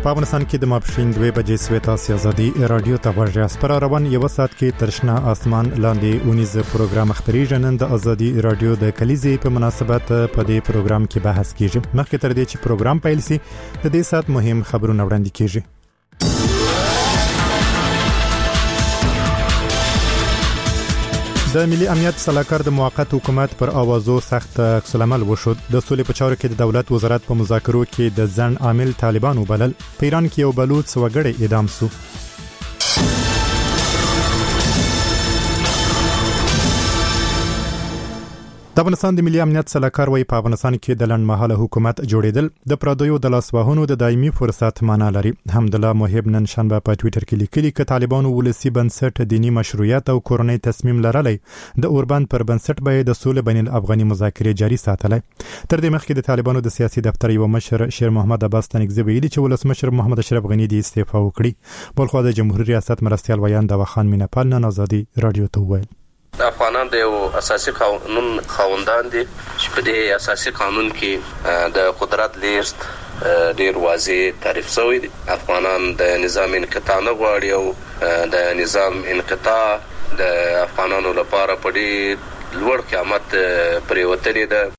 په افغانستان کې د ماپښین 2 بجې سوي تاسو ازادي رادیو ته غوږی اسپر روان یو سات کې ترشنا اسمان لاندې اونیز پروګرام خبري نن د ازادي رادیو د کلیزې په مناسبت په دې پروګرام کې بحث کیږي. مخکې تر دې چې پروګرام پیل شي د دې سات مهم خبرونه وړاندې کیږي. د ملي امنیت صلاحکار د موقت حکومت پر اوازو سخت عکس العمل وشو. د سولې په چارو کې د دولت وزارت په مذاکرو کې د ځن عامل طالبان وبلل. په ایران کې یو بلوچ وګړی اعدام شو. د افغانستان د ملي امنیت صلاحکار وایي په افغانستان کې د لنډمهاله حکومت جوړیدل د پردیو د لاسوهنو د دایمي فرصت معنا لري. حمدالله محب نن شنبه په ټوئیټر کې لیکلي چې طالبانو ولسی بنسټ دینی مشروعیت او کورنۍ تصمیم لرلی د اوربند پر بنسټ به د سولې بین الافغاني مذاکرې جاري ساتلای. تر دې مخکې د طالبانو د سیاسي دفتر یو مشر شیر محمد عباس تنګزی ویلي چې ولسمشر محمد اشرف غنی د استعفا وکړي. بلخو د جمهوریت ریاست مرستیال ویان د وخان مینپال نن ازادي رادیو ته وویل افغانان د یو اساسي قانون خوندان دي چې په دې اساسي قانون کې د قدرت لیست ډیر واضح تعریف شوی دي. افغانان د نظام انقطاع نه غواړي او د نظام انقطاع د افغانانو لپاره په ډیر لوړ قیمت پریوتلې ده.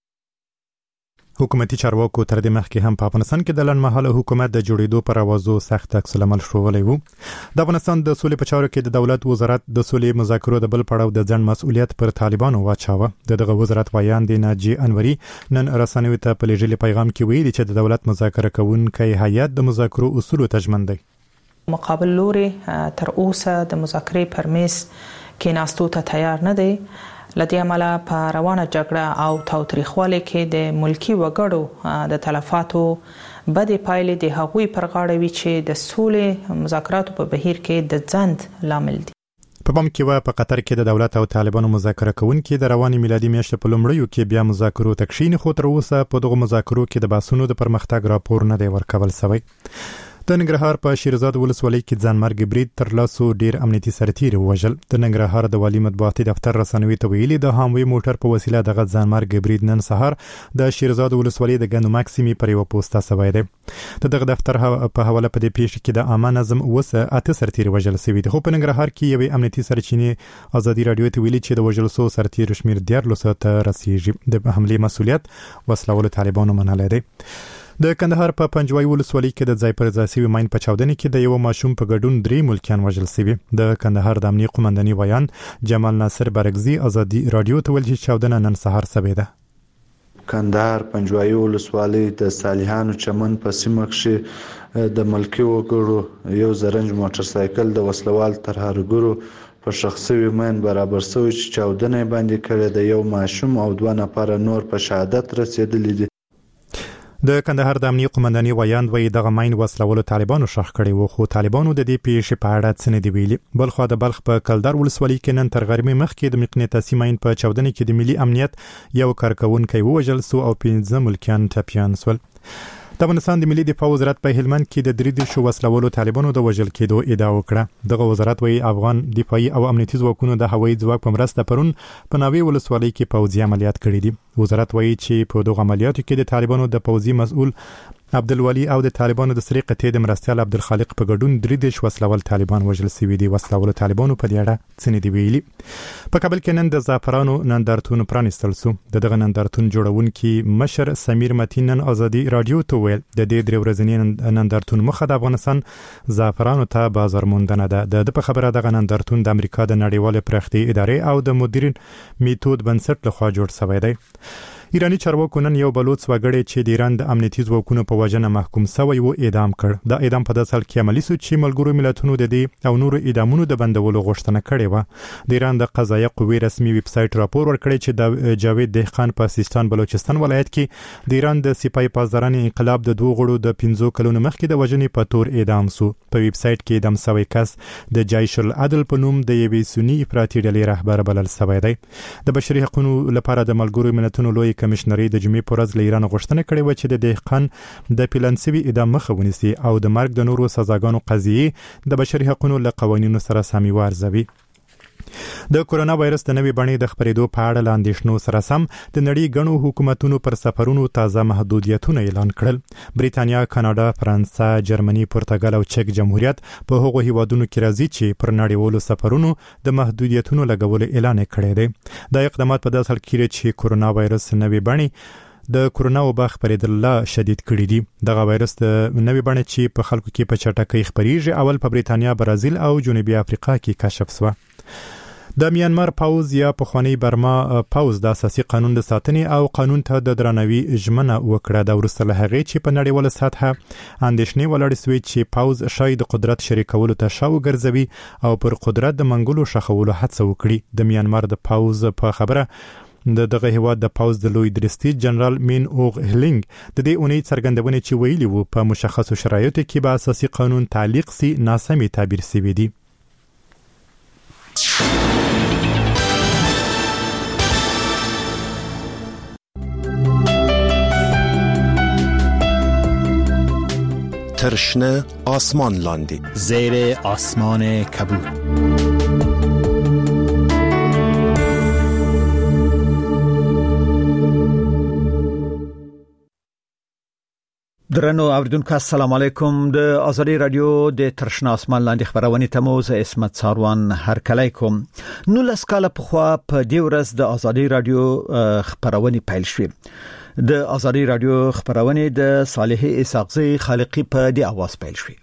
حکومتي چارواکو تر دې مخکې هم په افغانستان کې د لنډمهاله حکومت د جوړېدو پر اوازو سخت عکس العمل شوولی وو. د افغانستان د سولې په چارو کې د دولت وزارت د سولې مذاکرو د بل پړاو د ځنډ مسؤلیت پر طالبانو واچاوه. دغه وزارت وایان دی ناجی انوري نن رسنیو ته په لېږلي پیغام کې ویلي چې د دولت مذاکره کوونکی هیئت د مذاکرو اصولو ته ژمن دی. مقابل لوري تر اوسه د مذاکرې پر میز کېناستو ته تیار نه دی. لدې عمله په روانه جګړه او تاوتریخوالي کې د ملکی وګړو د تلفاتو بدې پایلې د هغوی پر غاړه وي چې د سولې مذاکراتو په بهیر کې د ځنډ لامل دي. په بم کې په قطر کې د دولت او طالبانو مذاکره کوونکي د رواني میلادي میاشتې په لومړیو کې بیا مذاکرو ته کښیني، خو تر اوسه په دغه مذاکرو کې د بحثونو د پرمختګ راپور نه دی ورکول شوی. د ننګرهار په شیرزاد ولسوالۍ کې ځانمرګ برید تر لاسو ډیر امنیتي سرتیر وژل. د ننګرهار د والی مطبوعاتي دفتر رسنوي ته ویلي د هاموي موټر په وسیله دغه ځانمرګ برید نن سهار د شیرزاد ولسوالۍ د ګندو ماکسیمي پر یو پوسټه شوی دی. دغه دفتر په حواله په دې پیښه کې د عامه نظم وسه اته سرتیر وژل شوی دی. خو په ننګرهار کې یو امنیتي سرچینې ازادي رادیو ته ویلي چې د وژل شو سرتیر شمیر 14 ته رسیږي. د حمله مسؤلیت وسلوال طالبانو منلای دی. د کندهار په پنجوای ولسوالۍ کې د ځای پر ځای سوي ماین په چاودنه کې د یو ماشوم په ګډون 3 ملکیان وژل شوي. د کندهار د امنیت قومنداني ویان جمال ناصر برګزي ازادي رادیو ته ویل چې چاودنه نن سهار شوې ده. کندهار پنجوای ولسوالۍ د صالحانو چمن په سیمه کې د ملکی وګړو یو زرنج موټر سایکل د وسلوال ترهګرو په شخصي ماین برابر شوی چې چاودنه باندې کړې د یو ماشوم او 2 نفر نور په شهادت رسیدلي دي. د کندهار د امنیت قومنداني ویان وایي دغه ماین وسلوالو طالبانو شخ کړی وو، خو طالبانو د دې پیښې په اړه څه نه دی ویلي. بلخو د بلخ په کلدار ولسوالۍ کې نن تر غرمې مخکې د مقناطیسي ماین په چاودنه کې د ملي امنیت یو کارکونکي وژل شو او 15 ملکیان ټپیان شول. د افغانستان د ملي دفاع وزارت په هلمند کې د 3 وسلوالو طالبانو د وژل کېدو ادعا وکړه. دغه وزارت وایي افغان دفاعي او امنیتي ځواکونو د هوایي ځواک په مرسته پرون په ناوې ولسوالۍ کې پوځي عملیات کړي دي. وزارت وایي چې په دغه عملیاتو کې د طالبانو د پوځي مسؤل عبدالولي او د طالبانو د سری قطعې د مرستیال عبدالخالق په ګډون 3 وسلوال طالبان وژل شوي دي. وسلوال طالبانو په دې اړه څه نه دی ویلي. په کابل کې نن د زعفرانو نندارتون پرانیستل شو. دغه نندارتون جوړونکي مشر سمیر متین نن ازادي رادیو ته ویل د دې 3 ورځنی نندارتون مخه د افغانستان زعفرانو ته بازار موندنه ده. د په خبره دغه نندارتون د امریکا د نړیوال پراختیا ادارې او د مدیرین میتود بنسټ لخوا جوړ شوی دی. ایرانی چارواکو نن یو بلوچ وګړی چې د ایران د امنیتي ځواکونو په وژنه محکوم شوی و اعدام کړ. دا اعدام په داسې حال کې عملي شو چې ملګرو ملتونو د دې او نورو اعدامونو د بندولو غوښتنه کړې و. د ایران د قضایه قوې رسمي ویب سایټ راپور ورکړی چې د جاوید دهقان په سیستان بلوچستان ولایت کې د ایران د سپاه پاسداران انقلاب د 2 غړو د 15 کلونو مخکې د وژنې په تور اعدام شو. په ویب سایټ کې اعدام شوی کس د جیش العدل په نوم د یوې سنی افراطي ډلې رهبر بلل شوی دی. د بشري حقوقو لپاره د ملګرو ملتونو لوی کمشنري د جمعې پر ورځ له ایران غوښتنه کړې و چې د دهقان د پلانسوي اعدام مخه ونیسي او د مرګ د نورو سزاګانو قضیې د بشري حقوقو له قوانینو سره سمي وارزوي. د کورونا وایرس د نوې بڼې د خپرېدو په اړه لاندېشنو سره سم د نړۍ غنو حکومتونو پر سفرونو تازه محدودیتونه اعلان کړل. بریتانیا، کاناډا، فرانسه، جرمني، پرتګال او چک جمهوریت په هغو هیوادونو کې راځي چې پر نړیوالو سفرونو د محدودیتونو لګولو اعلان کړی دی. دا اقدامات په داسې حال کې چې کورونا وایرس نوې بڼې د کورونا وبا خپرېدل لا شدید کړی دي. دغه وایرس د نوې بڼې چې په خلکو کې په چټکۍ خپرېږي اول په بریتانیا، برازیل او جنوبي افریقا کې کشف شو. د میانمار پاوز یا پخوانی برما پاوز د اساسي قانون د ساتنې او قانون ته د درناوي ژمنه وکړه. د ورسته له هغې چې په نړیواله سطحه اندېښنې ولاړې سوې چې پاوز شاید قدرت شریکولو ته شا وګرځوي او پر قدرت د منګولو شخولو هڅه وکړي. د میانمار د پاوز په خبره دغه هیواد د پاوز د لوی درستي جنرال مین اوغ هلینګ د دې اونۍ څرګندونې چې ویلي وو په مشخصو شرایطو کې به اساسي قانون تعلیق سي ناسمي تعبیر سوي دي. ترشنه آسمان لاندی زیر آسمان کبود. درنو اوریدونکو السلام علیکم. د آزادی رادیو د ترشنه آسمان لاندې خبرونه تموز اسمت ساروان هر کله کوم. نو لسکاله په خوا په دی ورځ د آزادی رادیو خبرونه پیل شوه. د آزادی رادیو خبرونه د صالح اسحاقزی خالقی په دی आवाज پیل شوه.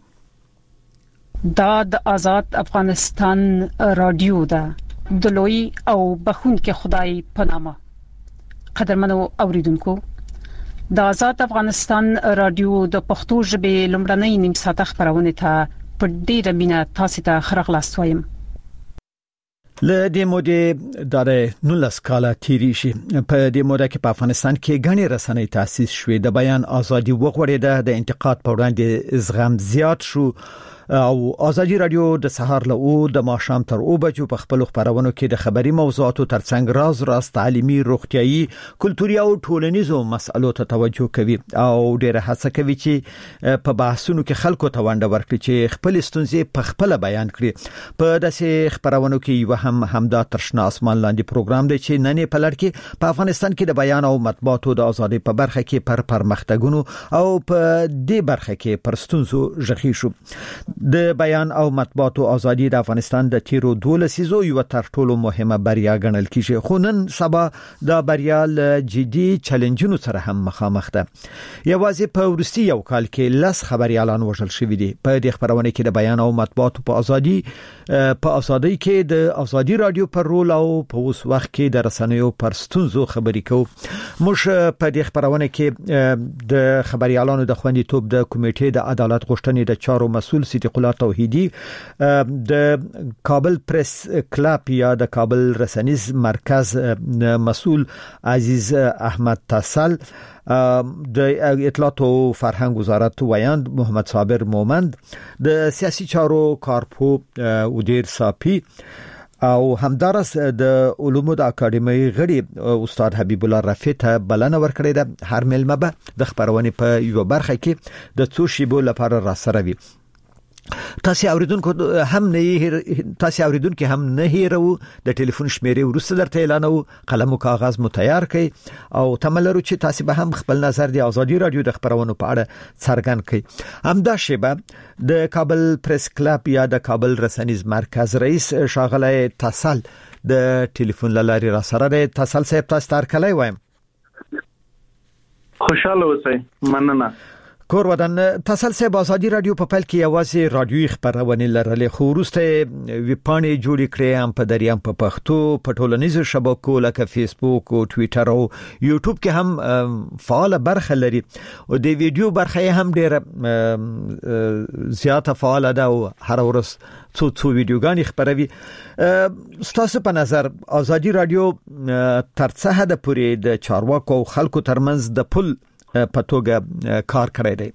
دا د آزاد افغانستان رادیو ده د لوی او بخونکي خدای په نامه. قدرمنو اوریدونکو، د آزاد افغانستان رادیو د پښتو ژبې لومړنۍ نیم ساعته خبرونه ته په ډیره مینه تاسو ته خراغلاست وایم. له دې مودې د 19 کاله تیری شي په دې موده کې په افغانستان کې غني رسنۍ تاسیس شوې. د بیان ازادي وغوړېده، د انتقاد په وړاندې زغم زیات شو او آزادی رادیو د سهار له او د ماښام تر او بجو په خپل خبرونو کې د خبري موضوعاتو ترڅنګ راز تعلیمي، روغتيایي، کلتوري او ټولنیزو مسایلو ته توجه کوي او ډېر هڅه کوي چې په بحثونو کې خلکو ته ونډه ورکړي چې خپل ستونزې په خپل بیان کړي. په داسې خبرونو کې یو همدا ترشنه آسمان لاندې پروګرام دی چې نن په لړ کې په افغانستان کې د بیان او مطبوعاتو د ازادۍ په برخه کې پر پرمختګونو او په دې برخه کې پر ستونزو ژغي شو. د بیان او مطبوعاتو ازادي د افغانستان د تیرو 12 یو تر ټولو مهمه بریا ګڼل کیږي. خو نن سبا د بریا له جدي چیلنجونو سره هم مخامخ ده. یوازې په ورستي یو کال کې لس خبريالان وژل شوي دي. په دې خبرونه کې د بیان او مطبوعاتو په ازادي کې د آزادی رادیو پر رول او په اوس وخت کې د رسنیو پر ستونزو خبري کوو. موږ په دې خبرونه کې د خبريالانو د خوندیتوب د کمیټې د عدالت غوښتنې د چارو مسول صدیق الله توحیدی، د کابل پریس کلاب یا د کابل رسنیز مرکز مسؤل عزیز احمد تسل، د اطلاعات او فرهنګ وزارت ویاند محمد صابر مومند، د سیاسي چارو کارپو ودیر صافی او همدارس د علومو د اکاډمي غړي استاد حبیب الله رفیع ته بلنه ورکړې ده. هر ملمه به د خبرونه په یو برخه کې د څو شیبو لپاره را سره وي. تاسو اوریدونکو هم نه هیرو د ټلیفون شمیرې ورسته درته اعلانو. قلم او کاغذ مو تیار کړئ او تملرو چې تاسو به هم خپل نظر د آزادی رادیو د خبرونو په اړه څرګند کړئ. همدا شیبه د کابل پریس کلاب یا د کابل رسنیز مرکز رئیس شاغله تسل د ټلیفون لاري را سره ده. تسل صاحب تاسو تر کله وایم؟ خوشاله اوسئ. مننه. کور ودان تسل صاحب، آزادی رادیو په پل کې یوازې رادیوي خبرونه لرلې، خو وروسته ویبپاڼې جوړې کړې هم په دریام په پښتو په ټولنیزو شبکو لکه فیسبوک او ټوئیټر او یوټیوب کې هم فعال برخه لري او د ویډیو برخه هم ډېر زیاته فعال ده او هر ورځ څو ویډیوګانې خبروي. ستاسو په نظر آزادی رادیو تر څه حد پورې د چارواکو او خلکو ترمنځ د پل په توګه کار کړی دی؟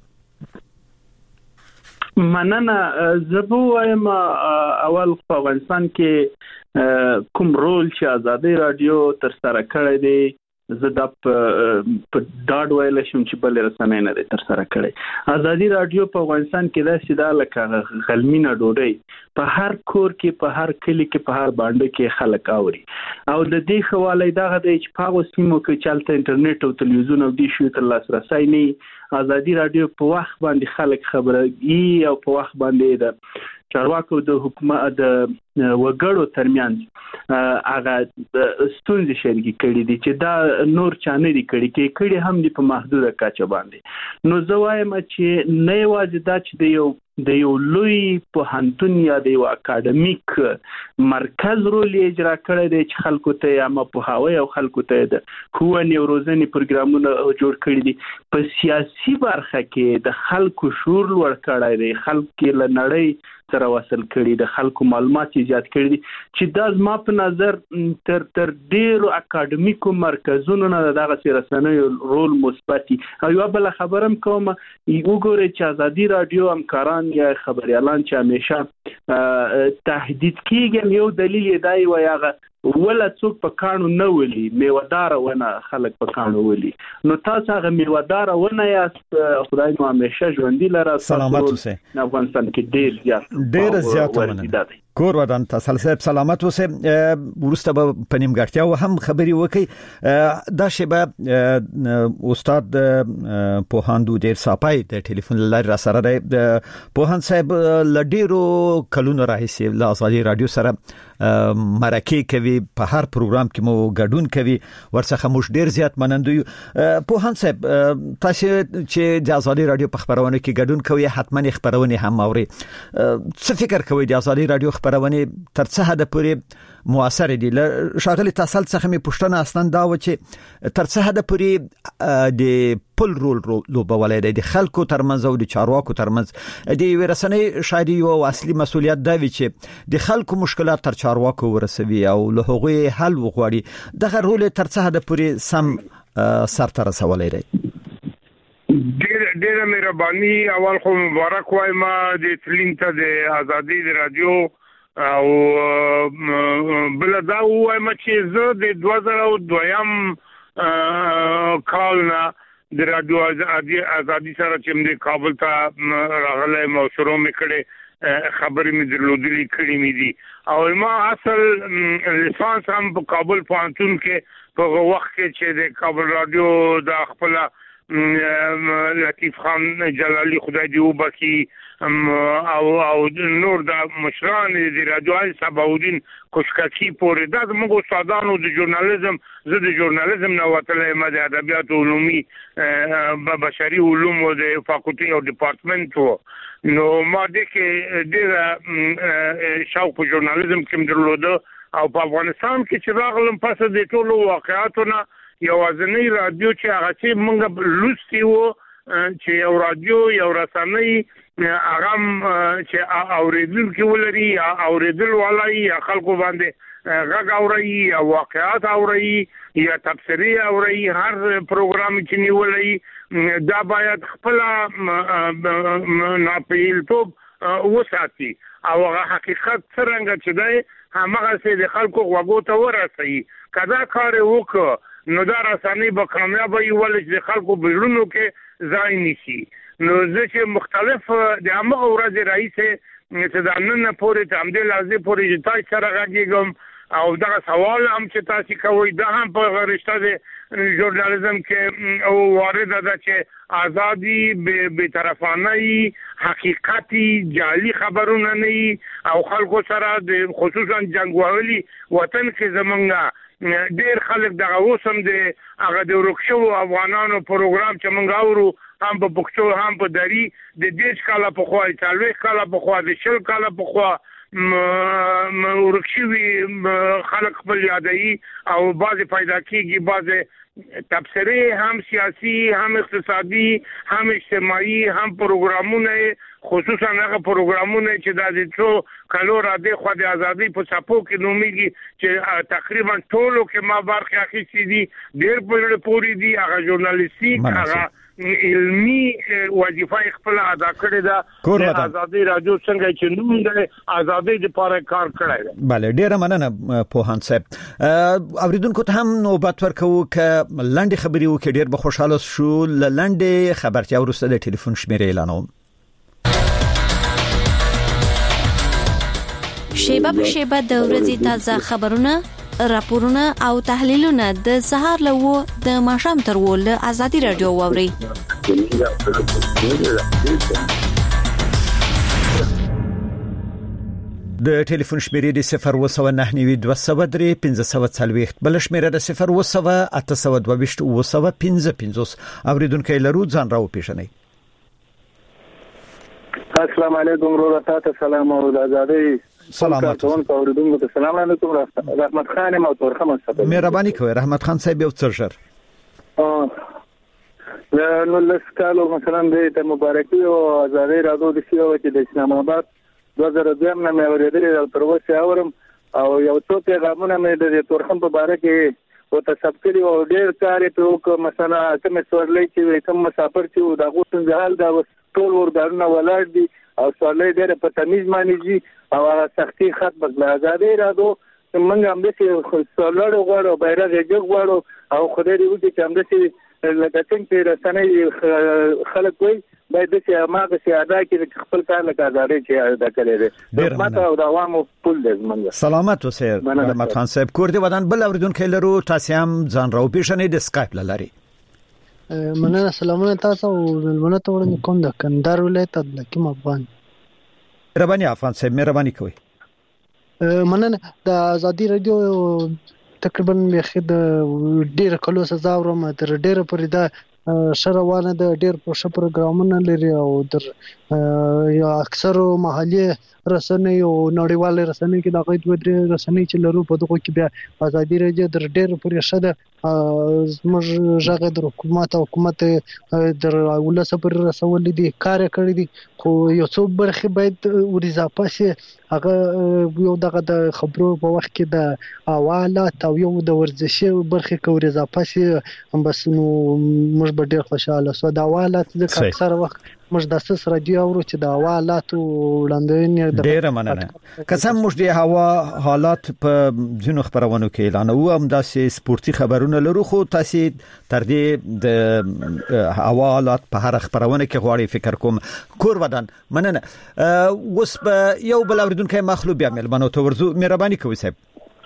مننه. زه وایم اول په افغانستان کې کوم رول چې آزادی رادیو تر سره کړی دی زه د په ډاډ ویل شم چې بل رسنۍ نه تر سره کړي. ازادي رادیو په افغانستان کې دا سیده لکه غلمینه ډوډۍ په هر کور کې په هر کلی کې په هر باندې کې خلک اوري او د دې حواله دغه د چې په هغه سیمو کې چلته انټرنیټ او تلویزیون او د شو تر لاسرسي نه ازادي رادیو په وخت باندې خلک خبري او په وخت باندې د چارواکو د حکومت د وګړو ترمنځ هغه ستونزې شریکې کړي دي چې دا نور چانه دي کړي هم دي په محدوده کچه باندې. نو زه وایم چې نه یوازې دا چې د یو لوی پوهنتون یا د یو اکاډمیک مرکز رول اجرا کړی دی چې خلکو ته یا پوهاوی او خلکو ته د ښوونې او روزنې پروګرامونه جوړ کړي دي، په سیاسي برخه کې د خلکو شعور لوړ کړی دی، خلک له نړۍ سره وصل کړي، د خلکو معلومات زیات کړي دي چې دا زما په نظر تر ډیرو اکاډمیکو مرکزونو نه دغه رسنیو رول مثبت او یو بل خبرم کوم وګورئ چې ازادي رادیو همکاران یا خبريالان چې همیشه تهدید کیږي یو دلیل دی وایغه ولا څوک په کانو نه ولي میوهدار ونه خلک په کانو ولي. نو تاسو هغه میوهدار ونه یاست، خدای مو همیشه ژوندۍ لره سلامت اوسئ. افغانستان کې ډیر زیات مننه. کور ودان تاسو سلامت اوسئ. ورسته په نیمګړتیا و هم خبري وکي دا شبه استاد پوهاندو ډیر صاحب د ټلیفون لارې را سره د پوهان صاحب لډیرو کلونو راهیسي له ازادي رادیو سره مرکه کوي، په هر پروګرام کې مو ګډون کوي، ورڅخه موږ ډیر زیات منندوی. پوهان صاحب تاسو چې د ازادي رادیو په خبرونه کې ګډون کوي حتما خبرونه هم اوري، څه فکر کوي د ازادي رادیو خبرونه تر څه حد پورې موثر دي؟ شاغلي تاسو څخه می پښتنه اصلا دا و چې تر څه حد پورې د پل رول لوبولای د خلکو ترمنځ او د چارواکو ترمنځ د ورسنۍ شاید یو اصلي مسولیت دا وي چې د خلکو مشکلات تر چارواکو ورسوي او له هغوی حل وغواړي. دغه رول تر څه حد پورې سم سر ته رسولای دی؟ ډېر مهرباني. اول خو مبارک وایم د تلین ته د ازادي رادیو او بل دا وایم چې زه د 2002 کال نه د رادیو ازادي سره چې د کابل ته راغلی مو شروع میکړي خبرې مې درلودلې کړې مې دي او ما اصل لیسانس هم په کابل پوهنتون کې په وخت کې چې د کابل رادیو د خپل لطیف خان جلالی خدای دی وبخي او نور د مشران د رادیو صباودین کوشکاکی پورې د موږ استادانو د ژورنالیزم زه د ژورنالیزم نه وتلې ما د ادبیات علومي بشري علوم او د فاکولټي او ډپارټمنټ وو نو ما د کې ډېر شاو په ژورنالیزم کې درلوده او په افغانستان کې چې راغلم پس د ټولو واقعاتونه یو ځنی رادیو چې هغه چې موږ لوستي وو چې یو رادیو یو رسنۍ هغه چې اوریدونکو ولري اوریدل ولای خلکو باندې غږ اوري او واقعات اوري یا تفسیری اوري هر پروګرام چې نیولای دا باید خپل ناپیلتوب وساتي او حقیقت څنګه چې دی هغه سي د خلکو وګو ته ورسي کدا کار وکړو نو دا رسنۍ به کامیاب وي ولې چې خلکو بلونو کې ځای نشي. نو زه چې مختلف د هغه ورځې رئیس چې د نن پورې ته همدې لازم پورې چې تاسو سره غږیږم او دا سوال هم چې تاسو کوي دا هم په رشتہ د ژورنالیزم کې او وارد ده چې ازادي به طرفانه حقیقتي جعلي خبرونه نه او خلکو سره د خصوصا جنگوالي وطن کې زمونږه ډیر خلک دغه اوسم د هغه د ورکشو افغانانو پروګرام چې موږ اورو هم په پښتو هم په دری د دیش کاله په خوا 40 کاله په خوا د شل کاله په خوا ورکشوي خلک خپل یادایي او بعضی پیدا کیږي بعضی تبصری هم سیاسی هم اقتصادي هم اجتماعي هم پروګرامونه خصوصا هغه پروګرامونه چې د څو کلو را دي خو د ازادي په صفو کې نوميږي چې تقریبا ټولو کې ما برخه اخیستې دي ډېر په پوری دي هغه ژورنالیستیک هغه علمي وظیفه خپل ادا کړې ده آزادي رادیو څنګه چې نوم د آزادي لپاره کار کړی دی. بله ډیره مننه پوهان صاحب. اوریدونکو ته هم نوبت ورکو ک لنډي خبري وکړي ډیر به خوشاله شو. لنډي خبرتیا ورسته د ټلیفون شمیره اعلانوم. شیبه په شیبه د ورځې تازه خبرونه، راپورونه او تحلیلونه د سهار له و د ماښام تر و له آزادي رادیو واوري. د ټلیفون شمیره د 0199203 بل شمیره د 01822 اوریدونکو لرو ځان راو پیژنئ. السلام علیکم ورحمت سلام او آزادی سلامات اوریدونکو ته سلام علیکم. رحمت خان مو تورخه مصطفی مهرباني کوئ. رحمت خان صاحب یو څه ژر نو لسکالو مثلا د مبارکي او آزادی رادیو د سیو چې د اسلام آباد 2002 نه مې اوریدل تر اوسه اورم او یو څو پیغامونه مې د تورخم په باره کې او تسبکري او ډیر کار په وکړ. مثلا کوم سوالای چې کوم مسافر چې د غوښتن ځال دا ټول ورګارونه ولاړ دي او سوالای ډیر په تمیز معنی دي او سختي خط بدل آزادي رادیو څنګه هم دې سوالړ غواړو بیرغ یې غواړو او خدای دې وکړي چې هم دې لکه څنګه رسنۍ خلک وي باید چې ماغه سي ادا کړي خپل کار لکه آزادي چې ادا کړي دي. ماته او د عوامو ټول دې منګه سلامات اوسئ. رحمت خان صاحب کور دې ودان بل اوریدونکو لرو تاسو هم ځان راو پیژنئ د سکایپ لاري. مننه سلامونه تاسو او ملمنه ته ورنه کوم د کندهار ولایت د لکیم افغان. مهرباني افغان صاحب مهرباني کوئ. مننه د آزادي رادیو تقریبا مخه د ډیر کلو سزا ورم تر ډیر پرې دا شروانه د ډیر پروګرامونه لري او در یا اکثر محلي رسنۍ او نړیوال رسنۍ کې د غوډ ودرې رسنۍ چې لرو په دغه کې بیا آزادي رادیو در ډیر پرې شده زموږ ژغه د حکومت در ولس پر رسول دي کار کړی دي خو یو څو برخه باید ورزاپه شي. هغه یو دغه د خبرو په وخت کې د حوالات او یو د ورزشي برخه کې ورزاپه شي هم بس نو موږ به ډیر خوشاله سو. د حوالات د اکثر وخت موږ د اساس رادیو اورو چې د حوالات وړاندوینه ډیر مننه. قسم موږ د هوا حالات په ځینو خبرونو کې اعلانو هم داسې سپورتي خبرونه لرو خو تاسو تر دې د هوا حالات په هر خبرونه کې غواړي فکر کوم کور ودان. مننه. اوس به یو بل اوریدونکو مخلوب بیا ملمنو ته ورزو. مهرباني کوئ صاحب.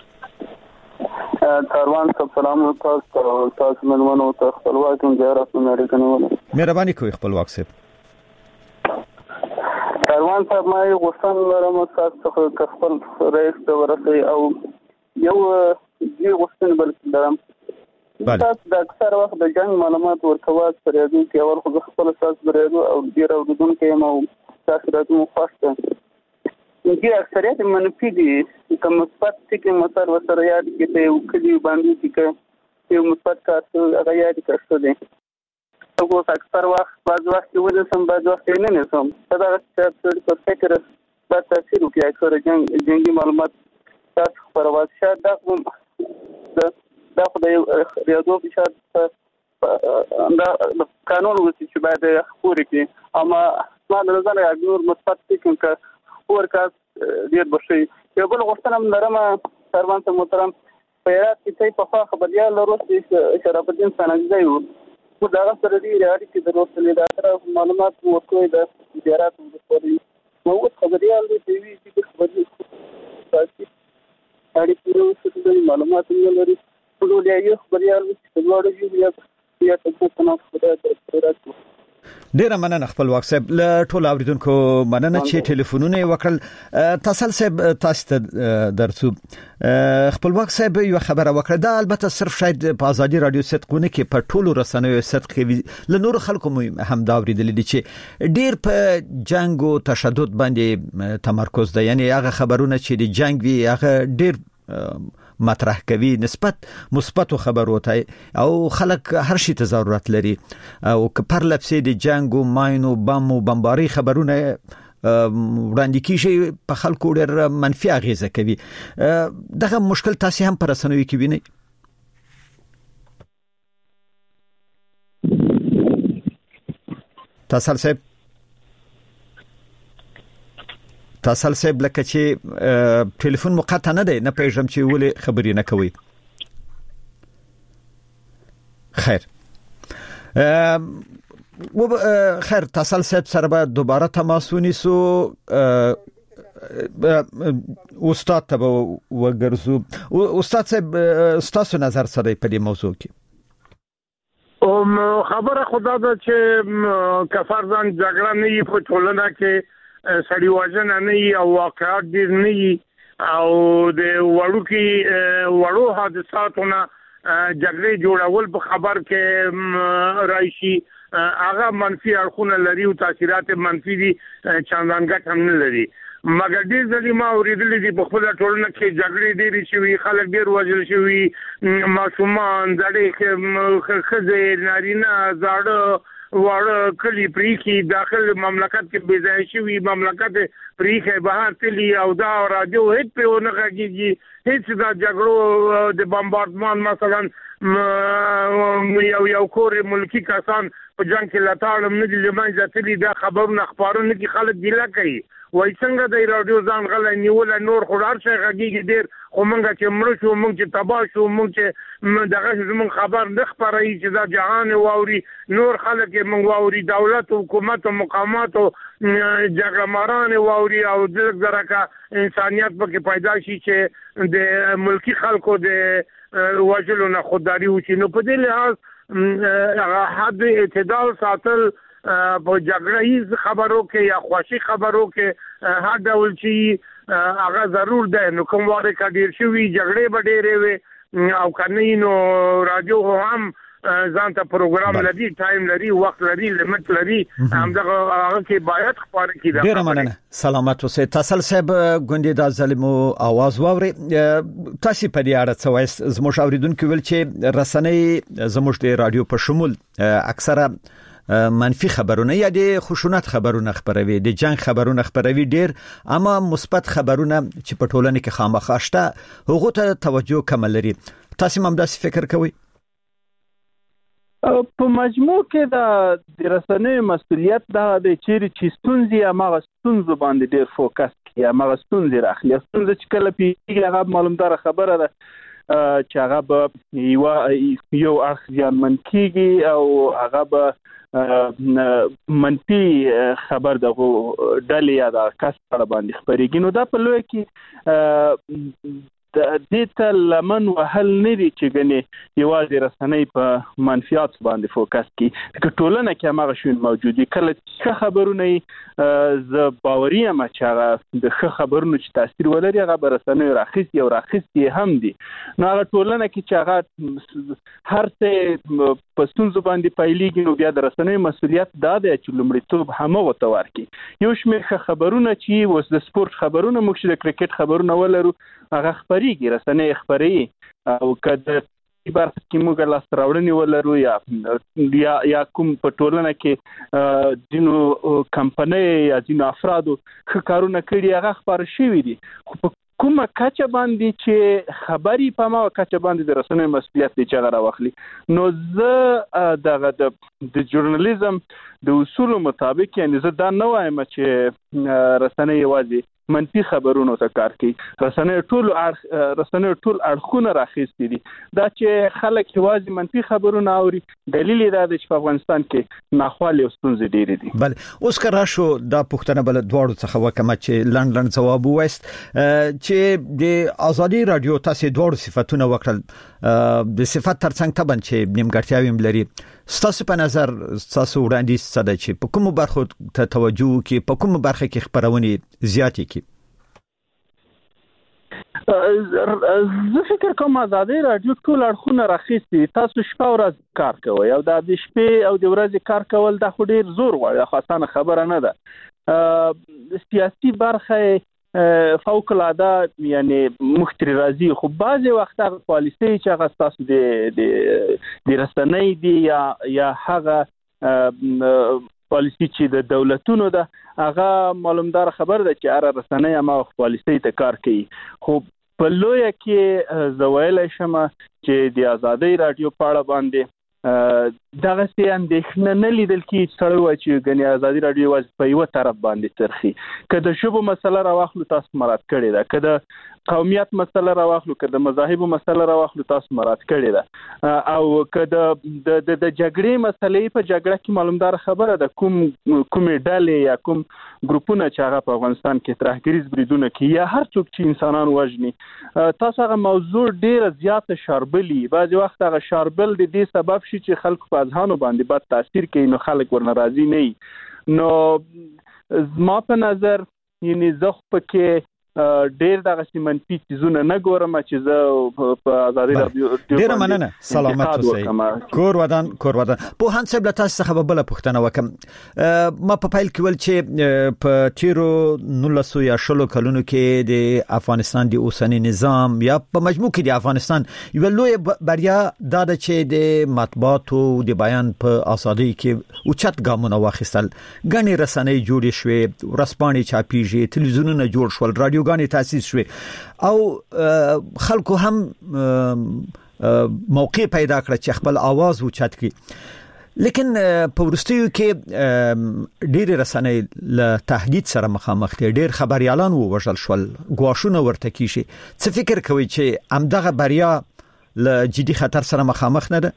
کاروان سلام تاسو ملمنو ته خپلواک زیارت امریکا نه مهرباني کوئ خپلواک صاحب. کاروان صاحب ما یو غوښتن لرم تاسو خپل رئیس ته ورسئ او یو غوښتن بل لرم. تاسو د اکثر وخت د جنگ معلومات ورکوات پرېدو کې اول خو خپل تاسو درېدو او ډیر اوریدونکو مو تاسو راځو خوښته دي اکثریت منفي دي کوم مثبت ټکی مثال وسره یاد کې ته یو کلی باندې چې یو مثبت کار هغه یاد کړو دي او اکثر وخت بعض وخت ولې سم بعض وخت نه سم دا څه په فکر په تفسیر کې اکثر جنگي معلومات تاسو پرواز شاده دا خو د ریاضو په شاد دا قانون وسی چې باید خوري کې اما ما د نظر یو مثبت ټکی ورکاس ډیر بشي. یو بل غوښتنه لرم سروان ته محترم پیرات کې په خبريال لروسي شرف الدین سنجدي وو دا سره دی اړ کې ضرورت لري دا معلومات ورکوي د زیارت ورکوي نو خبريال دې وی چې خبري تاسو اړ کې ورسره معلومات لري ټول یې خبريال چې ډوړې یا تاسو نه خبره ډیر مننه خپلواک صاحب. له ټول اوریدونکو مننه چې ټلیفونونه وکړل. تاسو صاحب تاسو ته درڅو خپلواک صاحب یو خبره وکړه دا البته صرف شاید په آزادي رادیو صدقونه کې په ټولو رسنیو صدق کوي له نور خلکو هم دا اوریدل دي چې ډیر په جنگ او تشدد باندې تمرکز ده. یعنی هغه خبرونه چې د جنگ وی هغه ډیر مطرح کوي نسبت مثبت خبرو ته او خلک هر شي ته ضرورت لري او پر لپسې د جنگ او ماینو بم او بمباري خبرونه وړاندې کیږي په خلکو ډېر منفي اغیزه کوي. دغه مشکل تاسو هم پر رسنوي کې وینئ. تاسل صاحب لکه چې ټلیفون مقطع نه دی، نه پېژم چې ولې خبرې نه کوي. خیر تاسل صاحب سره به دوباره تماس ونیسو. استاد ته وګرځو. استاد صاحب ستاسو نظر سره په دې موضوع کې خبره خدا ده چې کفرزان جګړه نه یې په ټولنه کې سړی وژنه نه یې او واقعات ډېر نه یې او د وړو حادثاتونه جګړې جوړول په خبر کې راشي هغه منفي اړخونه لري او تاثیرات منفي دي چندان ګټه هم نه لري. مګر ډېر ځلې ما اورېدلې دي په خپله ټولنه کې جګړې ډېرې شوي، خلک ډېر وژل شوي، ماشومان زړې ښځې نارینه زاړه واړه کلی پریخي داخل مملکت کې بې ځایه شوي، مملکت پریخي بهر تلي او دا راډیو هیڅ پرې ونه غږېږي، هیڅ دا جګړو د بمباردمان مثلا یو کور ملکی کسان په جنګ کې لتاړم نه دي له منځه تللي، دا خبرونه خپارونه کې خلک ګیله کوي وایي څنګه د راډیو ځان غلی نیولی، نور خو هر شی غږېږي ډېر، خو موږ چې مړه شو، موږ چې تباه شو، موږ چې دغه زموږ خبر نه خپروي چې دا جهان واوري، نور خلک یې موږ واوري، دولت او حکومت او مقامات او جګړه ماران واوري او لږ درکه انسانیت پکې پیدا شي چې د ملکی خلکو د وژلو نه خودداري وشي. نو په دې لحاظ حد اعتدال ساتل په جګړه هیڅ خبرو کې یا خواشي خبرو کې هر ډول چې هغه ضرور ده. نو کوم واره کې ډیر شوي جګړې به ډېرې وي او کني نو رادیو هم ځان ته پروګرام لري، ټایم لري، وخت لري، لیمټ لري، همدغه هغه کې باید خبره کیږي. ډیر مننه. سلامات اوسئ. تاسل صاحب ګوندې د ظالمو आवाज واوري. تاسو په دې اړه څه وایي؟ زموږ اوریدونکو ویل چې رسنۍ زموږ د رادیو په شمول اکثره منفي خبرونه یا د خشونت خبرونه خبروي، د جنگ خبرونه خبروي ډیر، اما مثبت خبرونه چې په ټولنه کې خامخا شته هغه ته توجه کم لري. تاسو هم داسې فکر کوئ؟ په مجموع کې د رسنۍ مسؤلیت دا دی چې ستونزې هغه ستونزو باندې ډیر فوکس کړي، هغه ستونزې راخلي. ستونزې چې کله پیږي هغه معلومدار خبره ده چې هغه به یو اړخ زیانمن کیږي او هغه به منفي خبر دغه ډلې یا د کس په باندې خبرېږي. نو دا په لوی کې دې ته لمن وهل نه دي چې ګنې یوازې رسنۍ په منفیات باندې فوکس کړي، که ټولنه کې هماغه شیان موجود دي. کله ښه خبرونه زه باوري یم چې هغه د ښه خبرونو چې تاثیر ولري هغه به رسنۍ راخیستي او راخیستي هم دي. نو هغه ټولنه کې چې هغه هر څه په ستونزو باندې پیلېږي نو بیا د رسنۍ مسؤلیت دا دی چې لومړیتوب همغو ته ورکړي. یو شمېر ښه خبرونه چې اوس د سپورټ خبرونه موږ چې د کرکټ خبرونه ولرو هغه خبرېږي، رسنۍ خبرې او که د برخه کې موږ لاس راوړنې ولرو یا کوم په ټولنه کې ځینو کمپنۍ یا ځینو افرادو ښه کارونه کړي هغه خپاره شوي دي، خو په کومه کچه باندې چې خبرې په ما کچه باندې د رسنۍ مسؤلیت دی چې هغه راوخلي. نو زه دغه د ژورنالیزم د اصولو مطابق یعنې زه دا نه وایم چې رسنۍ یوازې منفي خبرونو ته کار کوي، رسنۍ ټول اړخونه راخیستي دي. دا چې خلک یوازې منفي خبرونه اوري دلیل دا دی چې په افغانستان کې ناخوالې او ستونزې ډېرې دي. بله اوس که راشو دا پوښتنه بل دواړو څخه وکړم چې لنډ ځواب ووایست چې د ازادي رادیو تاسو دواړو صفاتونه وکړل، د صفات ترڅنګ طبعا چې نیمګړتیاوې هم لري. ستاسو په نظر ستاسو وړاندیز څه دی چې په کومو برخو ته توجه وکړي، په کومو برخه کې خبرونه زیاتې کړي؟ زه فکر کوم ازادي رادیو ټول اړخونه راخیستي. تاسو شپه ورځ کار کوئ او د شپې او د ورځې کار کول دا خو ډیر زور غواړي، خاصه خبره نه ده. سیاسي برخه فوق العاده یعنی مختری راځي، خو بعضی وخت هغه پالیسي چې هغه تاسو د رسنۍ دی یا هغه پالیسي چې د دولتونو ده هغه معلومدار خبر ده چې هر رسنۍ هم پالیسي ته کار کوي. خو په لویه کې زه ویلی شم چې د ازادۍ رادیو په اړه باندې دغه سي اندېښنه نه لیدل کیږي چې وایي چې غني ازادي رادیو واز په یو طرف باندې ترخي کله شوبو مسله راوخلو تاسو مراد کړی دا کله قومیت مسله راوخلو کله مذاهب مسله راوخلو تاسو مراد کړی دا او کله د جګړې مسلې په جګړه کې معلومدار خبره ده کوم ډلې یا کوم ګروپونه چې هغه په افغانستان کې ترهګریز بریدونه کوي یا هر څوک چې انسانان وژني تاسو هغه موضوع ډیره زیاته شاربلي بعضی وخت هغه شاربل د دې سبب شي چې خلکو په ځانو باندې بد تاثیر کوي نو خلک ورناراضي نه نو زما په نظر یعنی زه پکې ډیر دغه منفي چیزونه نه ګورم چې زه په ازادي رادیو ډیر مننه سلامت اوسئ کور ودان په هان صاحب تاسو څخه بل پوښتنه وکم ما په فایل کې ول چې په تیرو 19 یا 16 کلونو کې د افغانستان د اوسنی نظام یا په مجموع کې د افغانستان یو لوی بریا دا چې د مطبوعاتو د بیان په ازادي کې اوچت ګامونه واخیستل غني رسنۍ جوړې شوې ورسپانې چاپیږي تلویزیونونه جوړ شول رادیو غانې تاسیس شوي او خلکو هم موقع پیدا کړ چې خپل आवाज اوچت کړي لیکن په ورستیو کې ډېر رسنۍ له تهدید سره مخامخ دي ډېر خبريالان ووژل شول غواښونه ورته کیشي څه فکر کوي چې همدغه بریا له جدي خطر سره مخامخ نه ده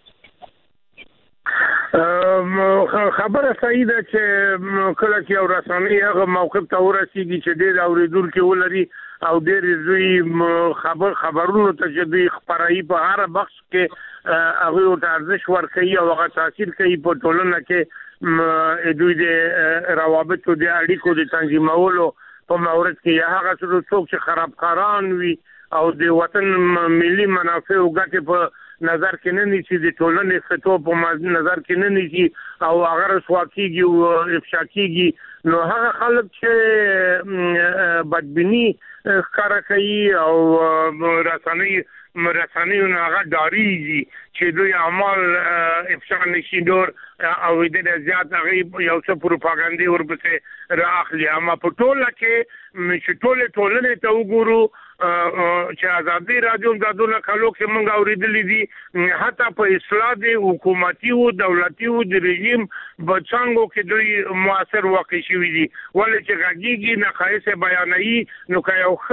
خبره صحیح ده چې کله چې یو رسنۍ هغه موقف ته ورسیږي چې ډېر اوریدونکو ولري او ډېر دوی خبرونو ته چې دوی خبري په هر بخش کې هغه ته ارزښت ورکوي او هغه تاثیر کوي په ټولنه کې دوی د روابطو د اړیکو د تنظیمولو په مورد کې هغه څوک چې خرابکاران وي او د وطن ملي منافع او ګټې په نظر کې نه نیسي د ټولنې خطو په نظر کې نه نیسي او هغه رسوا کیږي او افشا کیږي نو هغه خلک چې بدبینی ښکارا کوي او رسنۍ هغه ډاریږي چې دوی اعمال افشا نشي دور او د زیات هغه یو څه پروپاګاندا ورپسې راخلي اما په ټوله کې چې ټولنې ته وګورو چې ازادي رادیو د دونه کلو کې موږ اوریدلې دي حتی په اصلاح د حکومتي او دولتي او د رژیم بچانګو کې دوی موثر واقع شوي دي ولې چې غږیږي نقایص بیانایي نو که یو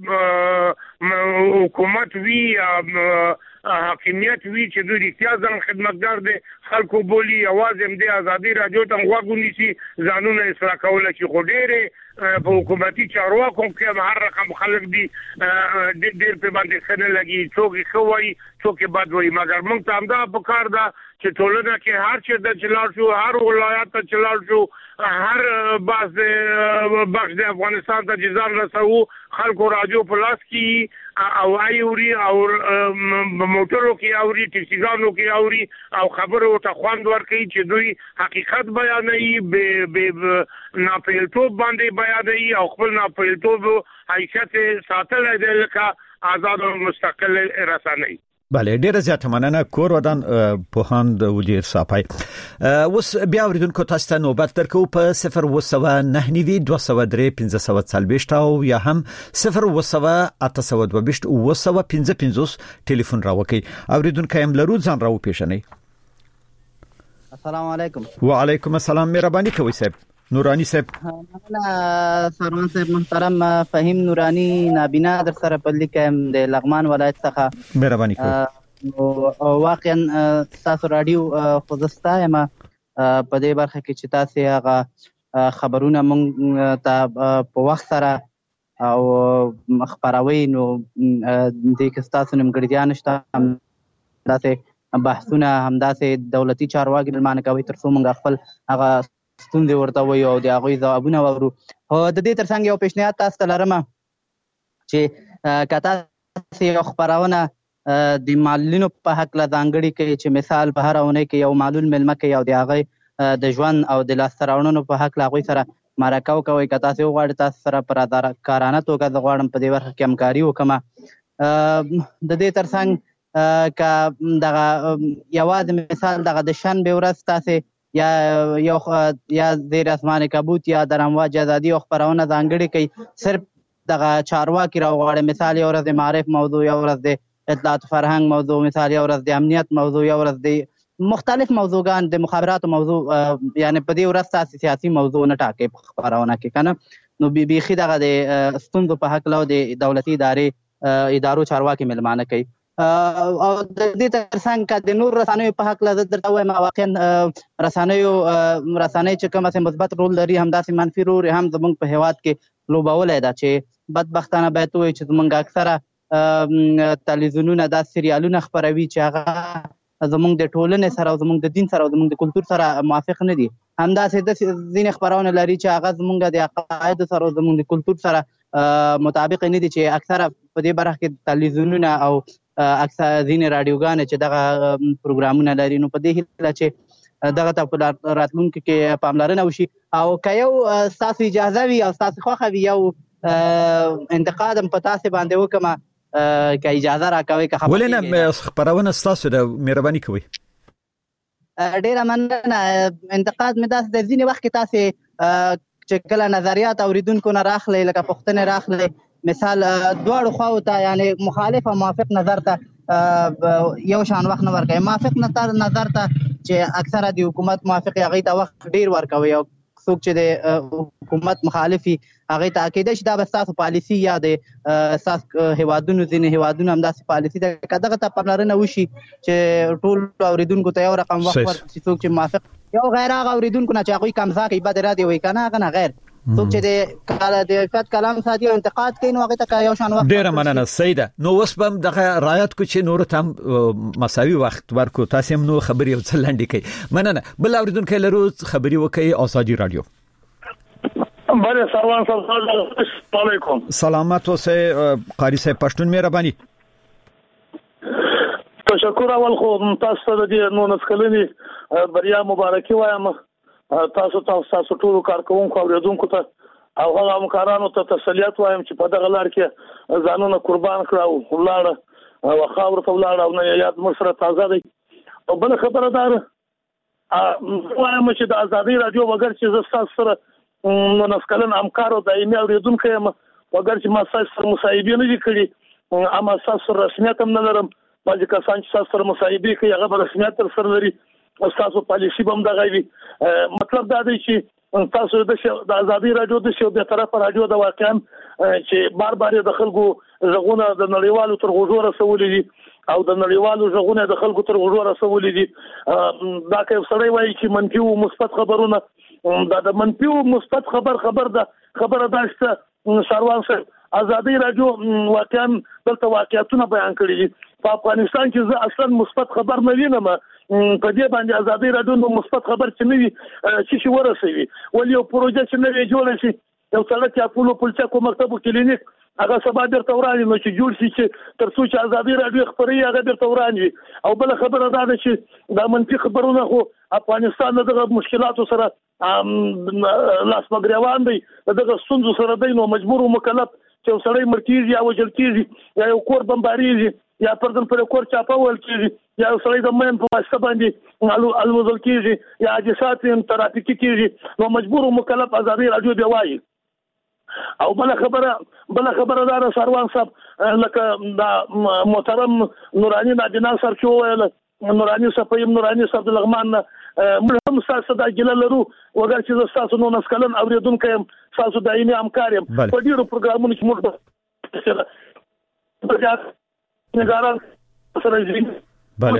ښه حکومت وي حاکمیت وی چې دوی رښتیا ځان خدمتګار دي خلکو بولی आवाज هم دي ازادي رادیو ته غوږونی شي ځانونه اصلاح کول چې خو ډېر په حکومتي چارواکو کې هر رقم خلک دي ډېر په باندې خنه لګي څوک خوي څوک بد وي مګر موږ ته همدا په کار ده چې ټولنه کې هر څه د چلار شو هر ولایت ته چلار شو هر بخش د افغانستان ته ځان رسو خلکو رادیو په لاس کې او ایوري او موټرو کې اوري ټیکسیګانو کې اوري او خبرو ته خوند ورکړي چې دوی حقیقت بیانوي به ناپېلتوب باندې بیانوي او خپل ناپېلتوب حیثیت ساتل دی لکه آزاد او مستقل رسنۍ بله ډیره زیاته مننه کور ودان پوهاند وزیر صاحب اوس بیا ورېدونکو تاسو ته نوبت درکو په 01992031540 او یا هم 0198225 ټلیفون راوکي اوریدونکو هم لرو ځان راو پیښنی السلام علیکم وعلیکم السلام مهرباني کوي صاحب نورانی صاحب سروان صاحب محترم فهیم نورانی نابینا در سره پدلی کوم د لغمان ولایت څخه مهرباني کوي واقعا تاسو رادیو خوځستا یم په دې برخه کې چې تاسو هغه خبرونه مونږ ته په وخت سره او خبروي نو د کستاسو نمګړتیا نشته همداسې بحثونه همداسې دولتي چارواکي لمانه کوي تر څو مونږ خپل هغه ستوندې ورته وایو او د هغوی ځوابونه واورو خو د دې ترڅنګ یو پیشنهاد تاسو ته لرم چې که تاسو یو خپرونه د معلولینو په هکله ځانګړې کوي چې مثال په هره اونۍ کې یو معلول مېلمه کوي او د هغې د ژوند او د لاسته راوړنو په هکله هغوی سره مرکه وکوئ که تاسو وغواړئ تاسو سره په رضاکارانه توګه زه غواړم په دې برخه کې همکاري وکړم د دې ترڅنګ که دغه یوازې مثال دغه د شنبې ورځ تاسې یا زیر اسمان کبوت یا در امواج ازادي او خبرونه ځانګړي کوي صرف دغه چارواکي راوغواړي مثال یو ورځ د معرف موضوع یو ورځ د اطلاعات فرهنګ موضوع مثال یو ورځ د امنیت موضوع یو ورځ د مختلف موضوعګان د مخابراتو موضوع یعنی په دې ورځ تاسو سیاسي موضوع نه ټاکي خبرونه کې کنه نو بيخي دغه د ستوندو په حق له د دولتي ادارو چارواکي ملمانه کوي او د دې ترڅنګ د نور رسنیو په حق له درته وایم واقعا رسنۍ چې کومه مثبت رول لري هم داسې منفي رول هم زموږ په هیواد کې لوبولای دا چې بدبختانه به توي چې زموږ اکثره تلویزیونونه دا سریالونه خبروي چې هغه زموږ د ټولنې سره او زموږ د دین سره او زموږ د کلچر سره موافق نه دي همداسې د ځینې خبرونه لري چې هغه زموږ د عقاید سره او زموږ د کلچر سره مطابق نه دي چې اکثره په دې برخه کې تلویزیونونه او اکثر ځینې رادیوګان چې دغه پروګرامونه لري نو په دې هیله چې دغه ته راتلونکي کې پاملرنه وشي او که یو ستاسو اجازه وي او ستاسو خوښه وي یو انتقاد هم په تاسو باندې وکړم که اجازه راکوي که ولې نه خبرونه ستاسو د مهرباني کوي ډیره مننه انتقاد مې داسې د ځینې وخت کې تاسو چې کله نظریات اوریدونکو نه راخلي لکه پوښتنې راخلي مثال دواړو خواو ته یعنی مخالف او موافق نظر ته یو شان وخت نه ورکوي موافق نظر ته چې اکثره د حکومت موافق هغه ته وخت ډیر ورکوي او څوک چې د حکومت مخالفي هغه ته عقیده شي دا به تاسو پالیسی یا د اساس هوادونو ځینې هوادونو هم داسې پالیسی ده کداغه ته پاملرنه وشي چې ټول اوریدونکو ته یو رقم وخت ورکړي څوک چې موافق یو غیر هغه اوریدونکو نه چې هغه کم ځکه بعد را دی وای کنه هغه نه غیر څوک چې د فت کلام ساتي او انتقاد کوي نو هغه ته یو شان وخت ډیر مننه سیده نو اوس به دغه رعایت کو چې نور تم مساوي وخت ورکو تاسو هم نو خبري او څلندې کوي مننه بل اوریدونکو لرو خبري وکي ازادي رادیو بله سلام علیکم سلامت اوسه قاری صاحب پښتون مهرباني تشکر اول خو تاسو ته د نو نسکلني بریا مبارکي وایم تاسو ټول کارکونکو او اوریدونکو ته او هغه همکارانو ته تسلیت وایم چې په دغه لار کې ځانونه قربان کړو ولاړ او خاور ته ولاړ او نه یاد مصر تازه دی او بل خبردار وایم چې د ازادي رادیو وګر چې زستا سره نو نسکلن همکارو دایمي اوریدونکو یم وګر چې ما سره مصاحبه نه کړي اما سره رسمیت هم نه لرم باندې کسان چې سره مصاحبه کوي هغه رسمیت تر سره لري او تاسو پالیسی بم دغه وی مطلب دا دی چې تاسو د ازادي رادیو د شو به طرف رادیو د واقعا چې بار بار د خلکو ژغونه د نړیوالو تر غوږو رسولې دي او د نړیوالو ژغونه د خلکو تر غوږو رسولې دي دا که سړی وایي چې منفي او مثبت خبرونه دا د منفي او مثبت خبره داشته سروان سره ازادي رادیو واقعا دلته واقعیتونه بیان کړي دي په افغانستان کې زه اصلا مثبت خبر نه وینم په دې باندې ازادي رادیو نو مثبت خبر چې نه وي چې ورسوي ولې یو پروژه چې نه جوړ شي یو سړک یا پولچا کو مکتب کلینیک هغه سبا درته وراني نو چې جوړ شي چې تر څو چې ازادي رادیو خبري هغه درته وراني او بل خبره دا ده چې دا منفي خبرونه خو افغانستان دغه مشکلاتو سره لاس مګریوان دی دغه ستونزو سره دی نو مجبور او مکلف چې سړی مرکزي یا وجل کیږي یا یو کور بمباریږي یا پردن پر کور چاپول کیږي یا سړی د مېن په واسطه باندې الوزل کیږي یا حادثات ترافیکي کیږي نو مجبور او مکلف ازادي رادیو دی وایي او بل خبره دار سروان صاحب لکه دا محترم نورانی نادینا سر چې ویل نورانی صاحب د لغمان هم تاسو دا ګل لرو وګر چې تاسو نو نسکلن اوریدونکو يم تاسو دایمي همکار يم په ډیرو پروګرامونو کې موږ نګاران سره ځین بله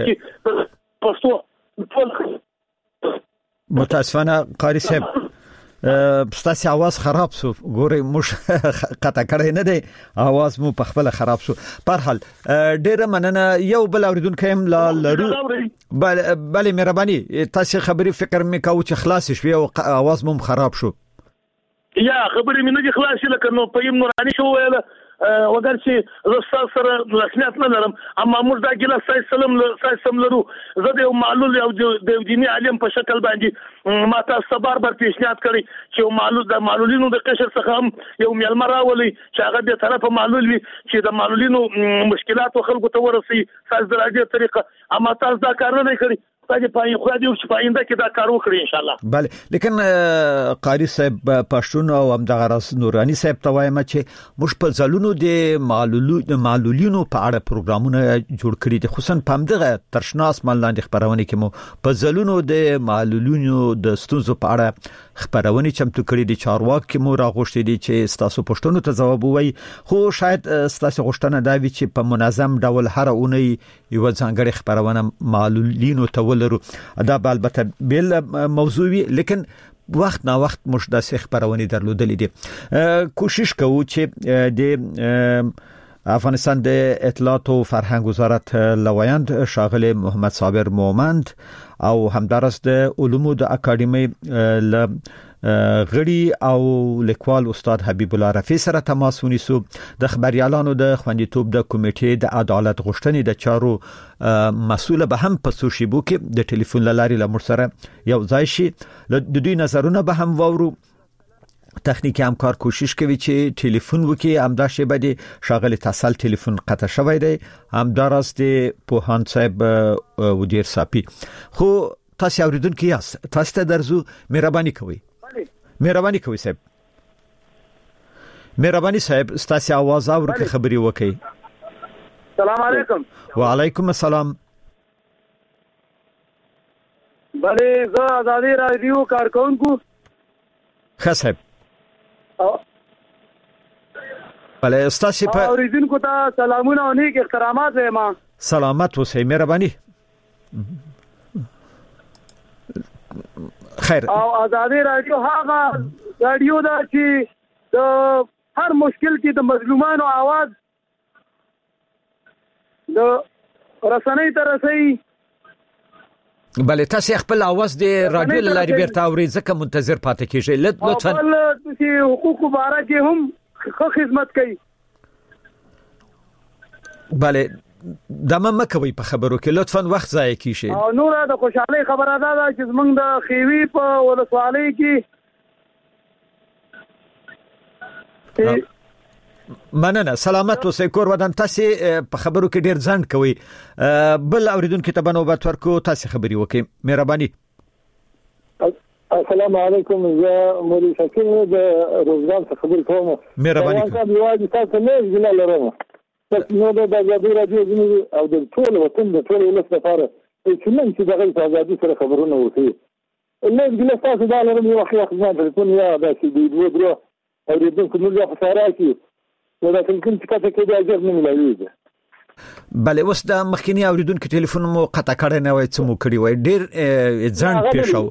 متاسفانه قاری صاحب ستاسو आवाज خراب شو ګوري مش قطع کړی نه دی आवाज مو په خپل خراب شو پر حال ډیره مننه یو بل اوریدونکو هم لرو بله مهرباني تاسو خبري فکر مې کاوه چې خلاص شوي او आवाज مو خراب شو یا خبري مې نه خلاص لکه نو په نوراني شو ویل وګر چې زه سره رسمیت نه لرم اما موږ دا ګیله سلام لرو زه د معلول او د دیني عالم په شکل باندې ما تاسو بار پیشنهاد کړی چې د معلولینو د قشر څخه هم یو میلمه راولي چې هغه به طرفه معلول وي چې د معلولینو مشکلات خلکو ته ورسي تاسو د راډیو طریقه اما تاسو دا کار نه کړی خدای دې چې پاینده کې دا کار وکړي ان شاء الله. بله لیکن قاری صاحب پښتون او همدغه راس نورانی صاحب ته وایم چې موږ په ځلونو د معلولینو په اړه پروګرامونه جوړ کړي دي، خصوصا په همدغه ترشناس ملاندې خبرونه کې مو په ځلونو د معلولینو د ستونزو په اړه خبرونه چمتو کړي دي، چارواکي کې مو راغوښتي دي چې تاسو پښتون ته جواب وایي، خو شاید تاسو غوښتنه دا وي چې په منظم ډول هر اونۍ یو ځانګړي خبرونه معلولینو ته ولرو. دا به البته بل موضوع وي، لیکن وخت نا وخت موږ د خبرونه درلودلې دي. کوشش کوو چې د افغانستان د اطلاعات او فرهنګ وزارت لویاند شاغل محمد صابر مومند او همدارس د علومو د اکاډمي غړي او لیکوال استاد حبیب الله رفیع سره تماس ونیسو. د خبريالانو د خوندیتوب د کمیټې د عدالت غوښتنې د چارو مسؤل به هم په سوشيبو کې د ټلیفون لاري لمر سره یو ځای شي، د دوی نظرونه به هم وورو. تخنیکی همکار کوشش کوي چې ټلیفون وکي، همدا شی به د شاغل اتصال ټلیفون قطع شوی دی، همدارس د پوهان صاحب ودیر صاحب. خو تاسو اوریدونکو یاست، تاسو ته درځو، مهرباني کوي صاحب، مهرباني صاحب تاسو आवाज اورئ خبري وکي. السلام علیکم. وعلیکم السلام. بله زه آزادی رادیو کارکونکو خصب. بله استاد په اوریدونکو ته سلامونه او نیک احترامات وایم. سلامت اوسئ، مهرباني. خیر. او آزادی رادیو هغه رادیو ده چې د هر مشکل کې د مظلومانو आवाज د رسنۍ ته رسي. بله تاسو خپل आवाज د رادیو لاري بیرته اورئ، ځکه منتظر پاتې کیږئ. لطفا چې حقوق مبارک هم ښه خدمت کوي. بله دمه کوي په خبرو کې، لطفا وخت ضایع کیشي. او نور د خوشحالي خبره ده چې زمونږ د خیوی په ولسوالۍ کې مننه. سلامت اوسئ، کور ودان. تاسو په خبرو کې ډیر ځند کوي. بل اوریدونکو ته بنوبت ورکو، تاسو خبري وکي، مهرباني. السلام علیکم، زه مولوی شکیل د روزګان څخه خبرې کوم. مهرباني کوم. یوازې تاسو نه ځله لرم. نو د آزادی رادیو او د ټول وطن د ټول ولس لپاره چې نن چې دغه آزادي سره خبرونه وکړي، نو د تاسو د لرم یو خدمت ټلیفون یا د سیدی دوه اوریدونکو نو په سره کې نو دا څنګه چې تاسو کې د اجر نه ملایوي. بله اوس د مخکینی اوریدونکو ټلیفون مو قطع کړی نه وای، څه مو کړی وای، ډیر ځان پېښو.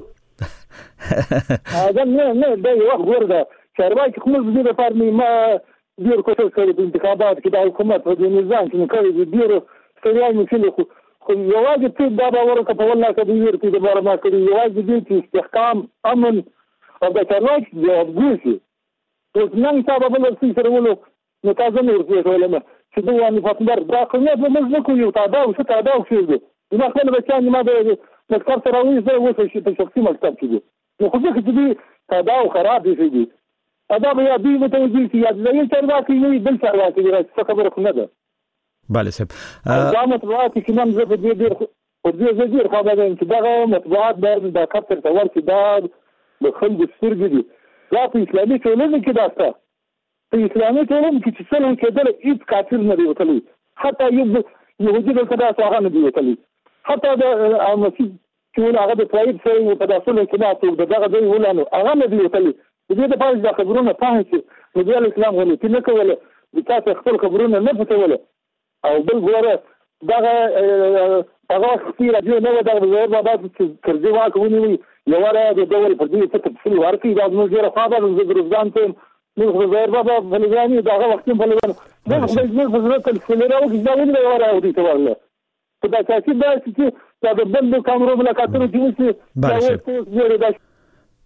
دا نه دا یو وخت ورده چارواکي کوم د لپاره ما ډیر کوشش کوي په انتخابات کې د حکومت په نظام کې کوي ډیر ستړیا مسله خو یوازې څه دا باور کوي والله کدي ور کې د بار ما کوي یوازې دې چې استحکام امن او د چارواکي د ابګوسي ټول نن سبب له څه سره ولو نو تاسو نه ورته ولما چې دوی ان فاطمه دا کومه د مزه کوي او تادا او څه تادا او څه نو خپل بچان ما د مکتب سره وې زه وڅ شي په شخصي مکتب کې نو خو ځکه چې تادا او خراب دي ادا بیا دوی متوجي چې یاد چارواکي نه بل چارواکي څه خبره خو نه ده. بله صاحب دا مطبوعات چې نن زه په دې ډیر خو دا چې دا مطبوعات د کاپټر تور چې دا د خلکو سترګې دي. دا په اسلامي ټولنه کې دا څه په اسلامي ټولنه کې چې څنګه کېدل هیڅ کافر نه دی وتلی، حتی یهودي د کدا څنګه نه دی وتلی، حتی د مسیح چې هغه د فایب سره په داسې کې نه دغه دی ولانو هغه نه دی وتلی. دې د پاره د خبرونه فهم شي نبی اسلام غلطي نه کوله، د تاسو خپل خبرونه نه پټوله. او بل ګوره دغه هغه خپل راځي نو دا زور بابا چې کړي واکونی یو واره د ډول په دې څه تفصیل ورکړي دا موږ یې راځو د روزګان ته موږ زور بابا بلګانی دا وخت په لګان دا موږ په ضرورت تفصیل راوځي دا ولې واره او دې ته ورله په دا چې دا د بل کامرو ملاقاتونو کې وسی دا ورته زیاده. بله صاحب. دا څه چې دا د بل کامرو ملاقاتونو کې وسی دا ورته زیاده. بله صاحب. دا څه چې دا د بل کامرو ملاقاتونو کې وسی دا ورته زیاده.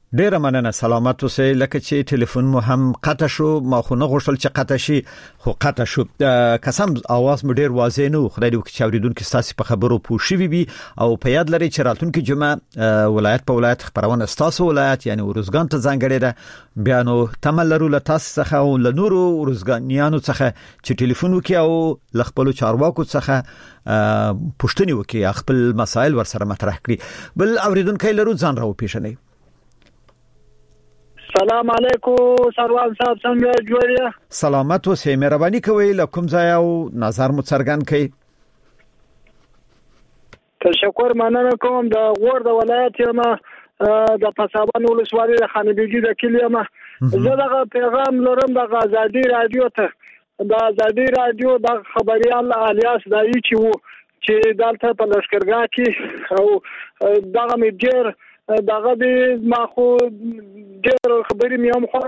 ډیر مننه سلامت اوسئ. لکه چې ټلیفون مو هم قطع شو ما خو نه غوښتل چې قطع شي خو قطع شو. قسم आवाज مو ډیر واضح نه خدای دې چې اوریدونکو تاسو په خبرو پوه شي وي او په یاد لري چې راتلونکي جمعه ولایت په ولایت خبرونه تاسو ولایت یعنی ورزګان ته ځانګړي ده. بیا نو تمل لرو له تاسو څخه او له نورو ورزګانیانو څخه چې ټلیفون وکي او ل خپل چارواکو څخه پوښتنه وکي خپل مسائل ورسره مطرح کړي. بل اوریدونکو لرو ځان راو پیښنه. سلام علیکم سروان صاحب څنګه جوړه؟ سلامت اوسئ. مهرباني کوئ لکم ځای او نظر مو څرګند کړئ. تشکر مننه کوم. د غور د ولایت یم د پسابان ولسوالۍ د خانبيجي د کلی یم. زه دغه پیغام لرم د آزادي رادیو ته. د آزادي رادیو د خبريال الیاس دایي چې دلته په لشکرګاه کې او دغه میډیر دغه د ماخو ډېر خبرې مې هم خو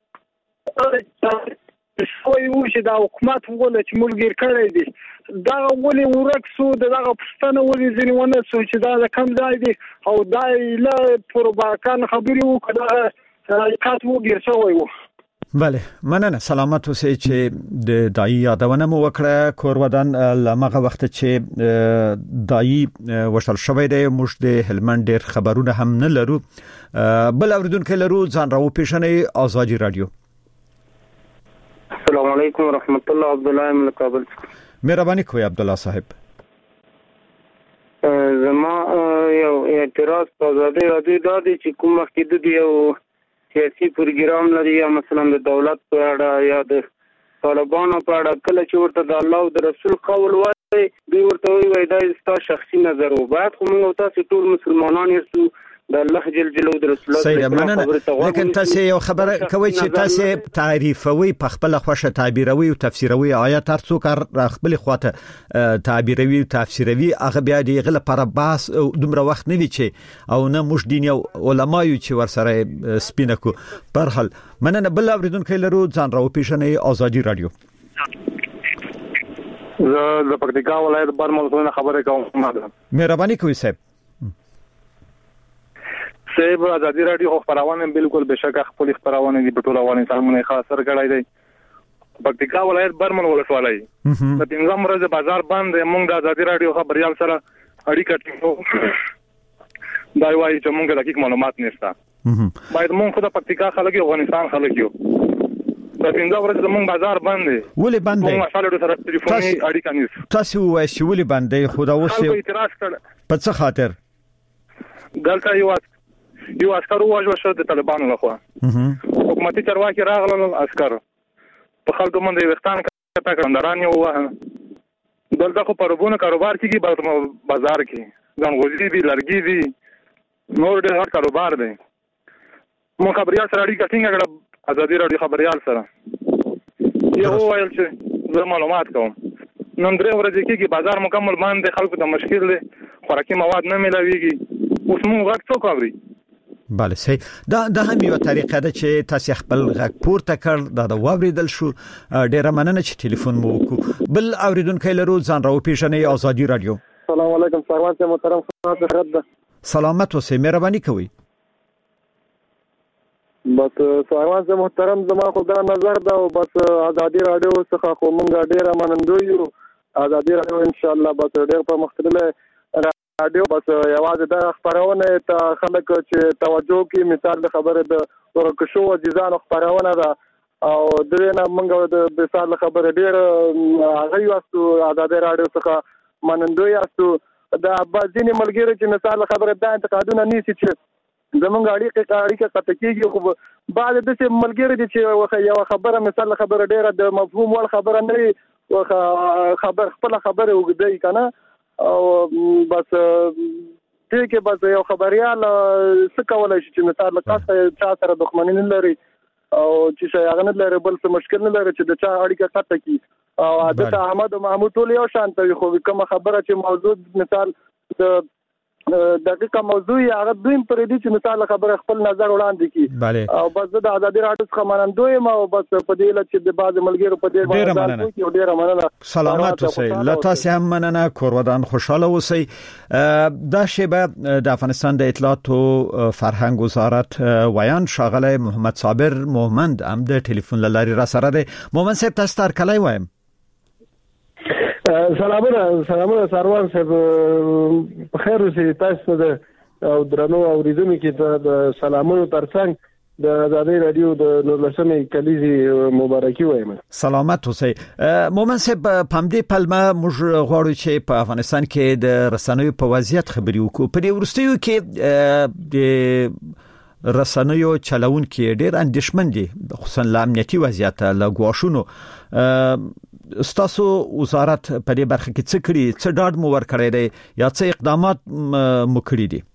سوي و چې د حکومت وګړي چې ملګری کړی دي دا ولې ورکسو دغه پښتنه ولې ځینونه سو چې دا کم ځای دي او دا له پروباکان خبرې وکړه حقیقت وګیر شوی و. بله مننه سلامت اوسئ چې د دای یادونه مو وکړه. کور ودان لمغه وخت چې دای وشل شوی دی موږ د هلمند ډیر خبرونه هم نه لرو. بل اوریدونکو لرو ځان راو پیښنه آزادي رادیو. السلام علیکم ورحمت الله. عبد الله من کابل. مهرباني کوئ عبد الله صاحب. زما یو اعتراض په آزادي رادیو دا دی چې کوم وخت د یو سیاسي پروګرام لري یا مثلا د دولت په اړه یا د طالبانو په اړه کله چې ورته د الله او د رسول قول وایي دوی ورته وایي دا ستاسو شخصي نظر او باید خو موږ تاسو ټول مسلمانان یو د الله جل جلاله د رسول الله. لیکن تاسو یو خبره کوي چې تاسو تعریفوي په خپل خوښه تعبیروي او تفسیروي آیات هر څوک خپل خواته تعبیروي او تفسیروي هغه بیا دی غل پر باس دومره وخت نه وی چې او نه موږ دین او علماء چې ورسره سپینکو. برحال مننه. بل اوریدونکو لرو ځان راو پیښنه آزادي رادیو. زه د پکتیکا ولایت برمل خبره کوم. مهرباني کوئ صاحب. صاحب آزادي رادیو خبرونه بالکل بشک خپل خبرونه دي په ټول افغانستان باندې خاص سر کړای دي. پکتیکا ولایت برمل ولسوالۍ د پنځم ورځ بازار باندې موږ د آزادي رادیو خبريال سره اړیکه ټینګو. دا وایي چې موږ دقیق معلومات نشته. باید موږ خو د پکتیکا خلک افغانستان خلک یو د پنځم ورځ موږ بازار باندې ولې باندې موږ مسالې سره ټلیفوني اړیکه نشته. تاسو وایي چې ولې باندې خدا اوس اعتراض کړ په څه خاطر دلته یو عسكر وژل شو د طالبانو لخوا. حکومتي چارواکي راغلل عسكر په خلکو باندې وختان کټه کړندران یو واه دلته خو پربونه کاروبار کیږي بازار کې ځنغوزي دي لرګي دي نور ډېر کاروبار دی. مو خبريال سره اړیکه څنګه کړه آزادي رادیو خبريال سره یو ویل چې زه معلومات کوم. نن درې ورځې کې بازار مکمل باندې خلکو ته مشکل دي خوراکي مواد نه ملويږي. اوس موږ وخت څو کوي. بله صحیح. دا هم یو طریقه ده چې تاسو خپل غږ پورته کړ دا واوریدل شو. ډیره مننه چې ټلیفون مو وکړو. بل اوریدونکو لرو ځان راو پیښنه آزادي رادیو. السلام علیکم سروان صاحب محترم خدمت ده. سلامت اوسئ. مهرباني کوئ. بس سروان صاحب محترم زما خو دا نظر ده او بس آزادي رادیو څخه خو موږ ډیره منندوی یو. آزادي رادیو ان شاء الله بس ډیر په مختلفه رادیو بس یوازې د خبرونه ته خلک چې توجه کوي مثال د خبره د ورکشو عزیزانو خبرونه ده او درنه موږ د مثال خبره ډیر هغه یو آزادي رادیو څخه منندوی یاستو. د اباځینی ملګری چې مثال خبره د انتقادونه نیسی چې زمونږ اړیکه قطع کیږي خو بعد د څه ملګری دي چې یو خبره مثال خبره ډیره د مفهوم ول خبره نه خبر خپل خبره وګدای کنه او بس دې کې بس یو خبريال څه کولای شي چې مثال لکه چا سره دښمنی نه لري او چې شایغه نه لري بل څه مشکل نه لري چې د چا اړیکه قطع کی او عادت احمد او محمود ټول یو شان ته خو کوم خبره چې موجود مثال د دقیقه موضوع هغه دویم پر دې چې مثال خبره خپل نظر وړاندې کی او بس د آزادي راډیو څخه منندوی ما او بس په دې لچ د باز ملګرو په دې باندې ډیره مننه. سلامات اوسئ. لتاسې هم مننه. کورودان خوشاله اوسئ. دا شیبه د افغانستان د اطلاعات او فرهنګ وزارت ویان شاغله محمد صابر محمد هم د ټلیفون لاري را سره ده. محمد صاحب تاسو تر کله وایم؟ سلامونه سروان صاحب په خیر اوسئ. تاسو د او درنو اوریدونکو کې د سلامونو ترڅنګ د آزادي رادیو د 19مې کلیزي مبارکي وایم. سلامت اوسئ. مومن صاحب په دې پلمه موږ غواړو چې په افغانستان کې د رسنیو په وضعیت خبري وکړو. په دې ورستیو کې د رسنیو چلون کې ډېر اندېښمن دي، خصوصا له امنیتي وضعیت له ګواښونو. ستاسو وزارت په دې برخه کې څه کړی، څه ډاډ مو ورکړی دی یا څه اقدامات مو کړی دي؟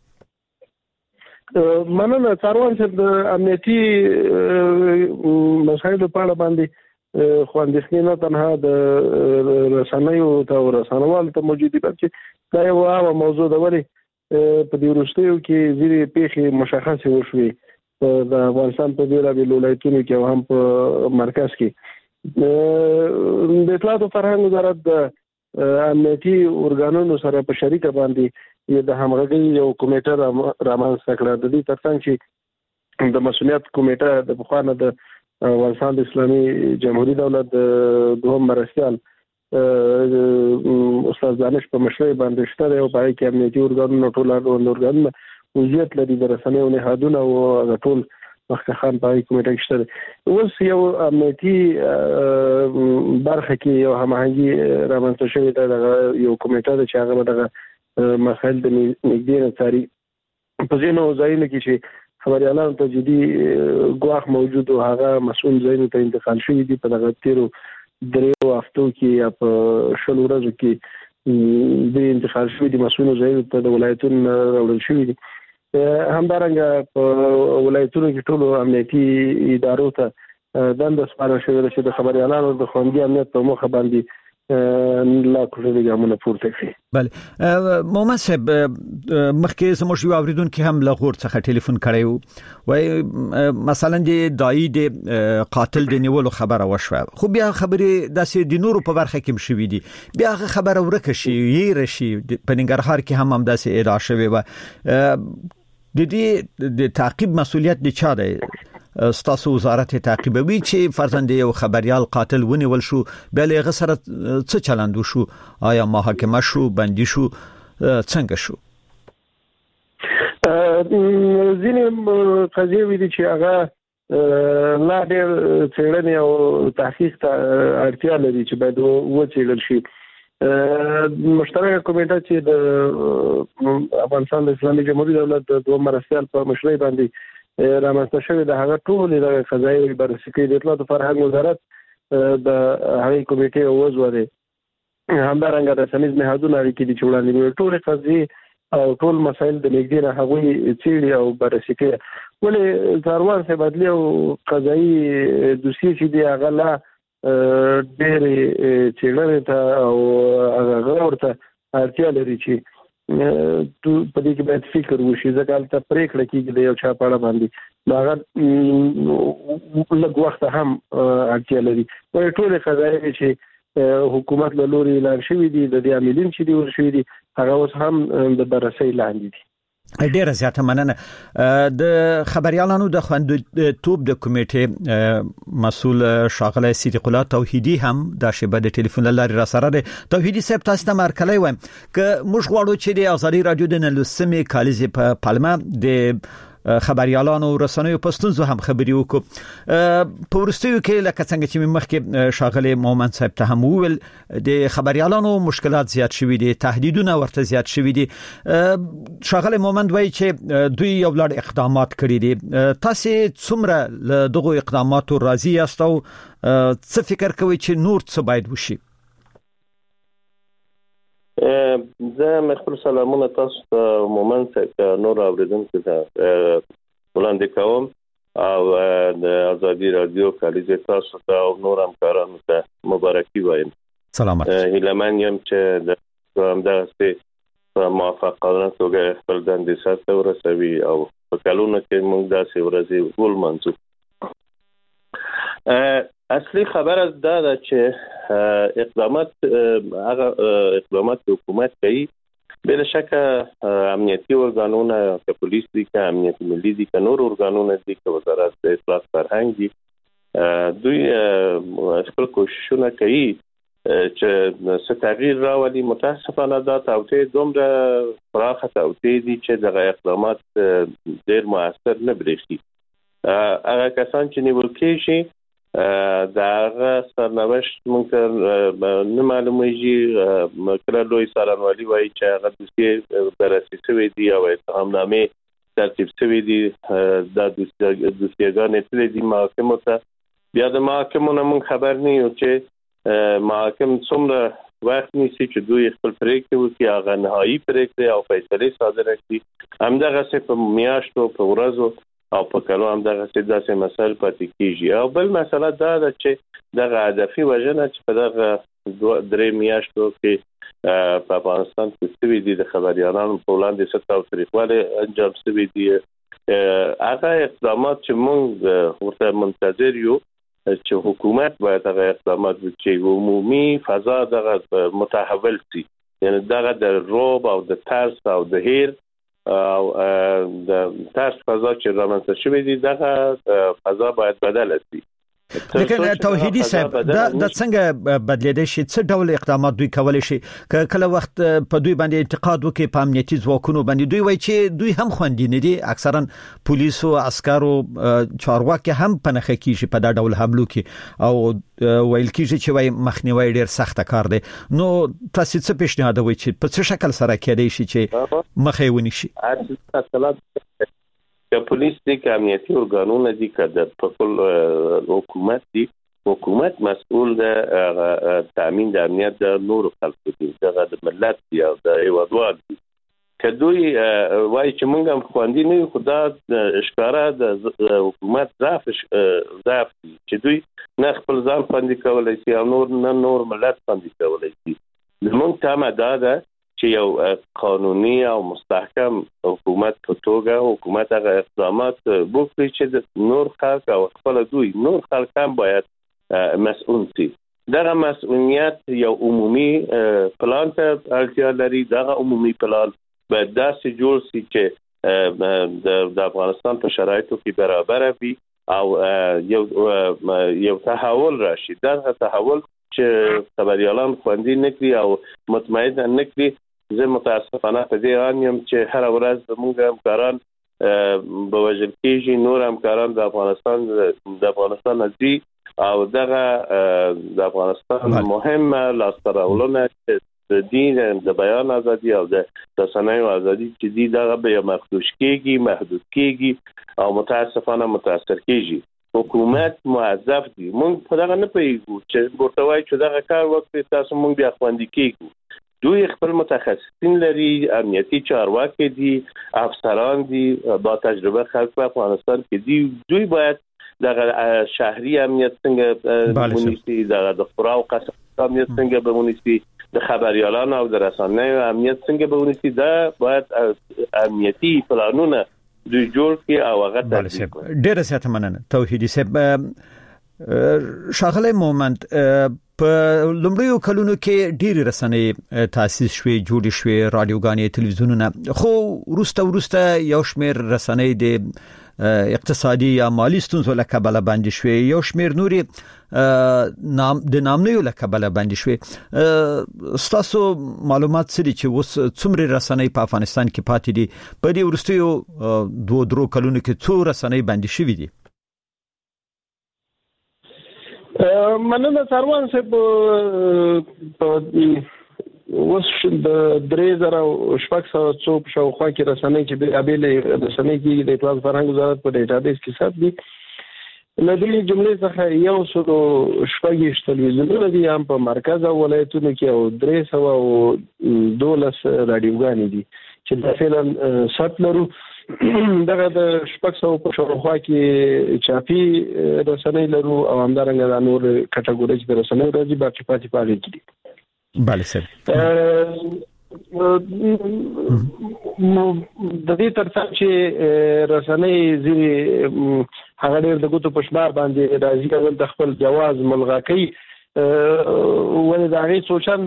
مننه سروان صاحب. د امنیتي مسایلو په اړه باندې خو اندېښنې نه تنها د رسنیو او رسنوالو ته موجود دي، بلکې دا یو عامه موضوع ده. ولې په دې وروستیو کې ځینې پیښې مشخصې وشوې د افغانستان په بېلابېلو ولایتونو کې او هم په مرکز کې. د اطلاعات او فرهنګ وزارت د امنیتي ارګانونو سره په شریکه باندې د همغږۍ یو کمیټه رامنځته کړه. د دې ترڅنګ چې د مسؤلیت کمیټه د پخوانه د افغانستان د اسلامي جمهوریت دولت دوهم مرستیال استاد دانش په مشرۍ باندې شته او په کې امنیتي ارګانونو ټول ارګانونه وضعیت لري. د رسنیو نهادونه او ټول مخکخان په کمیټه کې شته. اوس یو امنیتي برخه کې یو هماهنګي رامنځته شوې ده. یو کمیټه ده چې هغه دغه مسایل د نږدې څاري. په ځینو ځایونو کې چې خبريالانو ته جدي ګواښ موجود او هغه مسؤل ځایونو ته انتقال شوی دي. په دغه تیرو دریو هفتو کې یا په شلو ورځو کې د انتقال شوی دي مسؤل ځایونو ته د ولایتونو راوړل شوی دي. همدارنګه په ولایتونو کې ټولو امنیتي ادارو ته دنده سپارل شوې ده چې د خبريالانو د خوندي امنیت په موخه باندې لا کوټه ګامونه پورته کړي. بله محمد صاحب، مخکې زموږ یو اوریدونکو هم له غور څخه ټلیفون کړی و، وای مثلا د دای د قاتل د نیولو خبره وشوه، خو بیا خبرې داسې د نورو په برخه کې مشوي دي، بیا خبره ورکه شي یې رشي. په ننګرهار کې هم داسې ادعا شوی و. د دې د تعقیب مسؤلیت د چا دی؟ ستاسو وزارت تعقیبوي چې فرضاً یو خبريال قاتل ونیول شو، بیا له سره څه چلند وشو؟ آیا محاکمه شو، بندي شو، څنګه شو؟ ځینې قضیې وي چې هغه لا ډېر څېړنې او تحقیق ته اړتیا لري چې باید وڅېړل شي. مشترکه کمیټه چې د افغانستان د اسلامي جمهوریت دولت د دوهم مرستیال په مشرۍ باندې رامنځته شوې ده، هغه ټول د قضایي بررسي کوي. د اطلاعات او فرهنګ وزارت د هغې کمیټې عضو دی. همدارنګه رسنیز نهادونه اړیکې دي چې وړاندې کوي ټول قضیې او ټول مسایل د نږدې نه هغوی څېړي او بررسي کوي. ولې سروان صاحب عدلي او قضایي دوسیې چې دي هغه لا ډېرې څېړنې ته او هغه غور ته اړتیا لري چې په دې کې باید فکر وشي، ځکه هلته پرېکړه کېږي د یو چا په اړه باندې، هغه لږ وخت هم اړتیا لري. ټولې قضایي چې حکومت له لوري اعلان شوي دي، د دې عاملین چې دي ورشوي دي، هغه اوس هم د بررسۍ لاندې دي. ډیره زیاته مننه. د خبريالانو د خوندیتوب د کمیټې مسؤل شاغله صدیق الله توحیدی هم د شبکې د ټلیفون لاري را سره ده. توحیدی صاحب تاسو ته مرکلای وایم ک موږ غواړو چې د آزادي رادیو د 19مې کالیزې په پالما د خبريالانو رسنیو پستونزو هم خبري وکړو. په ورستیو کې لکه څنګه چې مخکې شاغله محمد صاحب ته هم ویل د خبريالانو مشکلات زیات شوي دي، تهدیدونه ورته زیات شوي دي. شاغله محمد وایي چې دوی یو لړ اقدامات کړي دي. تاسو څومره له دغه اقداماتو راضي یاست او څه فکر کوئ چې نور څه باید وشي؟ زه خپل سلامونه تاسو ته عموما نور اوریدونکو ته وړاندې کوم او د آزادي رادیو کالیزې تاسو ته او نور همکارانو ته مبارکي وایم. سلامت. هیلهمن یم چې د همدغسې په موافقانه توګه خپل دندې سره ورسوي او په کلونو کې موږ داسې ورځې ولمانځو. اصلي خبره دا چې اقدامات حکومت کوي بلا شک امنیتي ارګانونه که پولیس دي که امنیت ملي دي که نور ارګانونه دي که وزارت د اطلاعات فرهنګ دي دوی خپل کوششونه کوي چې څه تغییر راولي. متاسفانه دا توطئه دومره پراخه توطئه دي چې دغه اقدامات ډېر مؤثر نه برېښي. هغه کسان چې نیول کېږي دا سرنوشت ممکن نه معلومیږي. کله لوی څارنوالي وایي چې هغه دوسیې بررسي شوي دي او اتهامنامې ترتیب شوي دي، دا دوسیېګانې تللي دي محاکمو ته. بیا د محاکمو نه موږ خبر نه یو چې محاکم څومره وخت نیسي چې دوی خپل پرېکړې وکړي، هغه نهایي پرېکړې او فیصلې صادره کړي. همدغسې په میاشتو په ورځو او په کلو همدغسې داسې مسایل پاتې کېږي. او بل مسله دا ده چې دغه هدفي وژنه چې په دغه 3 میاشتو کې په افغانستان کې شوي دي، د خبریالانو په وړاندې څه تاوتریخوالی انجام شوي دي، هغه اقدامات چې موږ ورته منتظر یو چې حکومت باید هغه اقدامات چې عمومي فضا دغه متحول شي، یعنی دغه د رعب او د ترس او د هیر او د ترس فضا چې رامنځته شوې دي دغه فضا باید بدل شي. لیکن توحیدی صاحب دا څنګه بدلیدای شي؟ څه ډول اقدامات دوی کولای شي؟ کله وخت په دوی باندې انتقاد وکړي په امنیتي ځواکونو باندې، دوی وایي چې دوی هم خوندي نه دي، اکثرا پولیس او عسکرو چارواکي هم پنهخه کیږي په دا ډول حملو کې او ویل کیږي چې وایي مخنیوي ډیر سخت کار دی. نو تاسو څه پیشنهادوي چې په څه شکل سره کېدای شي چې مخه ونیسي؟ که پولیس دي که امنیتي ارګانونه دي که د خپل حکومت دي، حکومت مسؤل د تامین د امنیت د نورو خلکو دي، دغه د ملت دي او د هیوادوال دي. که دوی وایي چې موږ هم خوندي نه یو، خو دا ښکاره د حکومت ضعف دي چې دوی نه خپل ځان خوندي کولی شي او نور ملت خوندي کولی شي. زموږ تمه دا ده چې یو قانوني او مستحکم حکومت په توګه حکومت هغه اقدامات وکړي چې د نور خلک او خپل دوی نور خلک هم باید مسؤول شي. دغه مسؤلیت یو عمومي پلان ته اړتیا لري. دغه عمومي پلان باید داسې جوړ شي چې د افغانستان په شرایطو کې برابر وي او یو تحول راشي. دغه تحول چې خبریالان خوندي نکړي او مطمئن نکړي. زه متاسفانه په دې اړه یم چې هر ورځ زموږ همکاران به وژل کېږي، نور همکاران د افغانستان ځي او دغه د افغانستان مهمه لاسته راوړنه چې دین د بیان ازادي او د رسنیو ازادي چې دي دغه به مخدوش کېږي، محدود کېږي او متاسفانه متاثر کېږي. حکومت موظف دي. موږ په دغه نه پوهیږو چې ورته وایي چې دغه کار وکړي تاسو موږ بیا خوندي کېږو. دوی خپل متخصصین لري، امنیتي چارواکي دي، افسران دي، با تجربه خلک په افغانستان کې دي. دوی باید دغه شهري امنیت څنګه ونیسي، د خورا او قصب امنیت څنګه به ونیسي، د خبریالانو او د رسنیو امنیت څنګه به ونیسي. دا باید امنیتي پلانونه دوی جوړ کړي او هغه تطبیق کړي. ډېر زیات مننه توحیدی صاحب. ښاغلی مومند، په لومړیو کلونو کې ډېری رسنۍ تاسیس شوې، جوړې شوې، رادیوګانې، تلویزیونونه، خو وروسته یو شمېر رسنۍ د اقتصادي یا مالی ستونزو له کبله بندې شوې، یو شمېر نورې د نامنیو له کبله بندې شوې. ستاسو معلومات څه دي چې اوس څومره رسنۍ په افغانستان کې پاتې دي؟ په دې وروستیو 2-3 کلونو کې څو رسنۍ بندې شوې دي؟ مننه سروان صاحب. اوس د 3000 شاوخوا کې رسنۍ چې بیلابېلې رسنۍ کې د اطلاعات فرهنګ وزارت په ډیټابیس کې ثبت دي. له دې جملې څخه 126 تلویزیونونه دي هم په مرکز او ولایتونو کې او 312 رادیوګانې دي چې د فعلا ثبت لرو. دغه د 600 په شاوخوا کې چاپی رسنۍ لرو او همدارنګه د نور کټګوري د رسنۍ راځي باقي پاتې پاتې دي. بله سر د دې ترڅنګ چې رسنۍ ځینې هغه ډېر د ګوتو په شمار باندې راځي او د خپل جواز ملغا کوي ولې دا غي سوچند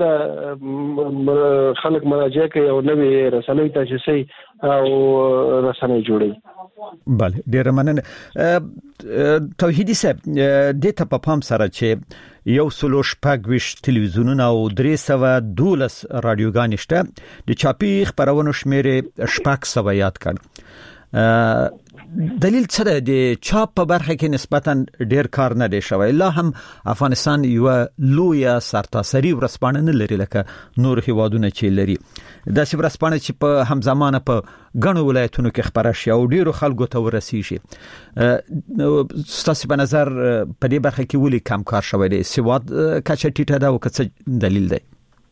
خلک مراجعه کوي او نوې رسنۍ تاسیسي او رسنۍ جوړي. بله ډیر مننه. توحیدی صاحب د ته په پام سره چې یو سلو شپږ تلویزیونونه او 312 رادیوګانې شته د چاپی خبرونو شمیره 600 یاد کړ. دلیل څه دی؟ د چاپ په برخه کې نسبتاً ډیر کار نه دی شوی. لا هم افغانستان یو لوی سرتاسري ورسپانه نه لري لکه نور هیوادونه چې لري. دا سی ورسپانه چې په همزمانه په غنو ولایتونو کې خبره شي او ډیرو خلکو ته ورسیږي. ستاسو په نظر په دې برخه کې ولې کم کار شوی دی؟ سواد کچه ټیټه ده او څه دلیل دی؟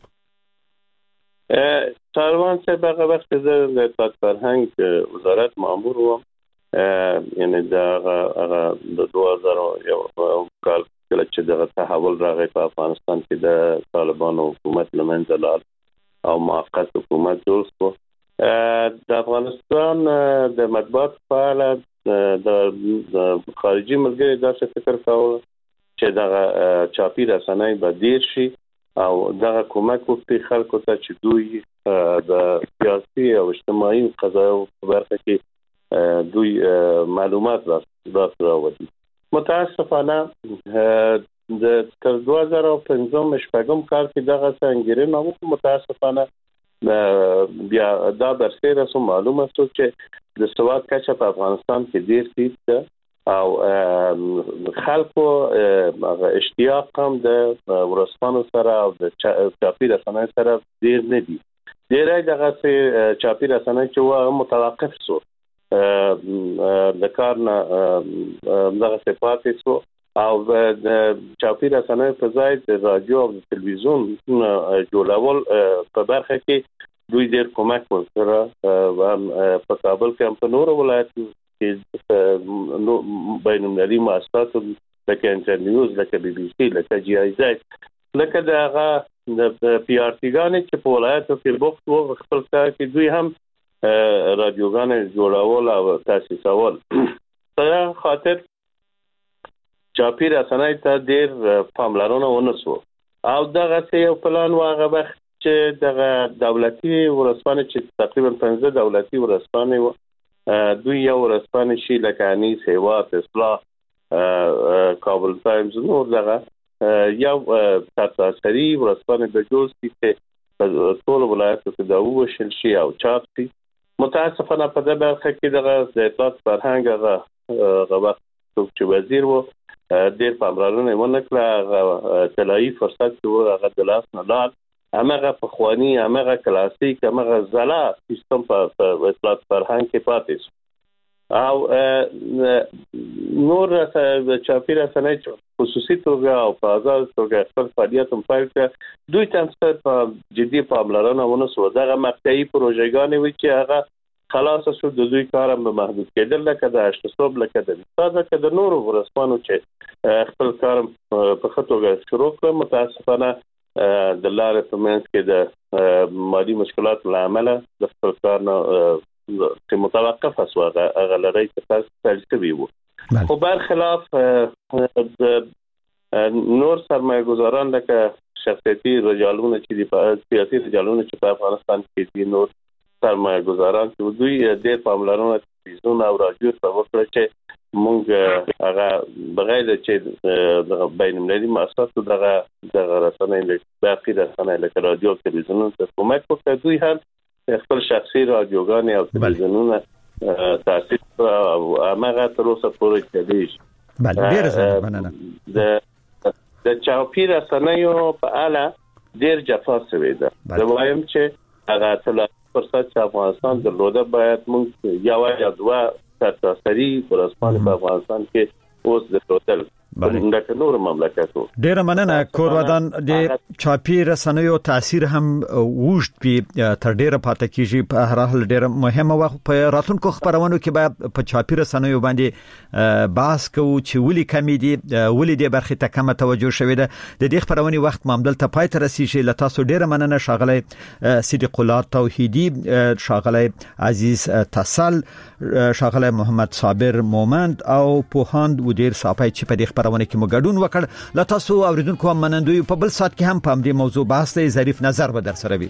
ساروان صاحب هغه وخت زه د فرهنګ وزارت مامور وم، یعنی دا هغه د 2001 کال کله چې دغه تحول راغی په افغانستان کې د طالبانو حکومت لمنځه لاړ او موقت حکومت جوړ شو. د افغانستان د مطبوعات په اړه د خارجي ملګري داسې فکر کاوه چې دغه چاپی رسنۍ به ډیر شي او دغه کومک وکړي خلکو ته چې دوی د سیاسي او اجتماعي قضايا په برخه کې دوی معلومات راوړي. متاسفانه د 2015 شپږم کال کې دغه څنګه نو متاسفانه بیا دا برسېره سو معلومه شو چې د سواد کچه په افغانستان کې ډیر ټیټ ده او خلکو اشتیاق هم د ورسپانو سره او د چاپی رسنۍ سره ډیر نه دي. ډیرای دغه چاپی رسنۍ چې هغه متوقف شو د کار نه دغه صفات شو او د چاپی رسنۍ په ځای د رادیو او تلویزیون جوړول په برخه کې دوی ډیر کومک وکړه. په کابل کې هم په نور ولایتونو کې بین المللي مؤسسات لکه انټرنیوز، لکه بي بي سي، لکه جي آی زد، لکه دغه د پی آر ټي ګانې چې په ولایتو کې بوخت وو خپل کار کې دوی هم رادیوګانې جوړول او تاسیسول. په خاطر چاپی رسنۍ ته ډیر پاملرنه ونشو او دغه یو پلان واغه وخت چې دغه دولتي ورسپانې چې تقریبا 15 دولتي ورسپانې دوی یو ورسپانې شي لکه انیس، هیواد، اصلاح، کابل تایمز، نور دغه یو سرتاسري ورسپانې د جوړ شي چې ټول ولایتو کې دا وشل شي او چاپ شي. متاسفانه په دغه برخه کې دغه د اطلاعات فرهنګ هغه وخت چې وزیر وو ډېر پاملرنه ونه کړه. طلایي فرصت چې هغه د لاس نه لاړ. همغه پخوانی، همغه کلاسیک، همغه زلا سیستم په اطلاعات فرهنګ کې پاتې شو او نور چاپی رسنۍ خصوصي توګه او په آزاد توګه خپل فعالیت هم پیل کړ. دوی ته په جدي پاملرنه ونه شو. دغه مقطعي پروژېګانې وي چې هغه خلاص شو، د دوی کار هم محدود کېدل، لکه د اشتسوب، لکه د نورو ورسپانو چې خپل کار په ښه توګه شروع کړ. متاسفانه د لارې په منځ کې د مالي مشکلاتو له امله د خپل کار نه چې متوقف شو هغه لړۍ پیل شوی و. خو برخلاف نور سرمایه گذاران لکه شخصیتي رجالونه چې په سیاسي رجالونه چې په افغانستان کې دي، نور سرمایه گذاران چې دوی ډېر پاملرنه تلویزیون او رادیو ته وکړه چې موږ هغه بغیر چې د بین المللي مؤسساتو دغه رسنۍ باقي رسنۍ لکه رادیو او تلویزیون ته کومک وکړي. دوی هم خپل شخصي رادیوګانې او تلویزیونونه تاسیس او هغه تر اوسه پورې چلیږي. بله ډېر مننه. د چاپی رسنیو په اړه ډېر جفا شوې ده. زه وایم چې هغه فرصت چې افغانستان درلوده باید موږ یو یا دوه سرتاسري ورسپانې په افغانستان کې اوس درلودل. د نور مملکتو. ډیر مننه. کورودان د چاپی رسنیو تاثیر هم وښت په تر ډیره پاتې کیږي. په هر حال ډیره مهمه وخت په راتلونکو خبرونو کې به په چاپی رسنیو باندې بحث کوو چې ولې کمی دي، ولې د برخې ته کم توجه شوې ده. د دې خبرونې وخت معاملې ته پای ته رسیږي. له تاسو ډیره مننه شاغلی صدیق الله توحیدی، شاغلی عزیز تصل، شاغلی محمد صابر مومند او پوهاند ودیر صاحب چې په دې خبرونه کې مګډون وکړ. له تاسو اوریدونکو منندوی په بل سات کې هم په دې موضوع بحث ته ظریف نظر به در سره وي.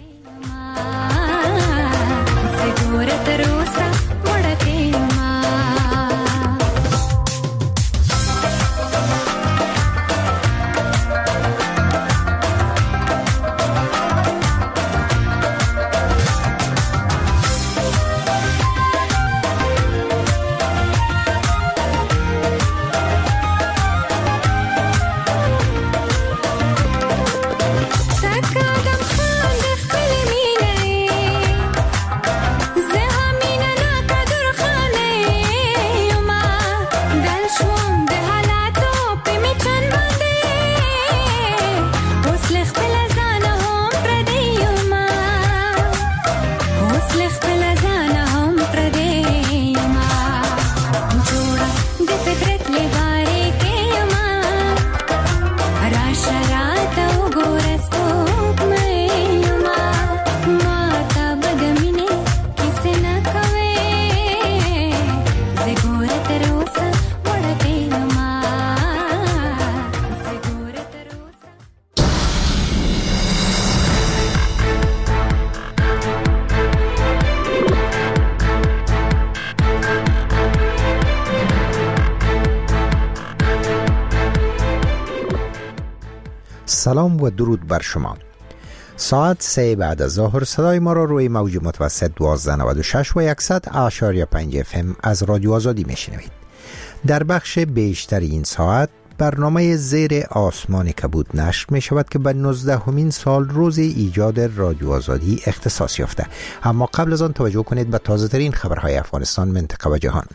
سلام و درود بر شما. ساعت 3 بعد از ظهر صدای ما را روی موج متوسط 1296 و 100.5 FM از رادیو آزادی میشنوید. در بخش بیشتر این ساعت برنامه زیر آسمان کبود نشر می شود که به 19مین سال روز ایجاد رادیو آزادی اختصاص یافته. اما قبل از آن توجه کنید به تازه ترین خبرهای افغانستان، منطقه و جهان.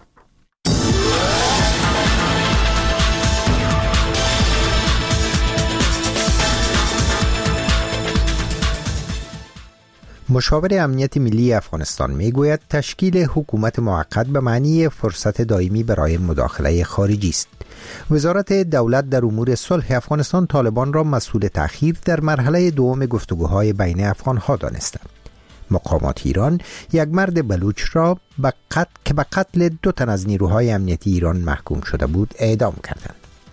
مشاور امنیت ملی افغانستان میگوید تشکیل حکومت موقت به معنی فرصت دائمی برای مداخله خارجی است. وزارت دولت در امور صلح افغانستان طالبان را مسئول تأخیر در مرحله دوم گفتگوهای بین افغانها دانسته. مقامات ایران یک مرد بلوچ را که به قتل 2 تن از نیروهای امنیتی ایران محکوم شده بود اعدام کردند.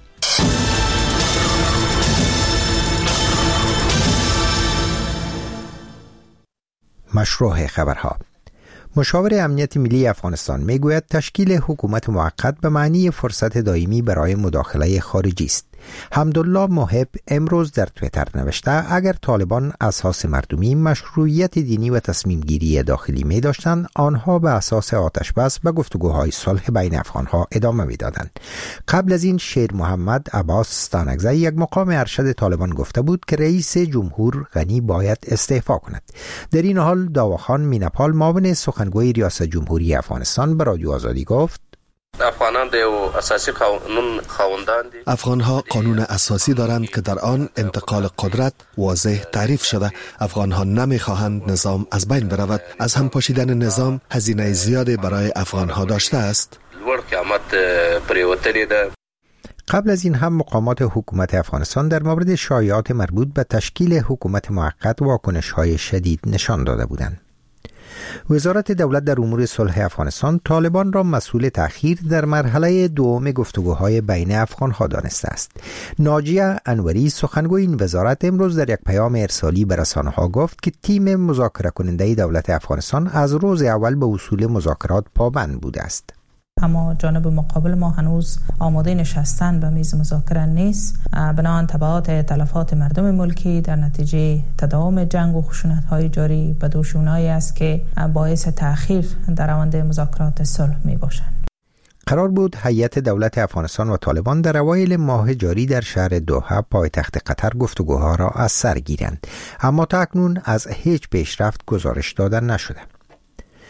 مشروع خبرها. مشاور امنیت ملی افغانستان میگوید تشکیل حکومت موقت به معنی فرصت دائمی برای مداخله خارجی است. حمدالله محب امروز در توییتر نوشته اگر طالبان اساس مردمی، مشروعیت دینی و تصمیم گیری داخلی می داشتند، آنها به اساس آتش بس به گفتگوهای صلح بین افغانها ادامه می دادند. قبل از این شیر محمد عباس ستانکزی، یک مقام ارشد طالبان، گفته بود که رئیس جمهور غنی باید استعفا کند. در این حال داواخان مینپال، معاون سخنگوی ریاست جمهوری افغانستان، به رادیو آزادی گفت افغانان د اساسی قانون خواندان دي. افغانها قانون اساسی دارند که در آن انتقال قدرت واضح تعریف شده. افغانها نمیخواهند نظام از بین برود. از هم پاشیدن نظام هزینه زیادی برای افغانها داشته است. لوړ قیمت پریوتلی ده. قبل از این هم مقامات حکومت افغانستان در مورد شایعات مربوط به تشکیل حکومت موقت واکنش‌های شدید نشان داده بودند. وزارت دولت در امور صلح افغانستان طالبان را مسئول تأخیر در مرحله دوم گفتگوهای بین افغانها دانسته است. ناجیه انوری، سخنگوی این وزارت، امروز در یک پیام ارسالی به رسانه‌ها گفت که تیم مذاکره کننده دولت افغانستان از روز اول به اصول مذاکرات پابند بوده است. اما جانب مقابل ما هنوز آماده نشستن به میز مذاکره نیست. بنابراین تبعات تلفات مردم ملکی در نتیجه تداوم جنگ و خشونت‌های جاری به دوش اونایی است که باعث تأخیر در روند مذاکرات صلح میباشند. قرار بود هیئت دولت افغانستان و طالبان در اوایل ماه جاری در شهر دوحه، پایتخت قطر، گفتگوها را از سر گیرند، اما تا اکنون از هیچ پیشرفت گزارش داده نشده.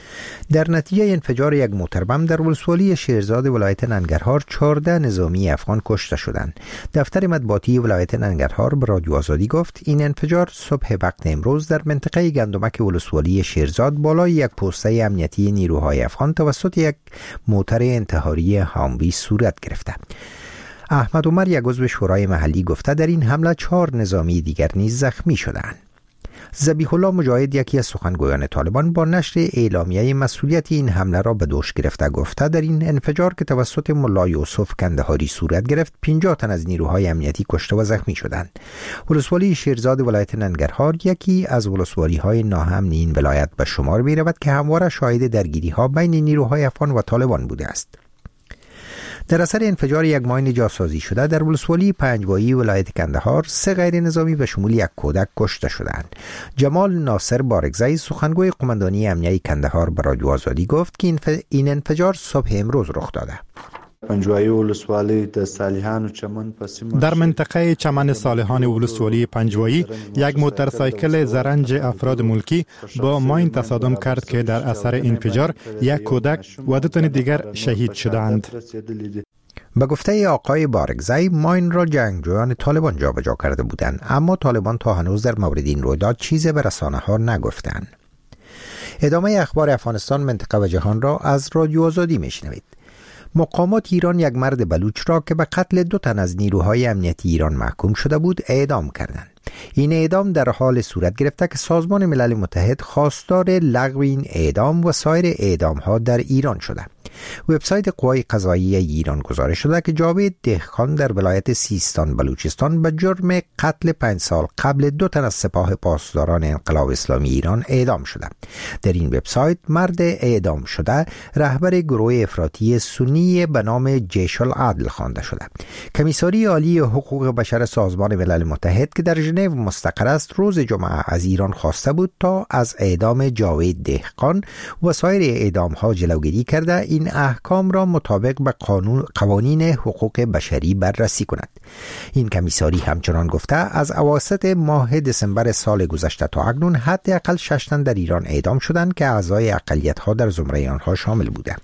در نتیجه انفجار یک موتر بم در ولسوالی شیرزاد ولایت ننگرهار 14 نظامی افغان کشته شدند. دفتر مطبوعاتی ولایت ننگرهار به رادیو آزادی گفت این انفجار صبح وقت امروز در منطقه گندمک ولسوالی شیرزاد بالای یک پوسته امنیتی نیروهای افغان توسط یک موتر انتحاری هاموی صورت گرفته. احمد عمر یک عضو شورای محلی گفته در این حمله 4 نظامی دیگر نیز زخمی شدند. ذبیح الله مجاهد یکی از سخنگویان طالبان با نشر اعلامیه مسئولیت این حمله را به دوش گرفته گفته در این انفجار که توسط ملا یوسف کندهاری صورت گرفت 50 تن از نیروهای امنیتی کشته و زخمی شدند. ولسوالی شیرزاد ولایت ننگرهار یکی از ولسوالی‌های ناامن این ولایت به شمار می‌رود که همواره شاهد درگیری‌ها بین نیروهای افغان و طالبان بوده است. در اثر انفجار یک ماین جاسازی شده در ولسوالی پنجوایی ولایت کندهار 3 غیر نظامی به شمول یک کودک کشته شدند. جمال ناصر بارگزئی سخنگوی قماندانی امنیتی کندهار به رادیو آزادی گفت که این انفجار صبح امروز رخ داده. پنجوایی ولسوالی د صالحان و چمن در منطقه چمن صالحان ولسوالی پنجوایی یک موتورسایکل زرنج افراد ملکی با ماین تصادم کرد که در اثر انفجار یک کودک و 2 تن دیگر شهید شدند. به گفته آقای بارگزئی ماین را جنگجویان طالبان جابجا کرده بودند، اما طالبان تا هنوز در مورد این رویداد چیزی به رسانه‌ها نگفتند. ادامه اخبار افغانستان، منطقه و جهان را از رادیو آزادی میشنوید. مقامات ایران یک مرد بلوچ را که به قتل 2 تن از نیروهای امنیتی ایران محکوم شده بود اعدام کردند. این اعدام در حال صورت گرفته که سازمان ملل متحد خواستار لغو این اعدام و سایر اعدام‌ها در ایران شده. وبسایت قوای قضاییه ایران گزارش شده که جاوید دهخان در ولایت سیستان بلوچستان به جرم قتل 5 سال قبل 2 تن از سپاه پاسداران انقلاب اسلامی ایران اعدام شده. در این وبسایت مرد اعدام شده رهبر گروه افراطی سنی به نام جیش العدل خوانده شده. کمیساری عالی حقوق بشر سازمان ملل متحد که در ژنو مستقر است روز جمعه از ایران خواسته بود تا از اعدام جاوید دهخان و سایر اعدام‌ها جلوگیری کرده این احکام را مطابق به قوانین حقوق بشری بررسی کند. این کمیساری همچنان گفته از اواسط ماه دسامبر سال گذشته تا اکنون حداقل 6 تن در ایران اعدام شدند که اعضای اقلیت‌ها در زمره آنها شامل بودند.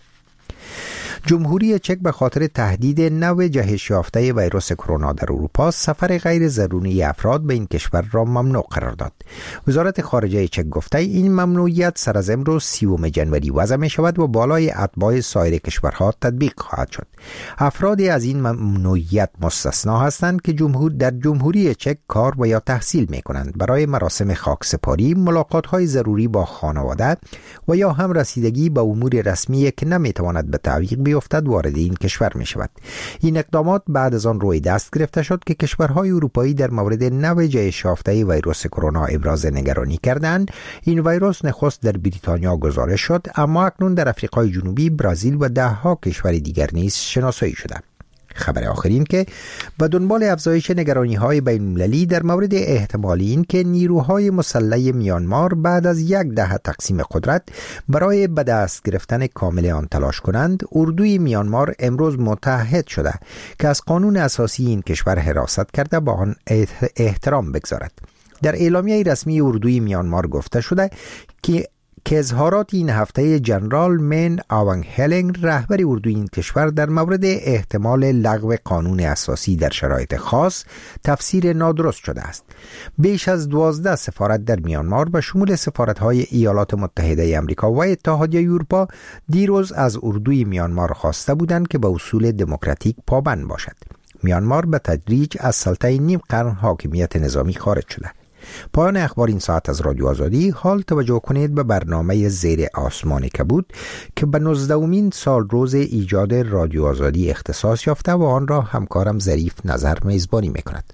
جمهوری چک به خاطر تهدید نوع جهش یافته ویروس کرونا در اروپا سفر غیر ضروری افراد به این کشور را ممنوع قرار داد. وزارت خارجه چک گفته این ممنوعیت سر از امروز 30 جنوری وضع می شود و بالای اتباع سایر کشورها تطبیق خواهد شد. افرادی از این ممنوعیت مستثنا هستند که در جمهوری چک کار و یا تحصیل می کنند، برای مراسم خاکسپاری، ملاقات های ضروری با خانواده و یا هم رسیدگی به امور رسمی که نمی تواند به تعویق بیفتد وارد این کشور می شود. این اقدامات بعد از آن روی دست گرفته شد که کشورهای اروپایی در مورد نوع جهش یافته ویروس کرونا ابراز نگرانی کردند. این ویروس نخست در بریتانیا گزارش شد، اما اکنون در آفریقای جنوبی، برزیل و 10 کشور دیگر نیز شناسایی شده. خبر آخرین که به دنبال افزایش نگرانی‌های بین‌المللی در مورد احتمال این که نیروهای مسلح میانمار بعد از 10 دهه تقسیم قدرت برای به دست گرفتن کامل آن تلاش کنند، اردوی میانمار امروز متحد شده که از قانون اساسی این کشور حراست کرده با آن احترام بگذارد. در اعلامیه رسمی اردوی میانمار گفته شده که اظهارات این هفته جنرال من آونگ هلنگ رهبر اردوی این کشور در مورد احتمال لغو قانون اساسی در شرایط خاص تفسیر نادرست شده است. بیش از 12 سفارت در میانمار به شمول سفارت‌های ایالات متحده آمریکا و اتحادیه اروپا دیروز از اردوی میانمار خواسته بودند که به اصول دموکراتیک پابند باشد. میانمار به تدریج از سلطه نیم قرن حاکمیت نظامی خارج شده. پایان اخبار این ساعت از رادیو آزادی. حال توجه کنید به برنامه زیر آسمان کبود که به 19مین سال روز ایجاد رادیو آزادی اختصاص یافته و آن را همکارم ظریف نظر میزبانی میکند.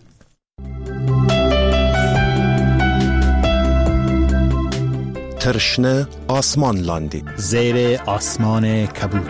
ترشنه آسمان لاندی زیر آسمان کبود.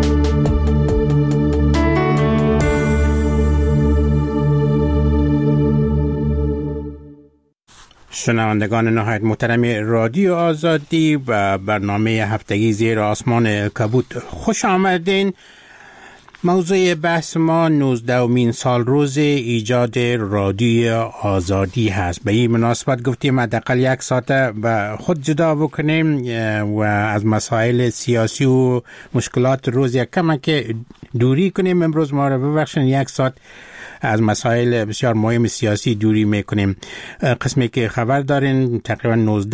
شنوندگان نهایت محترم رادیو آزادی و برنامه هفتگی زیر آسمان کبود خوش آمدین. موضوع بحث ما 19مین سال روز ایجاد رادیوی آزادی هست. به این مناسبت گفتیم حداقل 1 ساعت به خود جدا بکنیم و از مسائل سیاسی و مشکلات روز یک کمک دوری کنیم. امروز ما رو ببخشید 1 ساعت از مسائل بسیار مهم سیاسی دوری میکنیم. قسمی که خبر دارین تقریبا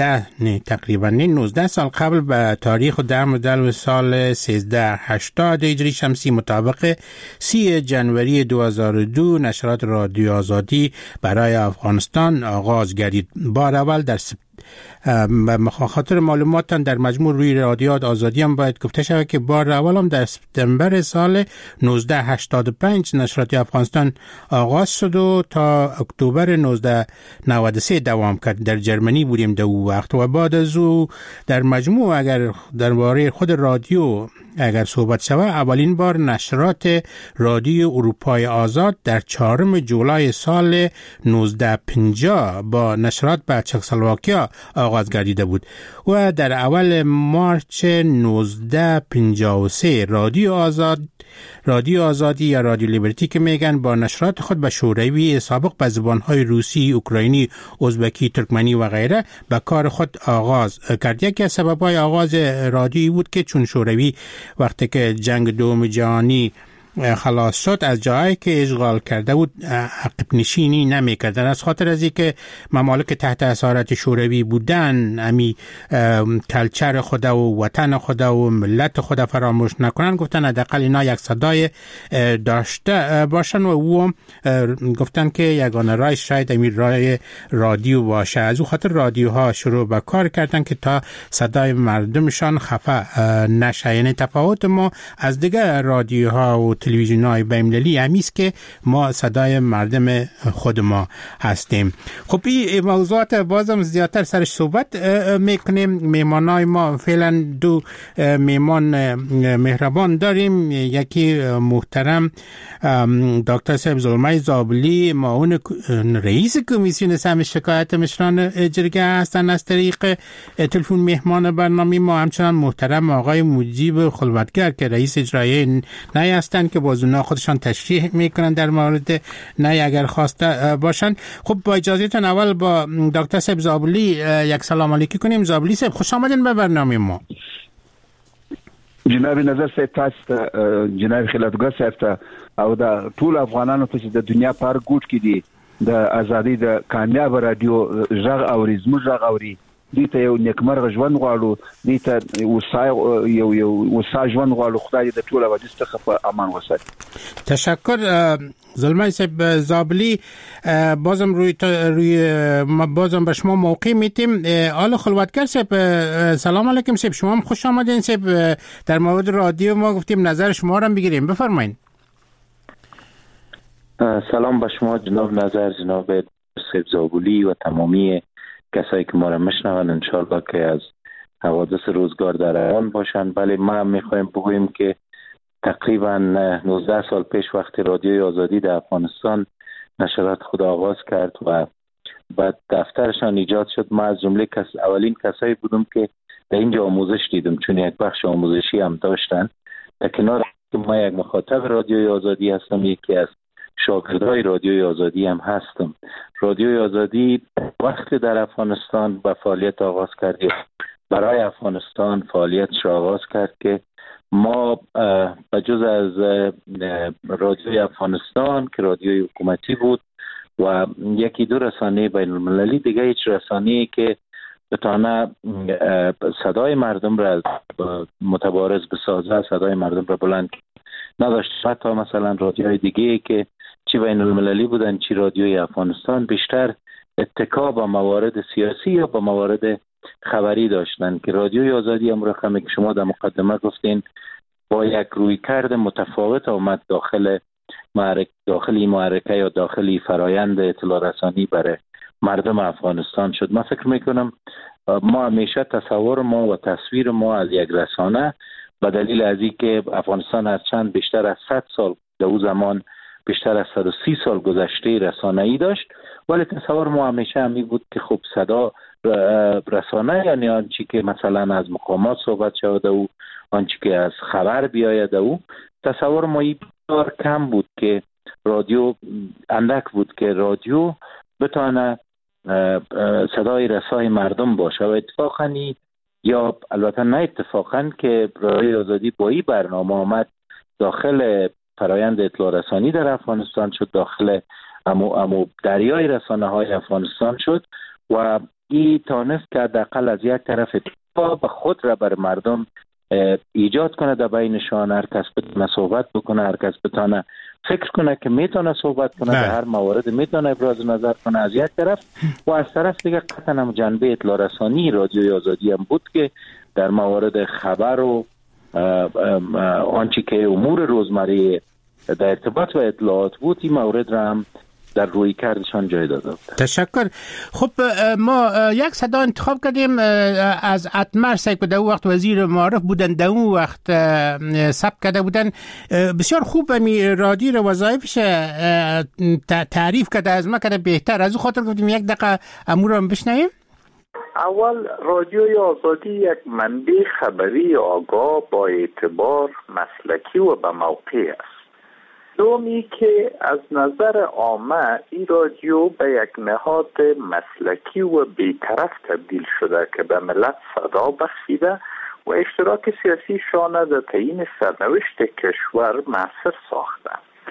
19 سال قبل به تاریخ و در سال 1380 هجری شمسی مطابق 30 جنوری 2002 نشرات رادیو آزادی برای افغانستان آغاز گردید. بار اول در خاطر معلوماتان در مجموع روی رادیو آزادی هم باید گفته شود که بار اول هم در سپتامبر سال 1985 نشرات افغانستان آغاز شد و تا اکتبر 1993 دوام کرد. در جرمنی بودیم در او وقت و بعد از او در مجموع اگر درباره خود رادیو اگر صحبت شود اولین بار نشرات رادیو اروپای آزاد در 4 جولای سال 1950 با نشرات به چکسلواکیا آغاز گردیده بود و در اول مارچ 1953 رادیو آزادی یا رادیو لیبرتی که میگن با نشرات خود به شوروی سابق به زبانهای روسی، اوکراینی، ازبکی، ترکمنی و غیره به کار خود آغاز کرد. یکی از سبب‌های آغاز رادیویی بود که چون شوروی وقتی که جنگ دوم جهانی خلاص شد از جایی که اشغال کرده بود عقب نشینی نمی‌کردن. از خاطر از اینکه ممالک تحت اسارت شوروی بودن امی کلچر خود و وطن خود و ملت خود فراموش نکنن، گفتن حداقل اینا یک صدای داشته باشن و او گفتن که یگانه راه شاید امی راه رادیو باشه. از او خاطر رادیوها شروع به کار کردن که تا صدای مردمشان خفه نشه. یعنی تفاوت ما از دیگر رادیوها و تلویزیون‌های بین‌المللی همیست که ما صدای مردم خود ما هستیم. خب این موضوعات بازم زیادتر سرش صحبت میکنیم. میمانای ما فعلا 2 میمان مهربان داریم. یکی محترم دکتر صاحب زلمه زابلی معاون رئیس کمیسیون سهم شکایت مشران جرگه هستند از طریق تلفن مهمان برنامه ما. همچنان محترم آقای مجیب خلوتگر که رئیس اجرایی نای هستند که بازونا خودشان تشریح میکنن در مورد نای اگر خواسته باشن. خب با اجازهتون اول با دکتر صاحب زابلی یک سلام علیکی کنیم. زابلی صاحب خوش آمدین به برنامه ما. جناب نظر صاحب تاسو جناب خلافګر صاحب ته او د ټول افغانانو ته د دنیا پر ګوټ کې دي د ازادي د کامیاب رادیو ژغ او زموږ ژغ اوري دي ته یو نیکمرغه ژوند غواړو، دي ته یو ژوند غواړو. خدای دې ټول ودی څخه په امان وساتي. تشکر زلمه صاحب زابلی. بازم بازم به شما موقع میتیم. آل خلوتگر صاحب سلام علیکم صاحب، شما هم خوش آمدین صاحب. در مورد رادیو ما گفتیم نظر شما رو هم بگیریم، بفرمایید. سلام به شما جناب نظر، جناب صاحب زابلی و تمامی کسایی که ما را میشنون. انشالله که از حوادث روزگار در ایران باشند. بله ما میخوایم بگوییم که تقریبا 19 سال پیش وقتی رادیوی آزادی در افغانستان نشرات خود آغاز کرد و بعد دفترشان ایجاد شد، ما از جمله اولین کسایی بودم که در اینجا آموزش دیدم، چون یک بخش آموزشی هم داشتن. در کنار که ما یک مخاطب رادیوی آزادی هستم، یکی از شاگردای رادیوی آزادی هم هستم. رادیوی آزادی وقتی در افغانستان به فعالیت آغاز کرد، برای افغانستان فعالیتش آغاز کرد که ما بجز از رادیوی افغانستان که رادیوی حکومتی بود و یکی 2 رسانه بین المللی دیگه، هیچ رسانه‌ای که بتانه صدای مردم را متبارز بسازه، صدای مردم را بلند نداشت. حتی مثلا رادیوهای دیگه که چی بین المللی بودن چی رادیوی افغانستان بیشتر اتکا با موارد سیاسی یا با موارد خبری داشتن که رادیوی آزادی هم رقمی که شما در مقدمه گفتین با یک رویکرد متفاوت آمد داخل این معرکه یا داخل فرایند اطلاع رسانی برای مردم افغانستان شد. من فکر میکنم ما همیشه تصور ما و تصویر ما از یک رسانه به دلیل از اینکه افغانستان از چند بیشتر از 100 سال در اون زمان بیشتر از 130 سال گذشته رسانه‌ای داشت، ولی تصور ما همیشه همی بود که خب صدا رسانه یعنی آنچه که مثلا از مقامات صحبت شده او، آنچه که از خبر بیاید او تصور ما بسیار کم بود که رادیو اندک بود که رادیو بتونه صدای رسای مردم باشه و اتفاقاً یا البته نه اتفاقاً که رادیو آزادی با این برنامه آمد داخل فرایند اطلاع رسانی در افغانستان شد، داخل امو دریای رسانه های افغانستان شد و این تانست که حداقل از یک طرف اتفاق خود را بر مردم ایجاد کنه در بینشان، هر کس بتونه صحبت بکنه، هر کس بتونه فکر کنه که میتونه صحبت کنه، در هر مورد میتونه ابراز نظر کنه از یک طرف، و از طرف دیگه قطعا هم جنبه اطلاع رسانی رادیوی آزادی هم بود که در مورد خبر و آنچه که امور روزمره در ارتباط و اطلاعات بود این مورد را هم در روی کردشان جای داده بود. تشکر. خب ما یک صدا انتخاب کردیم از اتمر صاحب که در اون وقت وزیر معارف بودن، در اون وقت ثبت کرده بودن. بسیار خوب می رادیو رو وظایفش تعریف کرده، از ما کرده بهتر. از اون خاطر گفتیم یک دقیقه امور رو بشنویم. اول رادیوی آزادی یک منبع خبری آگاه با اعتبار مسلکی و به موقع است. دومی که از نظر عامه این رادیو به یک نهاد مسلکی و بیطرف تبدیل شده که به ملت صدا بخشیده و اشتراک سیاسی شانه در تعیین سرنوشت کشور مؤثر ساخته.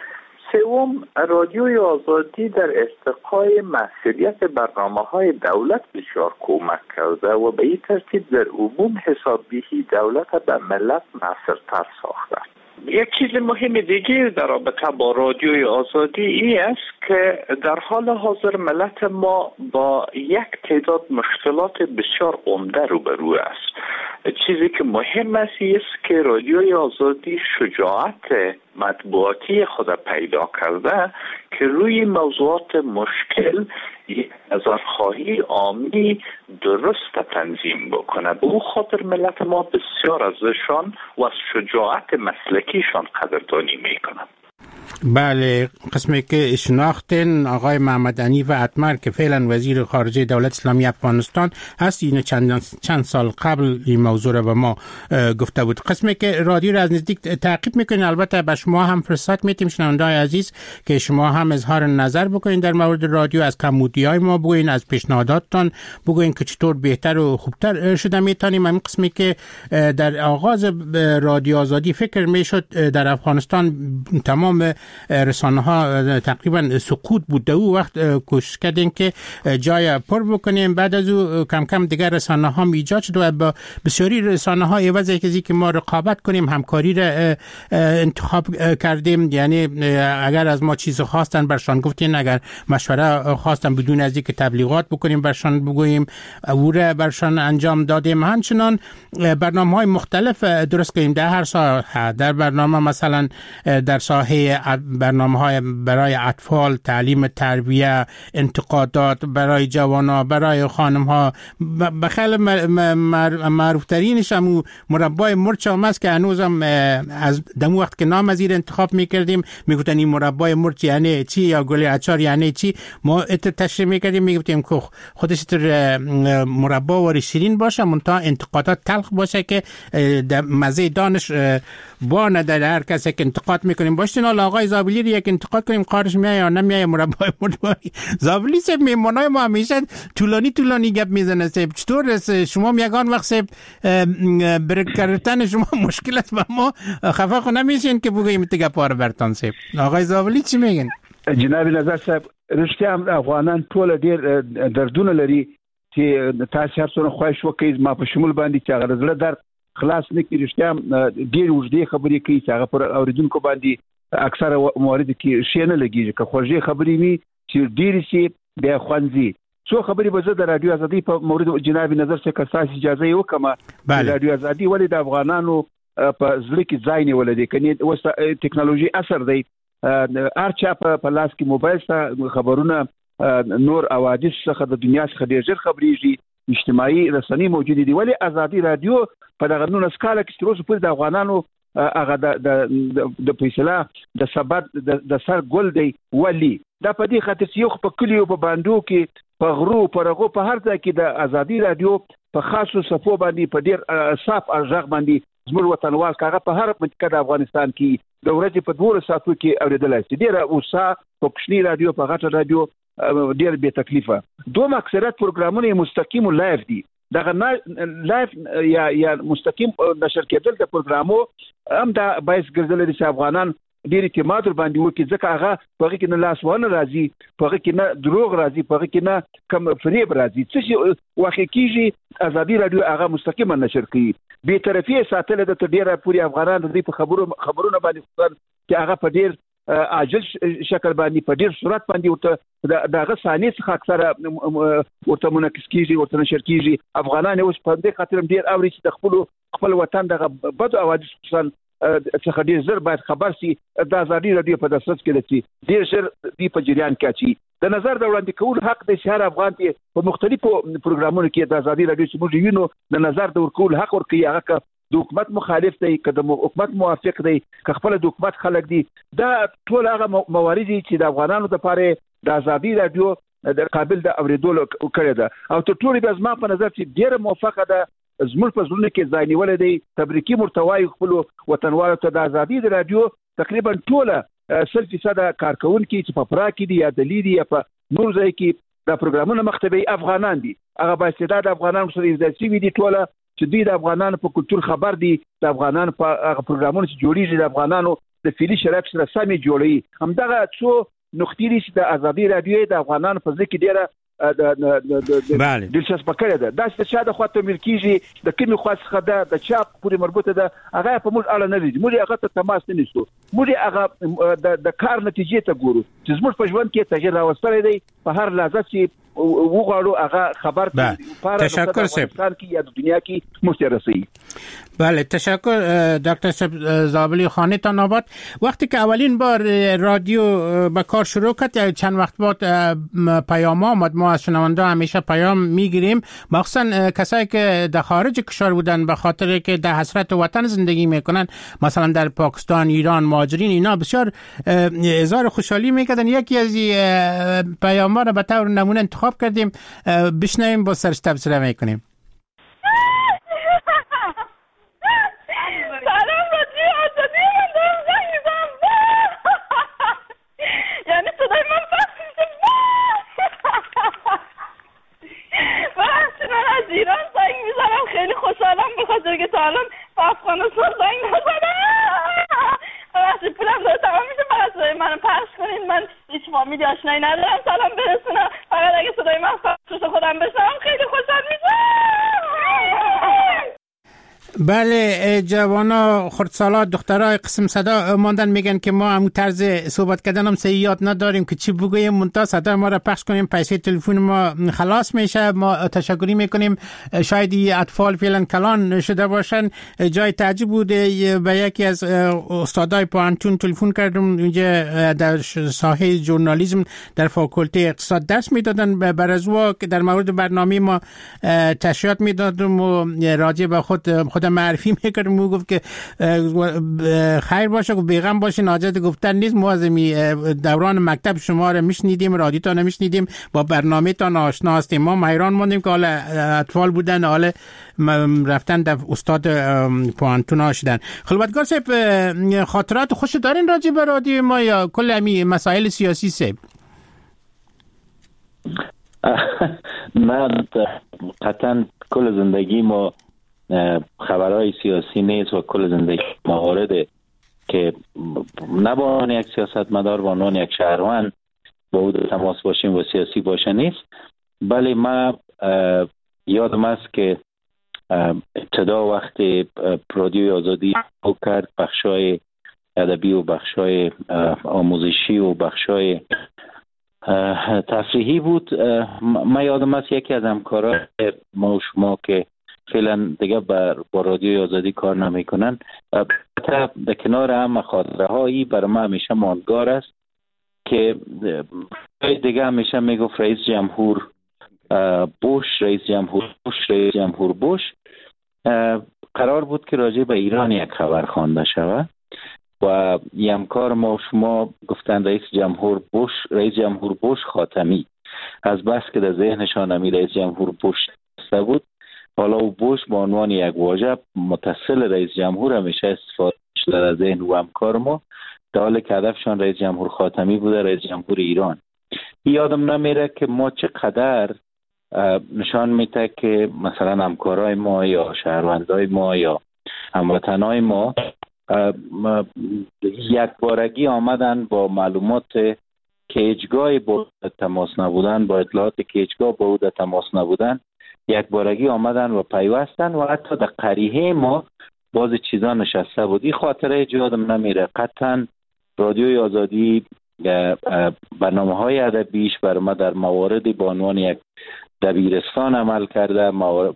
سوم، رادیوی آزادی در ارتقای مسئولیت برنامه‌های دولت بسیار کمک کرده و به این ترتیب در عموم حسابدهی دولت به ملت مؤثرتر ساخته. یک چیز مهم دیگه در رابطه با رادیوی آزادی این است که در حال حاضر ملت ما با یک تعداد مشکلات بسیار عمده روبرو است. چیزی که مهم است که رادیوی آزادی شجاعت مطبوعاتی خود پیدا کرده که روی موضوعات مشکل نظرخواهی عامی درست تنظیم بکنه. به اون خاطر ملت ما بسیار ازشان و از شجاعت مسلکیشان قدردانی میکنه. بله، قسمی که شناختن آقای محمد عنیف اتمر که فعلا وزیر خارجه دولت اسلامی افغانستان هست، این چند سال قبل این موضوع را به ما گفته بود. قسمی که رادیو را از نزدیک تعقیب میکنین، البته به شما هم فرصت میتیم شنونده‌های عزیز که شما هم اظهار نظر بکنین در مورد رادیو، از کمبودی‌های ما بگوین، از پیشنهاداتتان بگوین که چطور بهتر و خوبتر شده میتونیم. همین قسمی که در آغاز رادیو آزادی فکر میشد در افغانستان تمام رسانه ها تقریبا سقوط بود، در اون وقت کوشش کردیم که جای پر بکنیم. بعد از او کم کم دیگر رسانه ها ایجاد شد و با بسیاری رسانه ها عوض اینکه که ما رقابت کنیم همکاری را انتخاب کردیم. یعنی اگر از ما چیز خواستن برشان گفتین، اگر مشوره خواستن بدون از اینکه تبلیغات بکنیم برشان بگوییم، او را برشان انجام دادیم. همچنان برنامه‌های مختلف درست کردیم در هر ساحه. در برنامه مثلا در ساحه برنامه‌های برای اطفال، تعلیم، تربیه، انتقادات برای جوانان، برای خانم‌ها، بخیل معروف ترینش هم مربای مرچ هم است که هنوزم از دم وقت که نام از این انتخاب می‌کردیم میگفتن این مربای مرچ یعنی چی یا گل اچار یعنی چی، ما تشریح می‌کردیم میگفتیم که خودش مربا و شیرین باشه منتها انتقادات تلخ باشه که مزه دانش با نداره. هر کسی که انتقاد می‌کنیم باشین آقای زابلی رو یک انتقاد کنیم قارش میای یا نمیای مربای مربای. زابلی سب میمونای ما همیشه طولانی گپ میزنه. چطور شما میگن وقت سب برک کردن شما مشکل است با ما خفه خو نمیشین که بگیم دیگه پاره برتون سب. آقای زابلی چی میگن؟ جناب نظر صاحب رښتیا افغانان ټول ډیر دردونه لري چې تاسو هر څونه خوښ وکړئ ما په شمول باندې چې هغه زړه درد خلاص نه کړي. رښتیا ډیر وړاندې خبرې کوي چې هغه پر اوریدونکو باندې اکثر موارد کې شي نه لګیږي که خوږی خبرې وي چې ډیر شي بیا خوندي. څو خبرې به زه د رادیو آزادي په مورد جناب نظر څخه اساس اجازه یو کما رادیو آزادي ولې د افغانانو په ځل کې ځای نیول دي کني اوس ټکنالوژي اثر دی. ارچا په لاس کې موبایل سره خبرونه نور اوادیس څخه د دنیا څخه ډیر ژر خبريږي. اجتماعي رسنۍ موجود دي ولې آزادي رادیو په دغه نو سکاله کې تر اوسه پورې د افغانانو هغه د فیصله د سبد د سر ګل دی ولی دا په دې خاطر چې یو په کلیو په باندو کې په غرو په رغو په هر ځای کې د آزادي رادیو په خاصو صفو باندې په ډیر صاف ارزښت باندې زموږ وطنوال کاغه په هر منطقه د افغانستان کې د ورځې په 2 ساعتو کې اوریدلای شي. ډیره اوسه په کوچني رادیو په غټه رادیو ډیر به تکلیفه. دوه اکثریت پروګرامونه مستقیم لایف دي. دغه لایف یا مستقیم نشر کېدل د پروګرامو هم دا باعث ګرځول دي چې افغانان ډیر اعتماد ور باندې وکړي، ځکه هغه په کې نه لاسوانه راځي، په کې نه دروغ راځي، په کې نه کم فریب راځي. څه واقع کیږي ازادي رادیو هغه مستقیم نشر کوي. به طرفي ساتل د ډیره پوری افغانان د په خبرونه باندې چې هغه په ډیر عاجل شکل باندې په ډیر صورت باندې ورته دغه ثانیه څخه اکثره ورته منعکس کیږي، ورته نشر کیږي. افغانان اوس په دې خاطر ډیر اوري چې د خپل وطن دغه بد اوادس څخه ډیر زر باید خبر سي. د ازادي رادیو په دسترس کې لسی ډیر زر دی په جریان کې اچي. د نظر د وړاندې کول حق د شهر افغان ته په مختلفو پروګرامونو کې د ازادي رادیو سموږ وینو د نظر د ورکول حق ورکي. هغه د حکومت مخالف دی که د حکومت موافق دی که خپل د حکومت خلک دي، دا ټول هغه موارد چې د افغانانو لپاره د ازادي رادیو د قابل د اوریدلو کړی ده. او ته ټول د ازما په نظر چې ډیره موافقه ده زموږ په ځلونه کې ځای نیولې دی. تبریکي مرتوای خپل وطنوالو ته د ازادي رادیو تقریبا ټوله 100% کارکونکو چې په پرا کې دي یا د لیدي یا په نور ځای کې د پروګرامونو مختبي افغانان دي. هغه با استعداد افغانان سره د سی وی دي ټوله چې دوی د افغانانو په کلچر خبر دي، د افغانانو په هغه پروګرامونو چې جوړیږي د افغانانو د فعلی شرایط سره سمې جوړي. همدغه څو نقطې دي د ازادي رادیو د افغانانو په ځکه ډیره بله دلچسپه کړې ده. دا چې چا د خواته ملکیږي د کومې خوا څخه د چا پورې مربوطه ده هغه په موږ اړه نه لري. موږ هغه ته تماس نه نیسو، موږ هغه د کار نتیجې ته ګورو چې زموږ په ژوند کې تغییر راوستلی دی. په هر لحظه چې وغواړو هغه خبر تشکر صاحب کی یا دنیا کی مشترسی. بله تشکر دکتر صاحب زابلی خانه تان آباد. وقتی که اولین بار رادیو به کار شروع کرد چند وقت بعد پیام آمد، ما از شنونده همیشه پیام میگیریم، مخصوصا کسایی که در خارج کشور بودن به خاطر که در حسرت وطن زندگی میکنن، مثلا در پاکستان، ایران، مهاجرین، اینا بسیار اظهار خوشحالی میکردن. یکی از پیام‌ها را به طور نمونه انتخاب کردیم، بشنویم با سرش تبصره میکنیم. سلام رادیو آزادی، من دارم زنگ میزنم. یعنی صدای من پخش میشه. من از ایران زنگ میزنم، خیلی خوشحالم به خاطر که تا الان به افغانستان زنگ نزدم. وقتی پولم داره تمام میشه فقط صدای منو پخش کنین، من هیچ فامیلی آشنایی ندارم سلام برسونم، فقط اگه صدای من پخش خودم بشنوم خیلی خوشحال میشم. بله جوانا خردسالا دخترای قسم صدا ماندن میگن که ما همون طرز صحبت کردن هم یاد نداریم که چی بگویم، منتها صدا ما را پخش کنیم پیسه تلفن ما خلاص میشه. ما تشکری میکنیم. شاید این اطفال فعلا کلان شده باشن. جای تعجب بوده به یکی از استادای پانتون تلفن کردم، اینجا در ساحه ژورنالیسم در فاکولته اقتصاد درس میدادن. بر از او که در مورد برنامه ما تشریحات میدادم و راجع به خود معرفی میکردم و گفت که خیر باشه و بیغم باشه، حاجت گفتن نیست. ما از دوران مکتب شما رو میشنیدیم، رادیو تا نمیشنیدیم، با برنامه تا آشنا هستیم. ما حیران موندیم که حالا اطفال بودن، حالا رفتن در استاد پوانتونا شدن. خلوتگار صاحب خاطرات خوش دارین راجع به رادیو ما یا کل همین مسائل سیاسی صاحب؟ من قطعا کل زندگی ما خبرهای سیاسی نیست و کل زندگی موارد که نه با عنوان یک سیاستمدار با عنوان یک شهروند با او در تماس باشیم و سیاسی باشه نیست. بله ما یادم است که ابتدا وقتی رادیو آزادی شروع کرد بخشای ادبی و بخشای آموزشی و بخشای تفریحی بود. ما یادم است یکی از همکاران ما و شما که فعلا دیگه با رادیو آزادی کار نمیکنن، در کنار هم خاطره هایی برای ما همیشه ماندگار است که دیگه همیشه میگفت رئیس جمهور بوش قرار بود که راجع به ایران یک خبر خوانده شود و یه همکار ما و شما گفتن رئیس جمهور بوش خاتمی، از بس که در ذهنشان همی رئیس جمهور بوش بود حالا او بوش به عنوان یک واژه متصل رئیس جمهور همیشه استفاده شده در ذهن و همکار ما، در حالی که هدفشان رئیس جمهور خاتمی بوده، رئیس جمهور ایران. یادم نمیره که ما چقدر نشان میده که مثلا همکارای ما یا شهروندای ما یا هموطنای ما یک بارگی آمدن با معلومات که هیچگاه با تماس نبودن، با اطلاعات که هیچگاه با او در تماس نبودن، یک بارگی آمدن و پیوستن و حتی در قریحه ما باز چیزا نشسته بودی. خاطره یادم نمیره. قطعا رادیوی آزادی برنامه های ادبیش بر ما در مواردی به عنوان یک دبیرستان عمل کرده.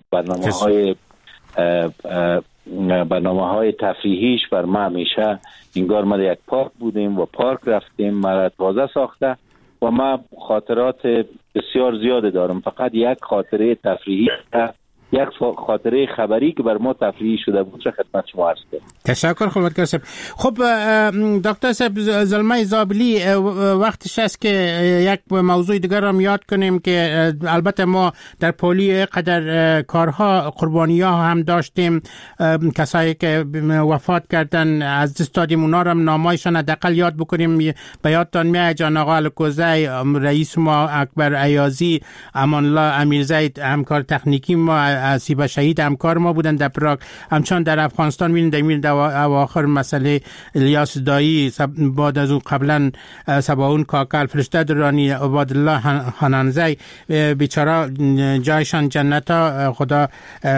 برنامه های تفریحیش بر ما همیشه انگار ما یک پارک بودیم و پارک رفتیم، مرا تازه ساخته و ما خاطرات بسیار زیاده دارم. فقط یک خاطره تفریحی، یک خاطره خبری که بر ما تفریحی شده بود را خدمت شما عرض کردم. تشکر خدمتگار صاحب. خب دکتر صاحب، زلمه زابلی، وقتش است که یک موضوع دیگر را یاد کنیم که البته ما در پولی قدر کارها قربانی‌ها هم داشتیم، کسایی که وفات کردن از دست دادیم، اونا را نامایشان حداقل یاد بکنیم. به یادتان میاد جان آقا الکوزی، رئیس ما اکبر ایازی، امان الله امیرزید همکار تکنیکی ما، اسیبا شهید همکار ما بودن در پراگ. همچنان در افغانستان می‌بینید در اواخر مسئله الیاس دایی، بعد از اون قبلا سباون کاکل، فرشته درانی، عبادالله حنانزی، بیچاره جایشان جنت ها، خدا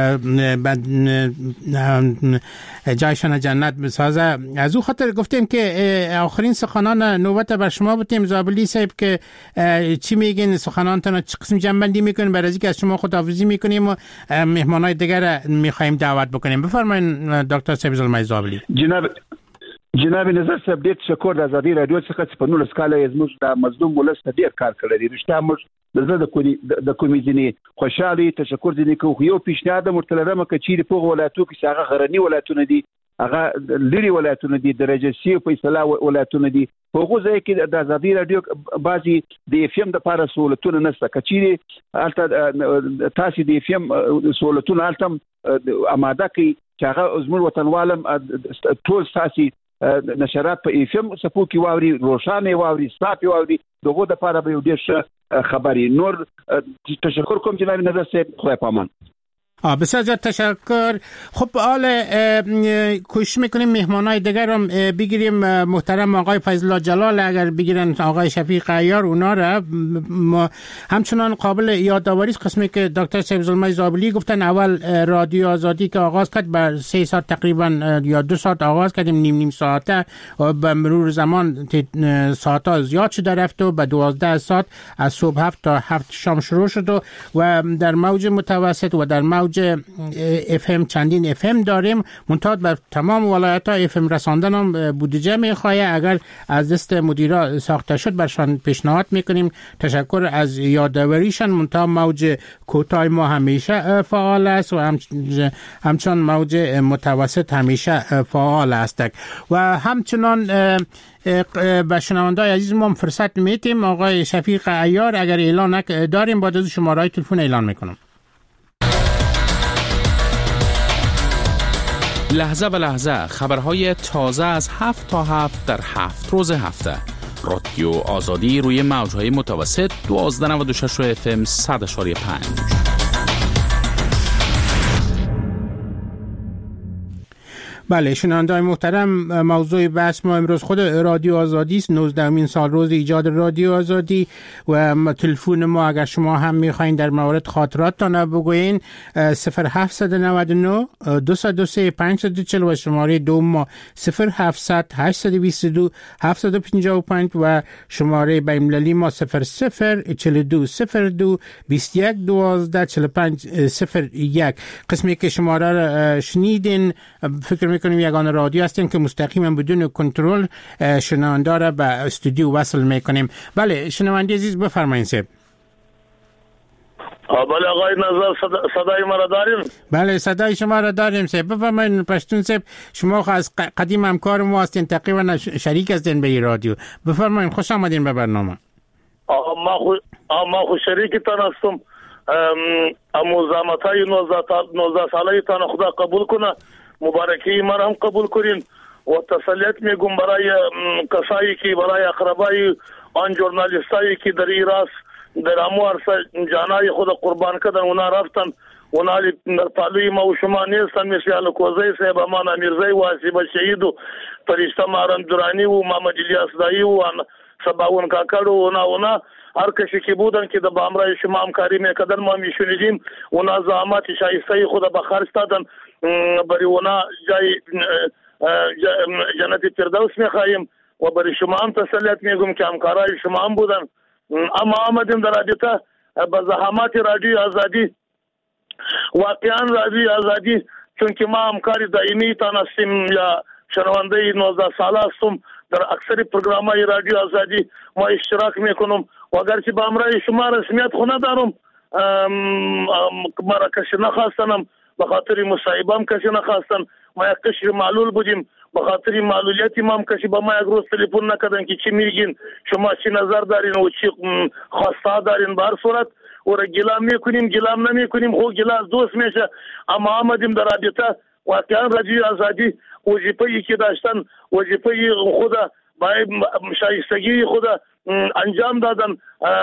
جایشان جنت بسازه. از اون خاطر گفتیم که آخرین سخنان نوبت بر شما بودیم زابلی صاحب، که چی میگین؟ سخنانتون چه قسم جنبندی میکنین؟ برای اینکه از شما خداحافظی میکنیم و مهمانای دیگر میخوایم دعوت بکنیم. بفرمایید دکتر صاحب زلمه زابلی. جناب نظر صاحب، ډېر تشکر د ازادي رادیو څخه چې په 19 کال زموږ د مظلوم ولس ته ډېر کار کړی دی. رښتیا موږ د کومې ځینې خوشحالي تشکر ځینې کوو. یو پیشنهاد مرته لرم که چیرې په ولایتو کې هغه غرني ولایتونه دي، هغه لري ولایتونه دي، درجه سی په اصطلاح ولایتونه دي، په هغو ځای کې د ازادي رادیو بعضې د اف ام دپاره سهولتونه نشته. که چیرې هلته تاسې د اف ام سهولتونه هلته اماده کړئ چې هغه زموږ وطنوالم ټول ستاسې نشرات په اف ام صفو کې واوري، روښانه واوري، صاف واوري، دغه د لپاره به یو ډېر ښه خبري. نور تشکر کوم جناب نظر صاحب، خدای پامان. بسیار زیاد تشکر. خب حال کوشش میکنیم مهمانای دیگر رو بگیریم. محترم آقای فیض الله جلال اگر بگیرن، آقای شفیق عیار، اونا را همچنان قابل یادآوری است. قسمی که دکتر صاحب زلمه زابلی گفتن اول رادیو آزادی که آغاز کرد بر 3 ساعت تقریبا یا 2 ساعت آغاز کردیم، نیم ساعته، و به مرور زمان ساعت‌ها زیاد شده رفت و به 12 ساعت از صبح 7 تا 7 شام شروع شد و در موج متوسط و در موج اف ام چندین اف ام داریم. منتها بر تمام ولایت‌ها اف ام رساندن هم بودجه می‌خواد. اگر از دست مدیرا ساخته شد برشان پیشنهاد میکنیم. تشکر از یادآوریشان. منتها موج کوتاه ما همیشه فعال است و همچنان موج متوسط همیشه فعال است و همچنان به شنونده‌های عزیز ما فرصت میدیم. آقای شفیق عیار اگر اعلان داریم بعد از شماره‌های تلفن اعلان میکنم. لحظه به لحظه خبرهای تازه از 7 تا 7 در 7 روز هفته. رادیو آزادی روی موجهای متوسط 1296 اف ام 100.5. بله شنونده‌های محترم، موضوع بحث ما امروز خود رادیو آزادی است. 19مین سال روز ایجاد رادیو آزادی و تلفن ما اگر شما هم می‌خواید در مورد خاطراتتان بگوین 0799 203 540 و شماره دوم ما 0700 822 755 و شماره بین‌المللی ما 0042 02 21 12 45 01. قسمی که شماره را شنیدین فکر میکنیم یگانه رادیو هستیم که مستقیما بدون کنترل شنونده را به استودیو وصل میکنیم. بله شنونده عزیز بفرمایید صاحب. بله آقای نظر صدای ما را داریم؟ بله صدای شما را داریم صاحب. بفرمایید پشتون صاحب، شما از قدیم همکار ما هستین، تقریبا شریک هستین به این رادیو. بفرمایید، خوش آمدین به برنامه. ما خو شریکتان هستم. مزاحمت‌های 19 ساله‌تان خدا قبول کنه، مبارکی ما هم قبول کنین و تسلیت میگم برای کسایی که برای اقربای آن ژورنالیستایی که در ایران در اموار جانای خود قربان کردن، اونا رفتن، اونا در پالوی ما و شما نیستن، مثل الکوزی صاحب، امان میرزایی و حسیب شهید و فرشته مارن درانی و محمد الیاس دایی و سباون کاکړ و اونا هر کسی که بودن که در بامرای شما همکاری میکردن ما میشنیدیم، اونا زحمات شایسته خود به خرج دادن، برای اونا جای جنت فردوس میخواهیم و برای شما هم تسلیت میگم که همکارای شما هم بودن. اما آمدیم در رابطه با زحمات رادیو آزادی، واقعا رادیو آزادی چون که ما همکاری دائمی تان هستیم یا شنونده 19 ساله هستم، در اکثر پروگرام‌های رادیو آزادی ما اشتراک میکنم و اگرچه با امرای شما رسمیت خو ندارم، مرا کسی نخواستنم، به خاطر مصاحبه‌ام کسی نخواستن، ما یک قشر معلول بودیم، به خاطر معلولیتی ما هم کسی با ما یک روز تلفن نکردن که چی میگین، شما چی نظر دارین و چی خواسته دارین. به هر صورت و را گلام میکنیم، گلام نمیکنیم، خو گلاس دوست میشه. اما آمدیم در رابطه واقعا رادیو آزادی وظیفه‌ای که داشتن، وظیفه خود با شایستگی خود انجام دادن،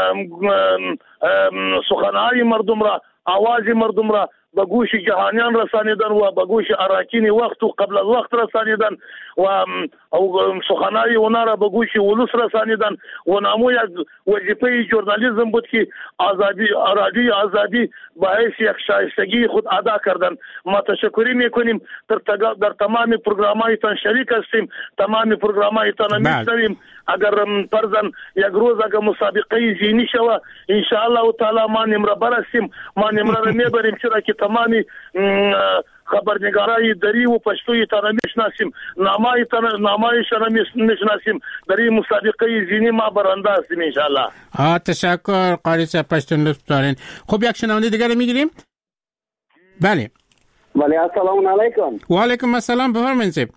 سخنهای مردم را، آواز مردم را به گوش جهانیان رسانیدن و به گوش اراکین وقت و قبل از وقت رسانیدن و سخنهای اونا را به گوش ولس رسانیدن و نامو یک وظیفه ژورنالیسم بود که آزادی رادیو آزادی باعث یک شایستگی خود ادا کردن. ما تشکری میکنیم، در تمام پروگرام‌هایتان شریک هستیم، تمام پروگرام‌هایتان میشنویم. اگر فرضاً یک روز اگر مسابقه زینی شوه ان شاء الله تعالی ما نمره برسیم، ما نمره را میبریم، چرا که تمامی خبرنگارای دری و پشتوی تان میشناسیم، نامایشان میشناسیم، در این مسابقه زینی ما برنده هستیم ان شاء الله. تشکر قاری صاحب، پشتون لطف دارین. خب یک شنونده دیگر میگیریم. بله السلام علیکم. و علیکم السلام، بفرمایید.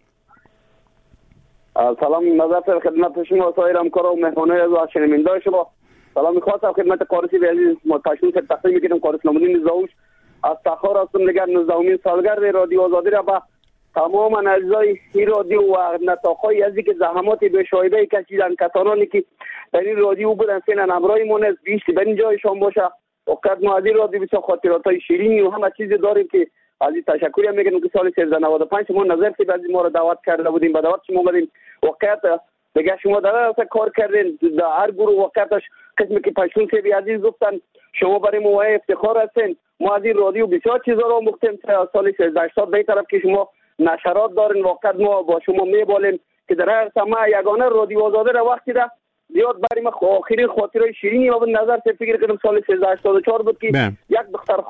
سلام نظر خدمت شما سایر همکارا و مهمانای از شنونده شما. سلام می‌خواستم خدمت قارسی عزیز متشکرم که تقدیم می‌کنم. قارس نمودین زاوش از تخار هستم دیگر 19مین سالگرد رادیو آزادی را به تمام اجزای این رادیو و نطاق‌های ازی که زحمات به شایبه کشیدن، کسانی که در این رادیو بودن سینن امرای مونس بیشتر به این جایشان باشه. وقت ما از این رادیو بسیار خاطراتای شیرینی و همه چیزی داریم که از این تشکری هم میگم که سال 1395 ما نظر که بعضی ما رو دعوت کرده بودیم، به دعوت شما اومدیم. وقت دیگه شما در اصل کار کردین، در هر گروه وقتش قسمی که پشتون سیبی عزیز گفتن شما برای ما افتخار هستین. ما از این رادیو بسیار چیزا رو آموختیم. سال 1380 به طرف که شما نشرات دارین، وقت ما با شما میبالیم که در هر سماع یگانه رادیو آزادی را وقتی ده زیاد برای ما آخرین خاطره شیرینی و نظر فکر کردم سال 1384 بود که یک دختر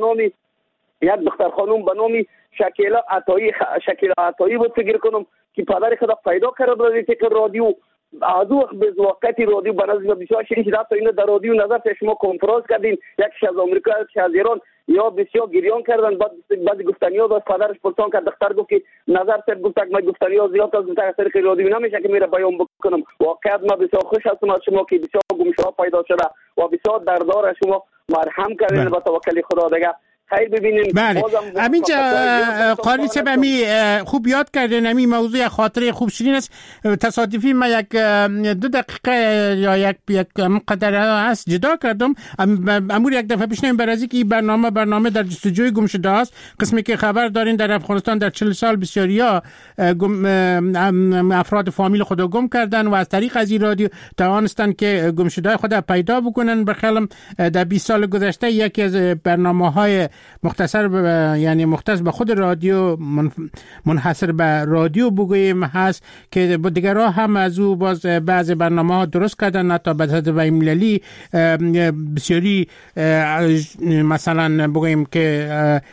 خانم به نام شکیلا عطایی بود فکر کنم که پدر خود پیدا کرده بود که رادیو از وقتی رادیو به نظر بسیار شیرین شد. حتی اینو در رادیو نظر شما کنفرانس کردین، یکیش از آمریکا یکیش از ایران، یا بسیار گریان کردن. بعد گفتنی‌ها از پدرش پرسان کرد، دختر گفت که نظر صاحب گفت که من گفتنی‌ها زیاد از طریق رادیو نمیشه که میره بیان بکنم. واقعا ما بسیار خوش هستم از شما که بسیار گمشده پیدا شده و بسیار دردار شما مرهم کردین با توکل خدا. دیگه خیر ببینیم. بله همینجا قاری صاحب خوب یاد کردین. همین موضوع خاطره خوب شیرین است. تصادفی ما یک 2 دقیقه یا یک قدر است جدا کردم. امور یک دفعه پیش برازی که برنامه در جستجوی گم شده است. قسمی که خبر دارین در افغانستان در 40 سال بسیاریا افراد فامیل خود گم کردن و از طریق از این رادیو توانستن که گم شده خود پیدا بکنن. بخلم در 20 سال گذشته یکی از برنامه‌های یعنی مختص به خود رادیو منحصر به رادیو بگوییم هست که دیگرها هم از او باز بعض برنامه‌ها درست کردن، حتی به صورت بین‌المللی بسیاری مثلا بگوییم که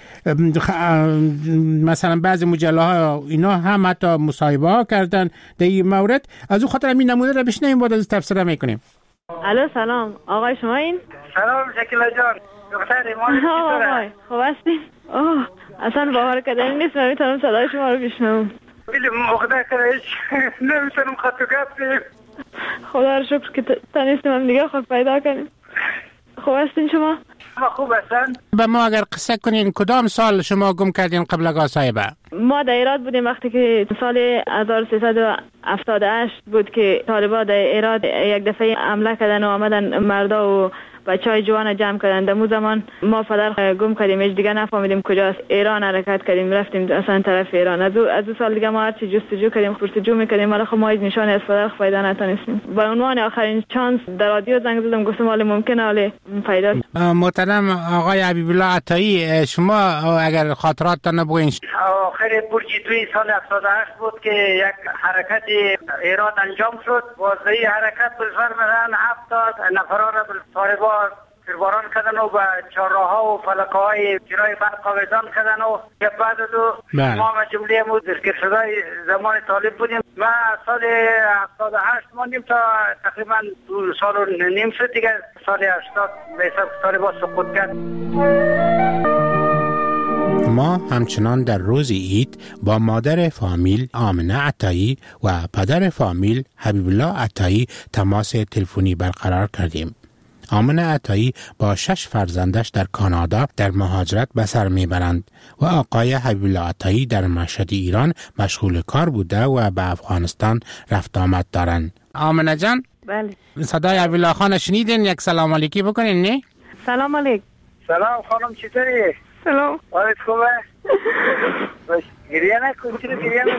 مثلا بعض مجله‌ها اینا هم حتی مصاحبه ها کردن در این مورد. از او خاطر همین نمونه را بشنویم بعد از تفسیر میکنیم. الو سلام آقای شما این؟ سلام شکیلا جان دختر ایمان چطوره؟ خوب هستین؟ اصلا باور کردنی نیست من میتونم صدای شما رو بشنوم. بلی مخدا کنه نمیتونم خط و گپ کنیم. خدا رو شکر که تانستیم هم دیگه خود پیدا کنیم. خوب هستین شما؟ خوب هستن. به ما اگر قصه کنین کدام سال شما گم کردین قبل آقا صاحبه؟ ما در ایراد بودیم وقتی که سال 1378 بود که طالبان در ایراد یک دفعه حمله کردن و آمدن مردا و بچهای جوان جمع کردن. در زمان ما پدر گم کردیم، هیچ دیگه نفهمیدیم کجاست. ایران حرکت کردیم، رفتیم اصلا طرف ایران. از دو سال دیگه ما هرچی جستجو کردیم، پرسجو میکردیم، ولی خب ما هیچ نشانی از پدر پیدا نتونستیم. به عنوان آخرین چانس در رادیو زنگ زدم، گفتم حالا ممکنه حالا پیدا. محترم آقای حبیب الله عطایی، شما اگر خاطراتتان بگوین. آخر برج 2 سال 78 بود که یک حرکت ایران انجام شد. بازی حرکت بفرمودن 70 نفران را طالبان تیرباران کردن و به چهارراه‌ها و فلکه‌های جنای برق آویزان کردن و بعد ما جمله مو درگیر شده زمان طالب بودیم. ما سال 78 ماندیم تا تقریبا 2 سال و نیم شد دیگه. سال 80 به حساب طالبان سقوط کرد. ما همچنان در روز عید با مادر فامیل آمنه عطایی و پدر فامیل حبیب الله عطایی تماس تلفنی برقرار کردیم. آمنه عطایی با 6 فرزندش در کانادا در مهاجرت به سر میبرند و آقای حبیب الله عطایی در مشهد ایران مشغول کار بوده و به افغانستان رفت آمد دارند. آمنه جان، بله. صدای حبیب الله خان شنیدین؟ یک سلام علیکی بکنین. نه سلام علیک. سلام خانم، چطوری؟ سلام. حالت خوبه؟ گریه نکن. چرا گریه نکن؟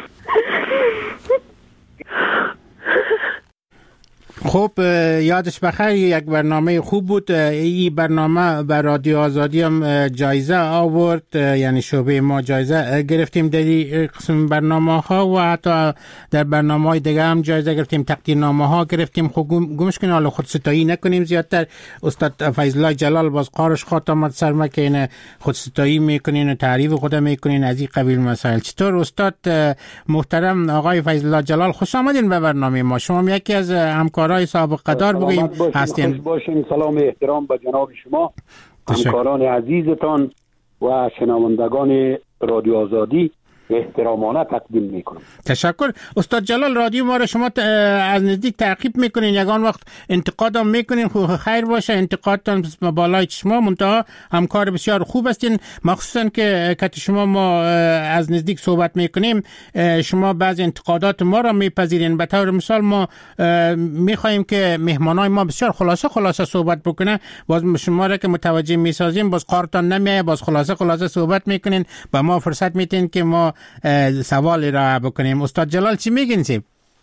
خب یادش بخیر، یک برنامه خوب بود. این برنامه بر رادیو آزادی هم جایزه آورد، یعنی شعبه ما جایزه گرفتیم در این قسم برنامه ها و حتی در برنامه های دیگه هم جایزه گرفتیم، تقدیرنامه ها گرفتیم. خب گمش کنیم حالا خود ستایی نکنیم زیادتر. استاد فیض الله جلال باز قارش خاطمت سرمه که این خود ستایی میکنین و تعریف خود میکنین از این قبیل مسائل. چطور استاد محترم آقای فیض الله جلال، خوش آمدین به برنامه ما. شما یکی از همکارای سابق قدار بگوییم هستین. خوش باشین. سلام احترام به جناب شما، همکاران عزیزتان و شنوندگان رادیو آزادی احترامانه تقدیم میکنم. تشکر. استاد جلال، رادیو ما رو شما از نزدیک تعقیب میکنین، یگان وقت انتقاد هم میکنین، خوب خیر باشه انتقادتان بالای چشما، منتها همکار بسیار خوب هستین، مخصوصا که شما ما از نزدیک صحبت میکنیم شما بعضی انتقادات ما را میپذیرین. به طور مثال ما میخوایم که مهمانای ما بسیار خلاصه صحبت بکنه، باز شما را که متوجه میسازیم باز کارتان نمیایه، باز خلاصه صحبت میکنین، با ما فرصت میتین که ما سوالی را بکنیم. استاد جلال چی میگین سیب؟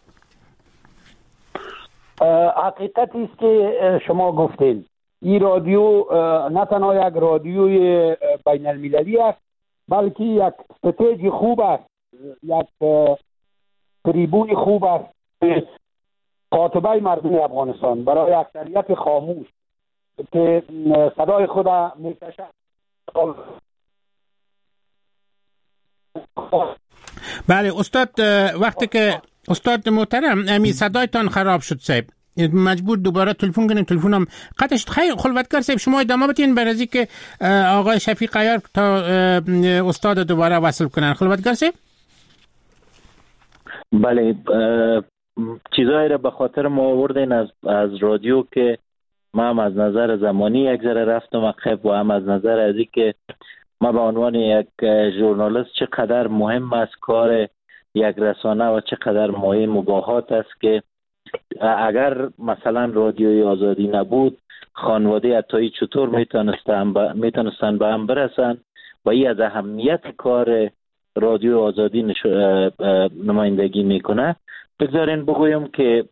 حقیقتی است که شما گفتین این رادیو نه تنها یک رادیوی بین المللی است، بلکه یک استراتژی خوب است، یک تریبون خوب است خاطبه مردم افغانستان برای اکثریت خاموش که صدای خود میکشد. بله استاد، وقتی که استاد محترم امی صدایتان خراب شد صاحب، مجبور دوباره تلفن کنیم، تلفنم قطع شد. خیر خلوتگر صاحب شما ادامه بدین برای اینکه آقای شفیق عیار تا استاد دوباره وصل کنن. خلوتگر صاحب. بله، چیزایی را به خاطر ما آوردین از رادیو که ما هم از نظر زمانی یک ذره رفتم عقب و هم از نظر از اینکه ما به عنوان یک ژورنالیست چقدر مهم است کار یک رسانه و چقدر مهم مباحات است که اگر مثلا رادیوی آزادی نبود خانواده عطایی چطور میتونستن به هم برسن و این از اهمیت کار رادیو آزادی نمایندگی میکنه. بگذارین بگویم که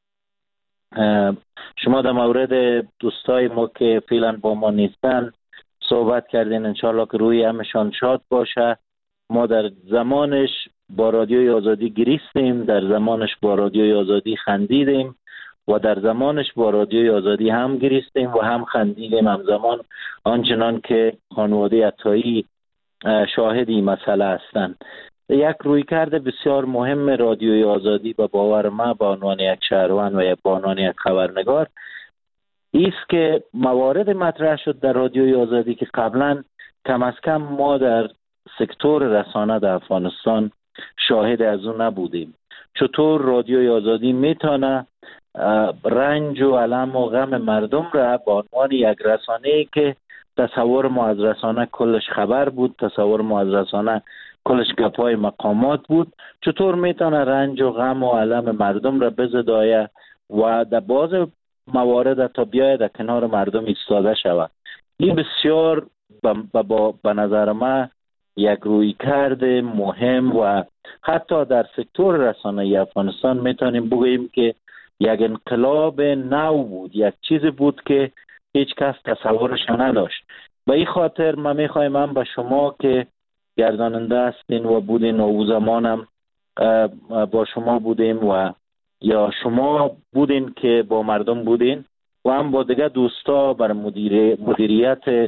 شما در مورد دوستای ما که فعلا با ما نیستن صحبت کردین، انشالله که روی همشان شاد باشه. ما در زمانش با رادیوی آزادی گریستیم، در زمانش با رادیوی آزادی خندیدیم و در زمانش با رادیوی آزادی هم گریستیم و هم خندیدیم همزمان، آنچنان که خانواده عطایی شاهد این مسئله هستند. یک رویکرد بسیار مهم رادیوی آزادی به باور ما به عنوان یک شهروند و به عنوان یک خبرنگار ایست که موارد مطرح شد در رادیوی آزادی که قبلا کم از کم ما در سکتور رسانه در افغانستان شاهد از اون نبودیم. چطور رادیوی آزادی میتونه رنج و الم و غم مردم را به عنوان یک رسانه‌ای که تصور ما از رسانه کلش خبر بود، تصور ما از رسانه کلش گپای مقامات بود. چطور میتونه رنج و غم و علم مردم را بزدایه و در بعض موارد تا بیاید در کنار مردم ایستاده شود. این بسیار به نظر من یک رویکرد مهم و حتی در سکتور رسانه‌ای افغانستان میتونیم بگوییم که یک انقلاب نو بود، یک چیزی بود که هیچ کس تصورش نداشت. به این خاطر من میخوایم هم به شما که گرداننده هستین و بودین و او زمانم با شما بودیم و یا شما بودین که با مردم بودین و هم با دیگه دوستا بر مدیریت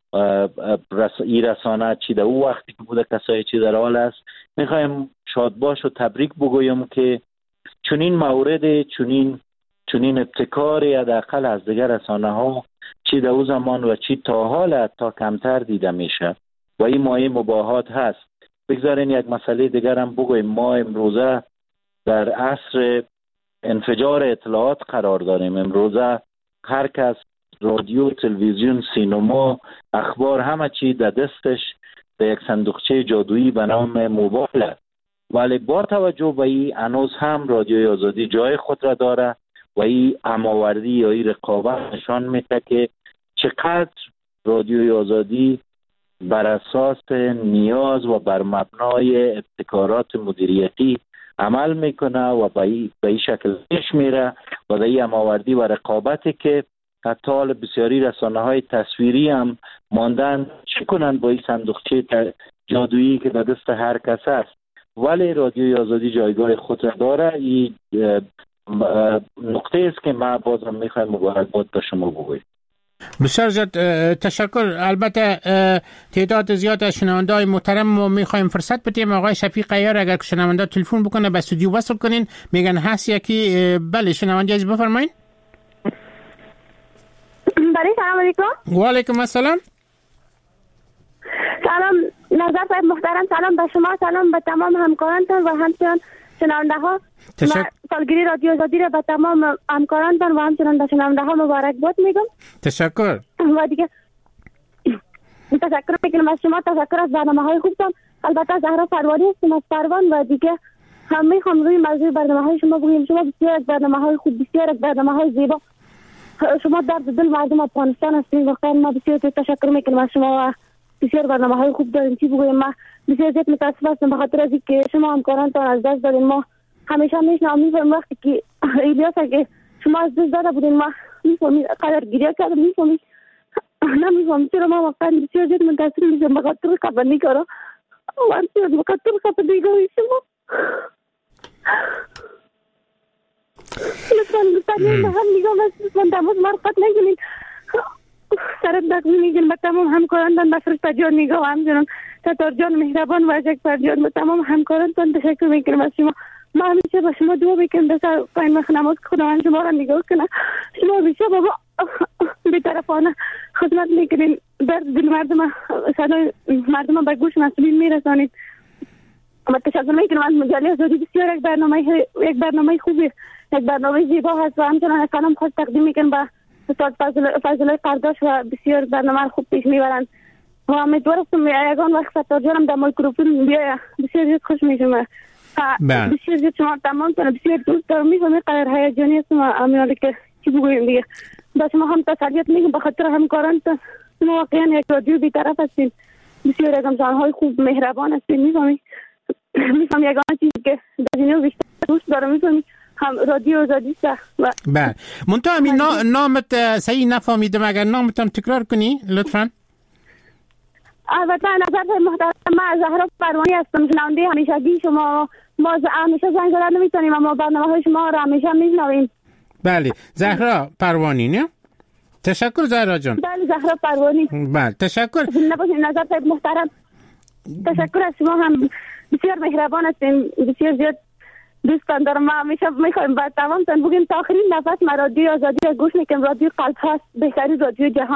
این رسانه چی در او وقتی که بوده کسایی چی در حال است، میخوایم شادباش و تبریک بگویم که چنین مورد چنین ابتکاری حداقل از دیگر رسانه ها چی در او زمان و چی تا حال تا کمتر دیده میشه و این مایه مباهات هست. بگذارین یک مسئله دیگر هم بگویم. ما امروزه در عصر انفجار اطلاعات قرار داریم. امروزه هر کس رادیو، تلویزیون، سینما، اخبار همه چی در دستش در یک صندوقچه جادویی به نام موبایل است. ولی با توجه به این هنوز هم رادیوی آزادی جای خود را داره و این هماوردی یا این رقابت نشان میده که چقدر رادیوی آزادی بر اساس نیاز و بر مبنای ابتکارات مدیریتی عمل میکنه و به این شکل پیش میره و در این هماوردی و رقابتی که حتی حال بسیاری رسانه‌های تصویری هم ماندن چی کنن با این صندوقچه جادویی که در دست هر کس است. ولی رادیوی آزادی جایگاه خود را داره. این نقطه است که ما بازم میخوایم مبارکباد به شما بگویم. بسیار زیاد تشکر. البته تعداد زیاد از شنونده‌های محترم ما میخوایم فرصت بدیم. آقای شفیق عیار اگر شنونده تلفن بکنه به استودیو وصل کنین. میگن هست یکی. بله شنونده از بفرمایید. بله سلام علیکم. و علیکم السلام. سلام نظر صاحب محترم، سلام به شما، سلام به تمام همکارانتان و همچنان شنونده ها. سالگیری رادیو آزادی را به تمام همکارانتان و همچنان به شنونده ها مبارکباد میگم. تشکر. و دیگه تشکر میکنم از شما، تشکر از برنامه‌های خوبتان. البته زهرا پروانی هستم از پروان و دیگه هم میخوام روی موضوع برنامه‌های شما بگویم. شما بسیار از برنامه‌های خوب، بسیار از برنامه‌های زیبا، شما درد دل مردم افغانستان هستین. واقعا ما بسیار تشکر میکنم از شما و بسیار برنامه‌های خوب دارین. چی بگویم، ما بسیار زیاد متاسف هستم به خاطر از اینکه شما همکارانتان از دست دادین. ما همیشه میشنویم وقتی که الیاس که شما از دست داده بودین ما میفهمید قدر گریه کردم، میفهمید نمیفهمید چرا ما واقعا بسیار زیاد متاسف میشم به خاطر قبلی کارا و بسیار به خاطر خفگی شما. لطفاً تمام به هم نگاه لطفاً تماس مرقت نگیرین. سرت دقیق میگن به تمام همکارانتان، به فرشته جان نگاه همچنان ستار جان مهربان و جگفر جان به تمام همکارانتان تشکر میکنم از شما. ما همیشه به شما دعا میکنم در پایین وقت نماز که خداوند شما را نگاه کنه. شما همیشه بابا بی‌طرفانه خدمت میکنین، درد دل مردم، صدای مردم به گوش مسئولین میرسانید. و تشکر میکنم از مجله آزادی. بسیار یک برنامه خوبی، یک برنامه زیبا هست و همچنان سلام خود تقدیم میکنم به استاد فضلای قرداش و بسیار برنامه خوب پیش میبرند و امیدوار هستم یگان وقت ستار جانم در میکروفون بیاید. بسیار زیاد خوش میشم. بسیار زیاد شما تمام کنم، بسیار دوست دارم. میفهمم قدر هیجانی هستم و امیدوارم که چی بگویم دیگه. با شما هم تسلیت میگم به خاطر همکارانتان. شما واقعا یک رادیو بی‌طرف هستین، بسیار از انسان‌های خوب مهربان هستین. میفهمی یگان چیزی که در دنیا بیشتر دوست دارم میفهمی هم رادیو آزادی است. بله منتها همین نامت صحیح نفهمیدم، اگر نامتم تکرار کنی لطفاً. البته نظر محترم من زهرا پروانی هستم، شنونده همیشگی شما. ما همیشه زنگ زدن نمیتونیم اما برنامه‌های شما را همیشه میشنویم. بله زهرا پروانی نه؟ تشکر زهرا جان. بله زهرا پروانی. بله تشکر. نظر محترم تشکر از شما، هم بسیار مهربان هستین، بسیار زیاد دوستان دارم. ما همیشه میخوایم بعد تمام تن بگیم تا آخرین نفس ما رادیو آزادی را گوش میکنم. رادیو قلب هست، بهترین رادیو جهان است.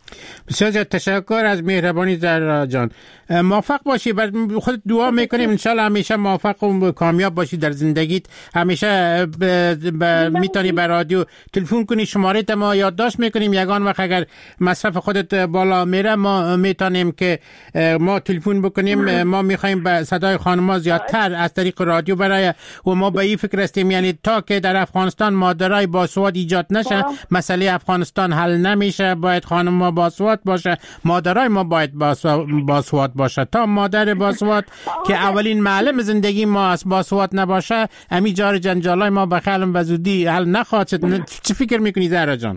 بسیار زیاد تشکر از مهربانی زهرا جان. موفق باشی، خودت دعا میکنیم انشالله همیشه موفق و کامیاب باشی در زندگیت. همیشه میتونی به رادیو تلفن کنی، شماره ما یادداشت میکنیم، یگان وقت اگر مصرف خودت بالا میره ما میتونیم که ما تلفن بکنیم. ما میخوایم به صدای خانم‌ها زیادتر از طریق رادیو برای و ما به این فکر هستیم، یعنی تا که در افغانستان مادرای باسواد ایجاد نشه مسئله افغانستان حل نمیشه. باید خانم‌ها باسواد باشه، مادرای ما باید باسواد باشه. تا مادر باسواد که اولین معلم زندگی ما از باسواد نباشه امی جار جنجالای ما به خیال و زودی حل نخواهد شد. چه فکر میکنی زهرا جان؟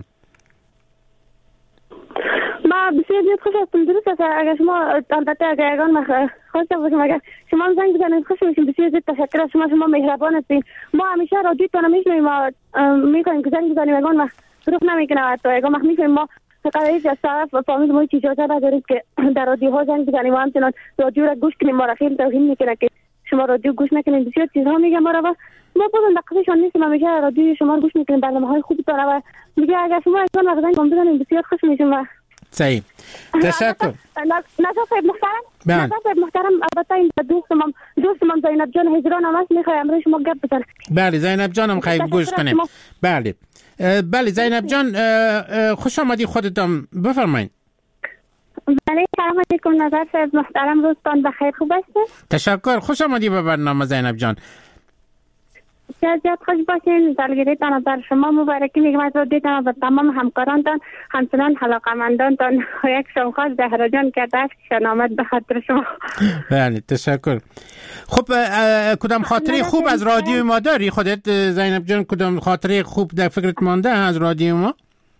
ما بسیار زیاد خوش هستم. درست است اگر شما البته اگر یگان خواسته باشم اگر شما زنگ بزنید خوش میشیم. بسیار زیاد تشکر از شما مهربان هستین. ما همیشه رادیوتون میشنویم، ما میکنیم که زنگ بزنیم یگان وقت دروغ نمیکنه. حتی یگان وقت میشنویم ما فقط از طرف فامیل ما اجازه ندارید که در رادیوها زنگ بزنیم و همچنان رادیو را گوش کنیم. ما را خیلی توهین میکنه که شما رادیو گوش نکنید. بسیار چیزها میگه ما را و ما بازم دقیقشان نیستیم. همیشه رادیو شما رو گوش میکنیم، برنامه‌های خوبی داره و میگه اگر شما یگان وقت زنگ بزنید بسیار خوش میشیم. و صحیح، تشکر. نجات صاحب محترم البته این دوستم زینب جان هجران هم هست، میخوای امروز شما گپ بزنید. بله زینب جان هم خیلی گوش کنیم. بله زینب جان خوش آمدی. خودتم بفرمایید. بله سلام علیکم نظر صاحب محترم، روزتان بخیر، خوب هستید؟ تشکر، خوش آمدی به برنامه زینب جان. زیاد خوش باشین. سالگریتان بر شما مبارکی میگم از رادیوتان و تمام همکارانتان، همچنان علاقه‌مندانتان. یک شوخاز زهرا جان کرده است که آمد به خاطر شما. بله تشکر. خب کدام خاطره خوب از رادیو ما داری خودت زینب جان؟ کدام خاطره خوب در فکرت مانده از رادیو ما؟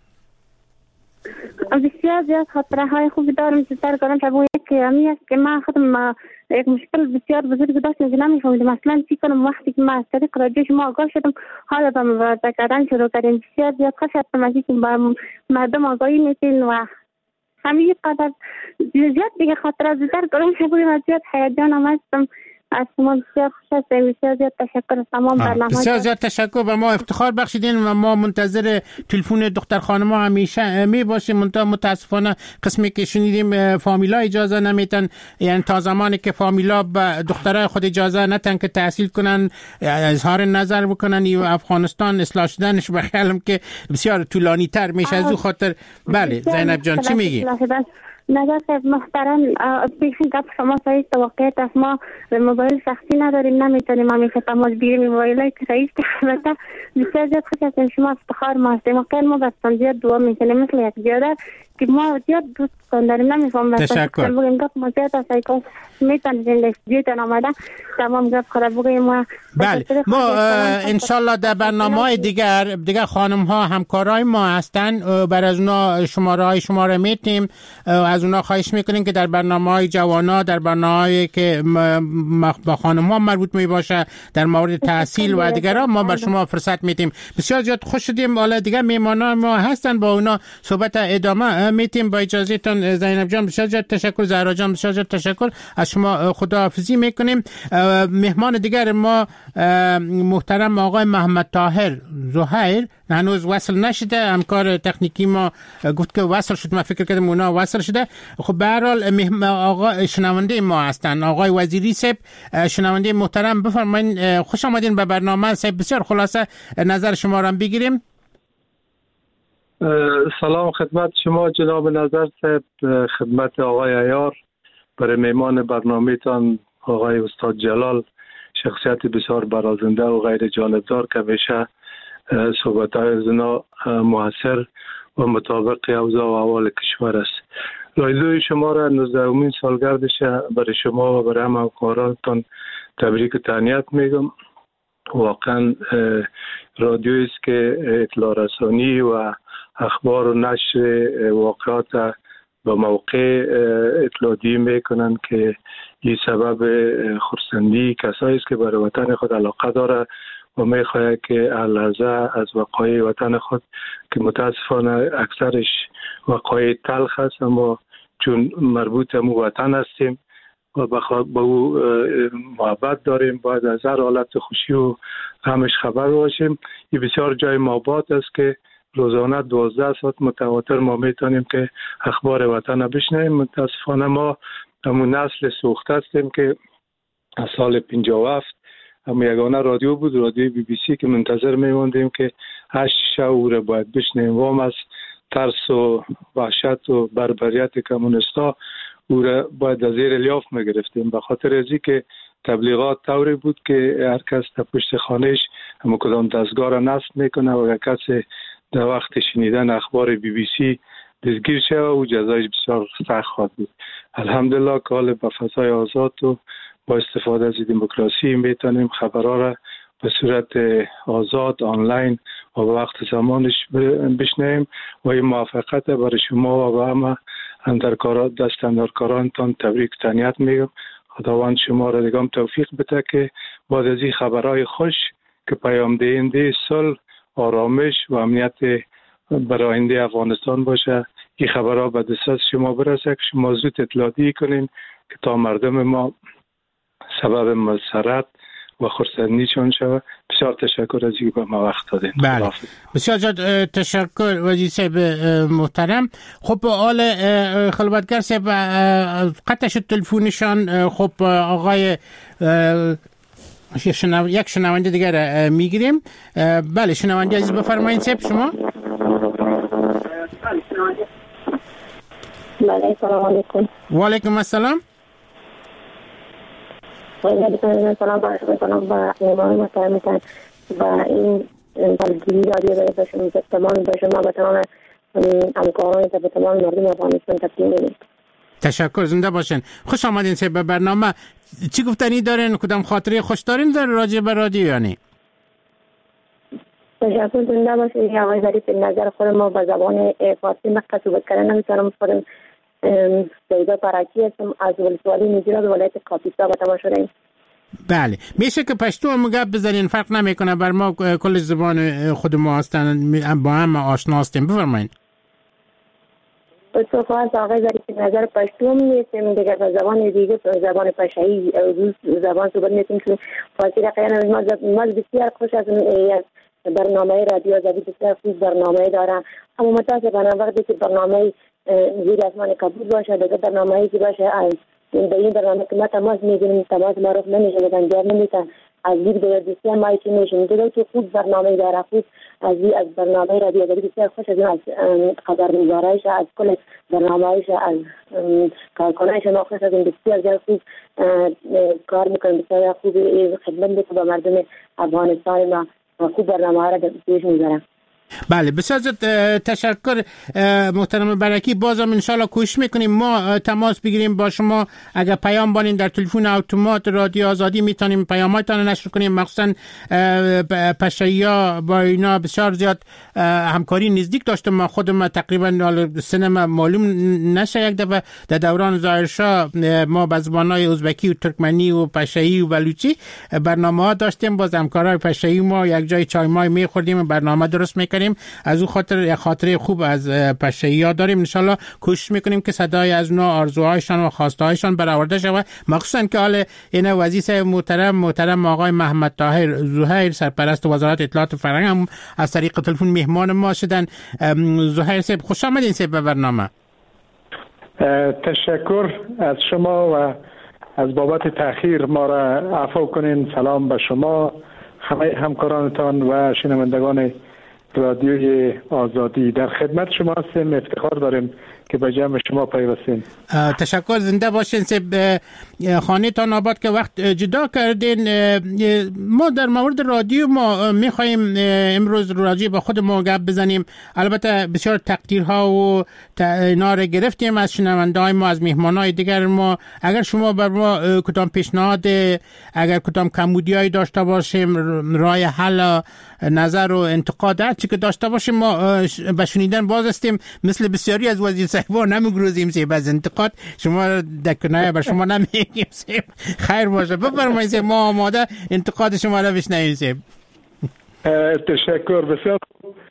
بسیار زیاد خاطره های خوبی دارم. سر کنم که یک همی است که من خودم یک مشکل بسیار بزرگ داشتم که نمیفهمیدم اصلا چی کنم. وقتی که من از طریق رادیو شما آگاه شدم حالا به مبارزه کردن شروع کردیم. بسیار زیاد خوش هستم از اینکه با مردم آگاهی میتین و همین قدر زیاد دیگه خاطره زیادتر کنم که بگیم زیاد هیجان هم هستم. از شما بسیار خوش هستم. بسیار زیاد تشکر از تمام برنامه. بسیار زیاد تشکر. به ما افتخار بخشیدین و ما منتظر تلفن دختر خانم ها همیشه می باشیم. متاسفانه قسمی که شنیدیم فامیلا اجازه نمیتن، یعنی تا زمانی که فامیلا به دخترای خود اجازه نتن که تحصیل کنن اظهار نظر بکنن و افغانستان اصلاح شدنش به خیالم که بسیار طولانی تر میشه. از او خاطر بله زینب جان چی میگی؟ نظر صاحب محترم بیخی گپ شما صحیح واقعیت است. ما موبایل شخصی نداریم، نمیتونیم همیشه تماس بگیریم. موبایل که رئیس البته بسیار زیاد خوش هستیم. شما افتخار ما هستیم. ما بستان زیاد دعا میکنیم مثل یک جادر که ما زیاد دوست داریم. نمیفهم تشکر. بگیم گپ ما زیاد است که میتونیم استودیوتان آمده تمام گپ خراب بگیم. ما بله ما انشالله در برنامه‌های دیگر خانم ها همکارای ما هستن. بر از اونا شما را میتیم از اونا خواهش میکنیم که در برنامه‌های جوانا، در برنامه‌هایی که با خانم ها مربوط می باشه، در مورد تحصیل و دیگرها ما بر شما فرصت میتیم. بسیار زیاد خوش شدیم. حالا دیگه میهمانان ما هستن، با اونا صحبت ادامه میتیم. با اجازهتون زینب جان بسیار زیاد تشکر، زهرا جان بسیار زیاد تشکر، از شما خداحافظی میکنیم. مهمان دیگر ما محترم آقای محمد طاهر زهیر هنوز وصل نشده. همکار تکنیکی ما گفت که وصل شد، من فکر کردم اونا وصل شده. خب به هر حال آقا شنونده ما هستن، آقای وزیری صاحب، شنونده محترم، بفرمایید. خوش آمدین به برنامه صاحب. بسیار خلاصه نظر شما را بگیریم. سلام خدمت شما جناب نظر صاحب، خدمت آقای عیار، برای میمان برنامه‌تان آقای استاد جلال، شخصیت بسیار برازنده و غیر جانبدار که همیشه صحبت‌های از اونا مؤثر و مطابق اوضاع و احوال کشور است. رادیوی شما را 19مین سالگردش برای شما و برای همکارانتان تبریک و تهنیت میگم. واقعا رادیویی است که اطلاع رسانی و اخبار و نشر واقعات با موقع اطلاعی میکنن که این سبب خرسندی کسایی است که برای وطن خود علاقه داره و میخواهد که لحظه از وقایع وطن خود که متاسفانه اکثرش وقایع تلخ است، اما چون مربوط به وطن هستیم و با او محبت داریم، باید از هر حالت خوشی و غمش خبر باشیم. این بسیار جای مابات است که روزانه 12 ساعت متواتر ما میتونیم که اخبار وطن بشنویم. متاسفانه ما همون نسل سوخته هستیم که از سال 57 هم یگانه رادیو بود، رادیو بی بی سی، که منتظر میموندیم که 8 شب باید بشنویم. وام از ترس و وحشت و بربریت کمونیستا او را باید از زیر الیاف میگرفتیم، به خاطر ازی که تبلیغات طوری بود که هر کس در پشت خانهش هم کدام دستگاه را نصب میکنه و یک کس در وقت شنیدن اخبار بی بی سی دستگیر شد و جزایش بسیار سخت خواهد بود. الحمدلله که حال به فضای آزاد و با استفاده از دموکراسی میتونیم خبرها را به صورت آزاد آنلاین و به وقت زمانش بشنویم و این موفقیت برای شما و همه دستاندرکارانتان تبریک تهنیت میگم. خداوند شما را دیگه توفیق بده که بعد از این خبرهای خوش که پیام دهنده صلح، آرامش و امنیت برای آینده افغانستان باشه، این خبرها به دست شما برسه که شما زود اطلاعی کنین که تا مردم ما سبب مسرت و خرسندیشان شود. بسیار تشکر از اینکه به ما وقت دادین. بله. بسیار زیاد تشکر وزیر صاحب محترم. خب حال خلوتگر صاحب قطع شد تلفونشان. خب آقای یک شنونده دیگر میگیریم. بله شنونده عزیز بفرمایید صاحب شما. بله سلام علیکم. و علیکم السلام. سلام با ایمان محترمتان با این بلگیری رادیو به شما به تمام همکاران به تمام مردم افغانستان تقدیم می‌کنم. تشکر، زنده باشین. خوش آمدین صاحب به برنامه. چی گفتنی دارین؟ کدام خاطره خوش دارین در راجع به رادیو یعنی؟ تشکر، زنده باشین. آقای ظریف، نظر خود ما به زبان فارسی مختصر کردن نمی‌تونم. خودم سیدا پراکی هستم از ولسوالی نیجرا به ولایت کاپیسا به تماشا ریم. بله میشه که پشتو هم گپ بزنین، فرق نمیکنه، بر ما کل زبان خود ما هستن، با هم آشنا هستیم. بفرمایید. تو خواهد آقای ظریف، نظر پشتو هم نیستیم دیگر به زبان دیگه، زبان پشایی زبان صحبت نیستیم که فارسی را قیان ما بسیار خوش از برنامه رادیو آزادی بسیار خوب برنامه دارم، اما متاسفانه وقتی که برنامه زیر اسمان کابل باشه دیگه برنامه‌ای که باشه به این برنامه که ما تماس میگیریم تماس معروف نمیشه و انجام نمیدن از یک به بسیار مایی که میشیم دیگه که خوب برنامه داره، خوب از برنامه رادیو آزادی بسیار خوش از خبرنگارایش، از کل برنامه‌ایش، از کارکنایش ما خوش از بسیار زیاد خوب کار میکنیم، بسیار خوب خدمت میکنه به مردم افغانستان ما، خوب برنامه را پیش میبرم. بله بسیار تشکر محترم برکی. بازم انشالله کوشش میکنیم ما تماس بگیریم با شما. اگر پیام بانین در تلفن اتومات رادیو آزادی میتونیم پیاماتون نشر کنیم، مخصوصا پشایا با اینا بسیار زیاد همکاری نزدیک داشتم. ما خودم تقریبا سینما معلوم نشه یک دفعه در دوران ظاهرشاه ما به زبانهای ازبکی و ترکمنی و پشایی و بلوچی برنامه‌ها داشتیم، باز همکارای پشایی ما یک جای چای مای میخوردیم، برنامه درست میکنیم. از اون خاطره خوب از پشه‌ای‌ها داریم. ان شاءالله کوشش میکنیم که صدای از اونا آرزوهایشان و خواستهایشان برآورده شود، مخصوصا که حال این وزیر محترم آقای محمد طاهر زهیر سرپرست وزارت اطلاعات فرهنگ هم از طریق تلفن مهمان ما شدن. زهیر صاحب خوش آمدین صاحب به برنامه. تشکر از شما و از بابت تأخیر ما را عفو کنین. سلام به شما، همه همکارانتان و شنوندگان رادیوی آزادی. در خدمت شما هستیم، افتخار داریم که به جمع شما پیوستیم. تشکر، زنده باشین صاحب. خانه تان آباد که وقت جدا کردین. ما در مورد رادیو ما میخواییم امروز راجع به خود ما گپ بزنیم. البته بسیار تقدیرها و اینا رو گرفتیم از شنونده‌های ما، از مهمانای دیگر ما. اگر شما بر ما کدام پیشنهاد، اگر کدام کمبودیایی داشته باشیم، راه حل، نظر و انتقاد هر چی که داشته باشیم، ما به شنیدن باز هستیم. مثل بسیاری از وزیر صاحبا نمیگروزیم صاحب از انتقاد، شما دکنایه بر شما نمیگیم صاحب. خیر باشه، بفرمایید صاحب، ما آماده انتقاد شما را بشنویم صاحب. تشکر. بسیار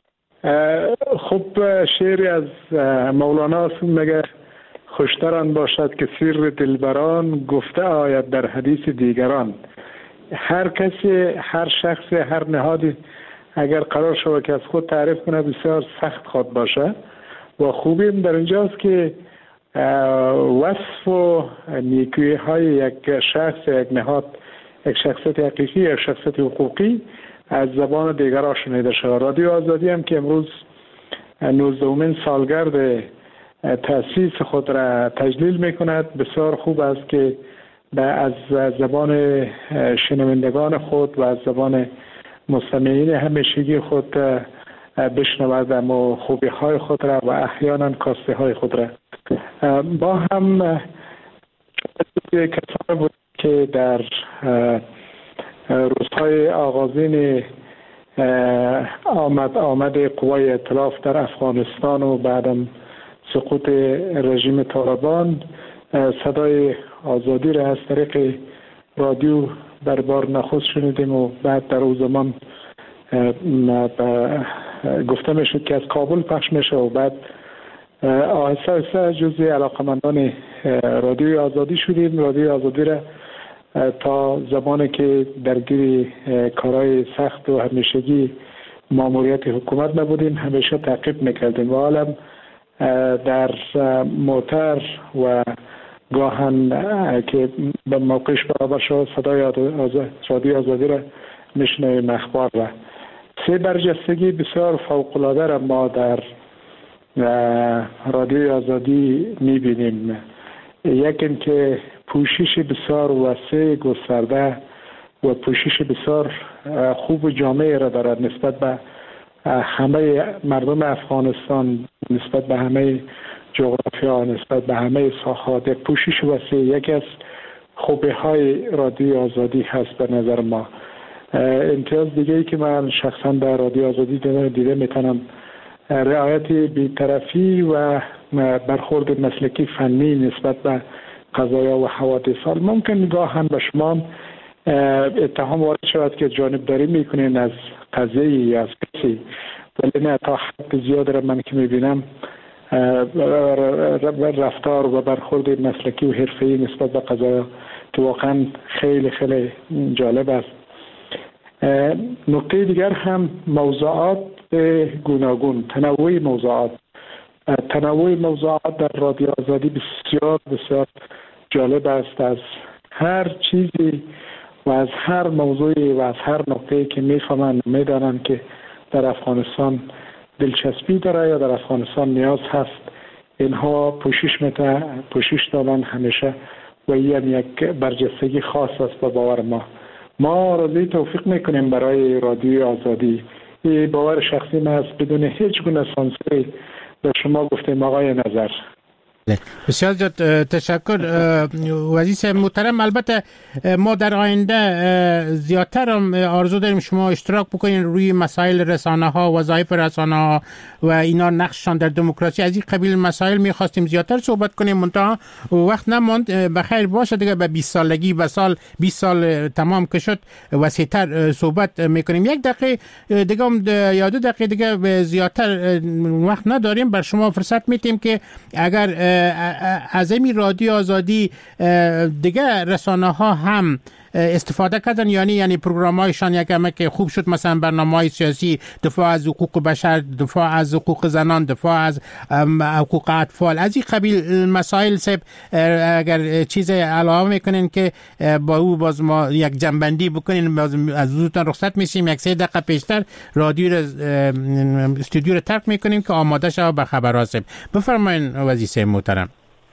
خوب. شعری از مولانا میگه خوشتر آن باشد که سر دلبران گفته آید در حدیث دیگران. هر کسی، هر شخص، هر نهادی اگر قرار شود که از خود تعریف کنه بسیار سخت خواهد باشه و خوبیم در اینجاست که وصف و نیکویی های یک شخص، یک نهاد، یک شخصیت حقیقی، یک شخصیت حقوقی از زبان دیگران شنیده شود. رادیو آزادی هم که امروز 19مین سالگرد تأسیس خود را تجلیل می کند، بسیار خوب است که از زبان شنوندگان خود و از زبان مستمعین همیشگی خود بشنود و خوبی های خود را و احیانا کاسته های خود را. با هم کسانی بود که در روزهای آغازین آمد قوای ائتلاف در افغانستان و بعدم سقوط رژیم طالبان صدای آزادی را از طریق رادیو در بار نخست شنیدیم و بعد در اون زمان گفته می شد که از کابل پخش میشه و بعد آهسته آهسته جزء علاقمندان رادیو آزادی شدیم. رادیو آزادی را تا زمانی که درگیر کارهای سخت و همیشگی ماموریت حکومت نبودیم همیشه تعقیب میکردیم و حالا در موتر و گاهن که به موقعش برابر شد صدای رادیو آزادی را میشنویم، اخبار را. سه برجستگی بسیار فوق‌العاده را ما در رادیو آزادی میبینیم. یک این که پوشش بسیار وسیع گسترده و پوشش بسیار خوب و جامع را دارد نسبت به همه مردم افغانستان، نسبت به همه جغرافیا، نسبت به همه ساحات. یک پوشش وسیع یکی از خوبی های رادیو آزادی هست به نظر ما. امتیاز دیگه ای که من شخصا در رادیو آزادی دیده میتونم رعایت بی‌طرفی و برخورد مسلکی فنی نسبت به قضایا و حوادث. ممکن گاهن به شما اتهام وارد شود که جانبداری میکنین از قضیه یا از کسی، ولی نه، تا حد زیاد را من که میبینم رفتار و برخورد مسلکی و حرفه‌ای نسبت به قضایا که واقعا خیلی خیلی جالب است. نکته دیگر هم موضوعات گوناگون، تنوع موضوعات در رادیو آزادی بسیار بسیار جالب است. از هر چیزی و از هر موضوعی و از هر نکته‌ای که میفهمن میدانن که در افغانستان دلچسپی داره یا در افغانستان نیاز هست، اینها پوشش دادن همیشه و این یک برجستگی خاص است به باور ما. ما راضی توفیق میکنیم برای رادیو آزادی. این باور شخصی ما است، بدون هیچ گونه سانسوری به شما گفتیم آقای نظر. بسیار زیاد تشکر وزیر محترم. البته ما در آینده زیادتر آرزو داریم شما اشتراک بکنین روی مسائل رسانه ها، وظایف رسانه ها و اینا نقششان در دموکراسی. از این قبیل مسائل میخواستیم زیادتر صحبت کنیم، منتها وقت نماند. بخیر باشه دیگه، به 20 سالگی و 20 سال تمام که شد وسیع‌تر صحبت میکنیم. یک دقیقه دیگه یا 2 دقیقه دیگه زیادتر وقت نداریم، بر شما فرصت میدیم که اگر از این رادیو آزادی دیگه رسانه ها هم استفاده کردن، یعنی پروگرام‌هایشان یک که خوب شد، مثلا برنامه‌های سیاسی، دفاع از حقوق بشر، دفاع از حقوق زنان، دفاع از حقوق اطفال، از این قبیل مسائل سب اگر چیز علاوه میکنین که با او باز ما یک جنبندی بکنین، باز از حضورتان رخصت میشیم، یک 3 دقیقه پیشتر رادیو استودیو رو ترک میکنیم که آماده شود به خبرها. بفرمایید وزیر محترم.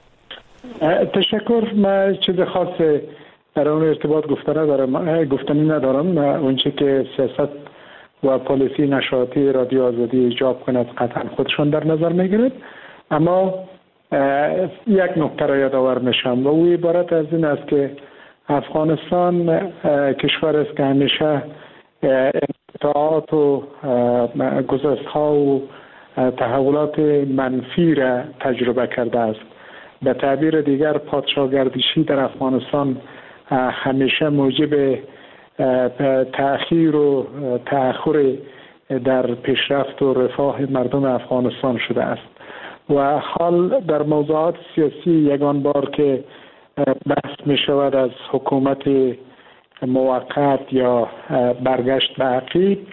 تشکر. من چیز خاصی در اون ارتباط گفتنی ندارم. اونچه که سیاست و پالیسی نشاطی رادیو آزادی ایجاب کند قطعا خودشون در نظر میگیرد، اما یک نکته را یادآور میشم و او عبارت از این است که افغانستان کشور است که همیشه انقطاعات و گذشت‌ها و تحولات منفی را تجربه کرده است. به تعبیر دیگر پادشاهگردشی در افغانستان همیشه موجب تأخیر و تأخر در پیشرفت و رفاه مردم افغانستان شده است و حال در موضوعات سیاسی یگان بار که بحث می شود از حکومت موقت یا برگشت به عقب،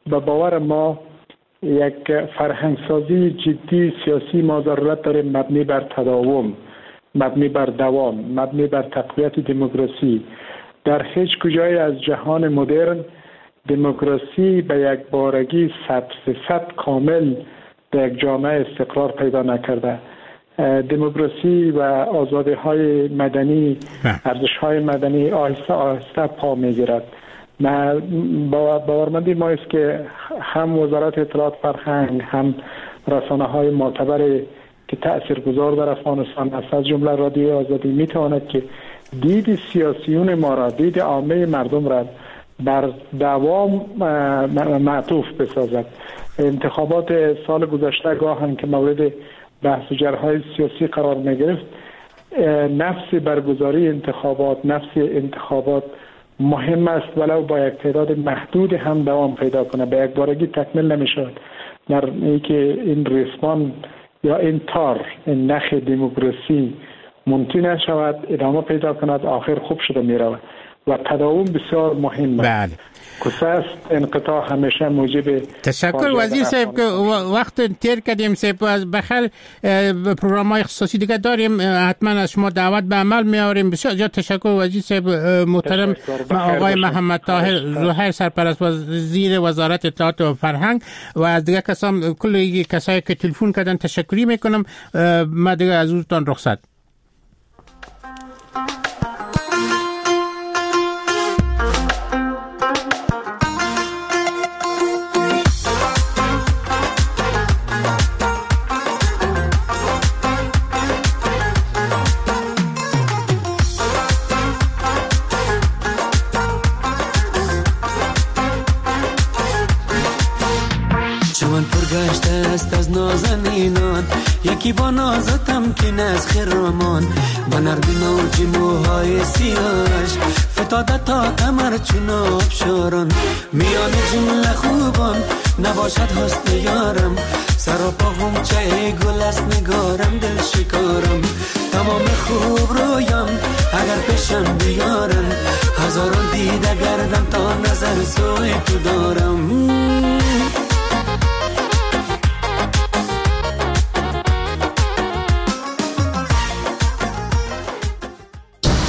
به باور ما یک فرهنگسازی جدی سیاسی ما ضرورت داریم، مبنی بر تداوم، مبنی بر دوام، مبنی بر تقویت دموکراسی. در هیچ کجای از جهان مدرن دموکراسی به یک بارگی 100% کامل در یک جامعه استقرار پیدا نکرده. دموکراسی و آزادی های مدنی، ارزش های مدنی آهسته آهسته پا میگیرد. باورمندی ما است که هم وزارت اطلاعات فرهنگ، هم رسانه های معتبر که تاثیرگذار در افغانستان است، از جمله رادیوی آزادی، میتواند که دید سیاسیون ما را، دید عامه مردم را بر دوام معطوف بسازد. انتخابات سال گذشته گاهن که مورد بحث و جرهای سیاسی قرار می گرفت، نفس برگزاری انتخابات، نفس انتخابات مهم است، ولو با یک تعداد محدود هم دوام پیدا کنه، به یک بارگی تکمیل نمی شود. در اینکه این ریسمان یا این تار، این نخ دموکراسی منتی نشود، ادامه پیدا کند، آخر خوب شده می رود و تداوم بسیار مهم است. بله. کساست انقطاع همیشه موجب. تشکر وزیر صاحب که وقت تیر کردیم صاحب. بخیر پروگرام های اختصاصی دیگه داریم، حتما از شما دعوت به عمل می آوریم. بسیار زیاد تشکر وزیر صاحب محترم. آقای محمد طاهر زهیر، سرپرست وزیر وزارت اطلاعات و فرهنگ، و از دیگه کسان، کل کسایی که تلفن کردن تشکری میکنم. ما دیگه از اوتان رخصت. از نازنینان یکی با ناز تمکین از خرامان، با نرمی موج موهای سیاهش فتاده تا کمر چون آبشاران. میان جمله خوبان نباشد حسن یارم، سراپا غنچه گل است نگارم، دل شکارم. تمام خوب رویان اگر پیشم بیارن، هزاران دیده گردم تا نظر سوی تو دارم.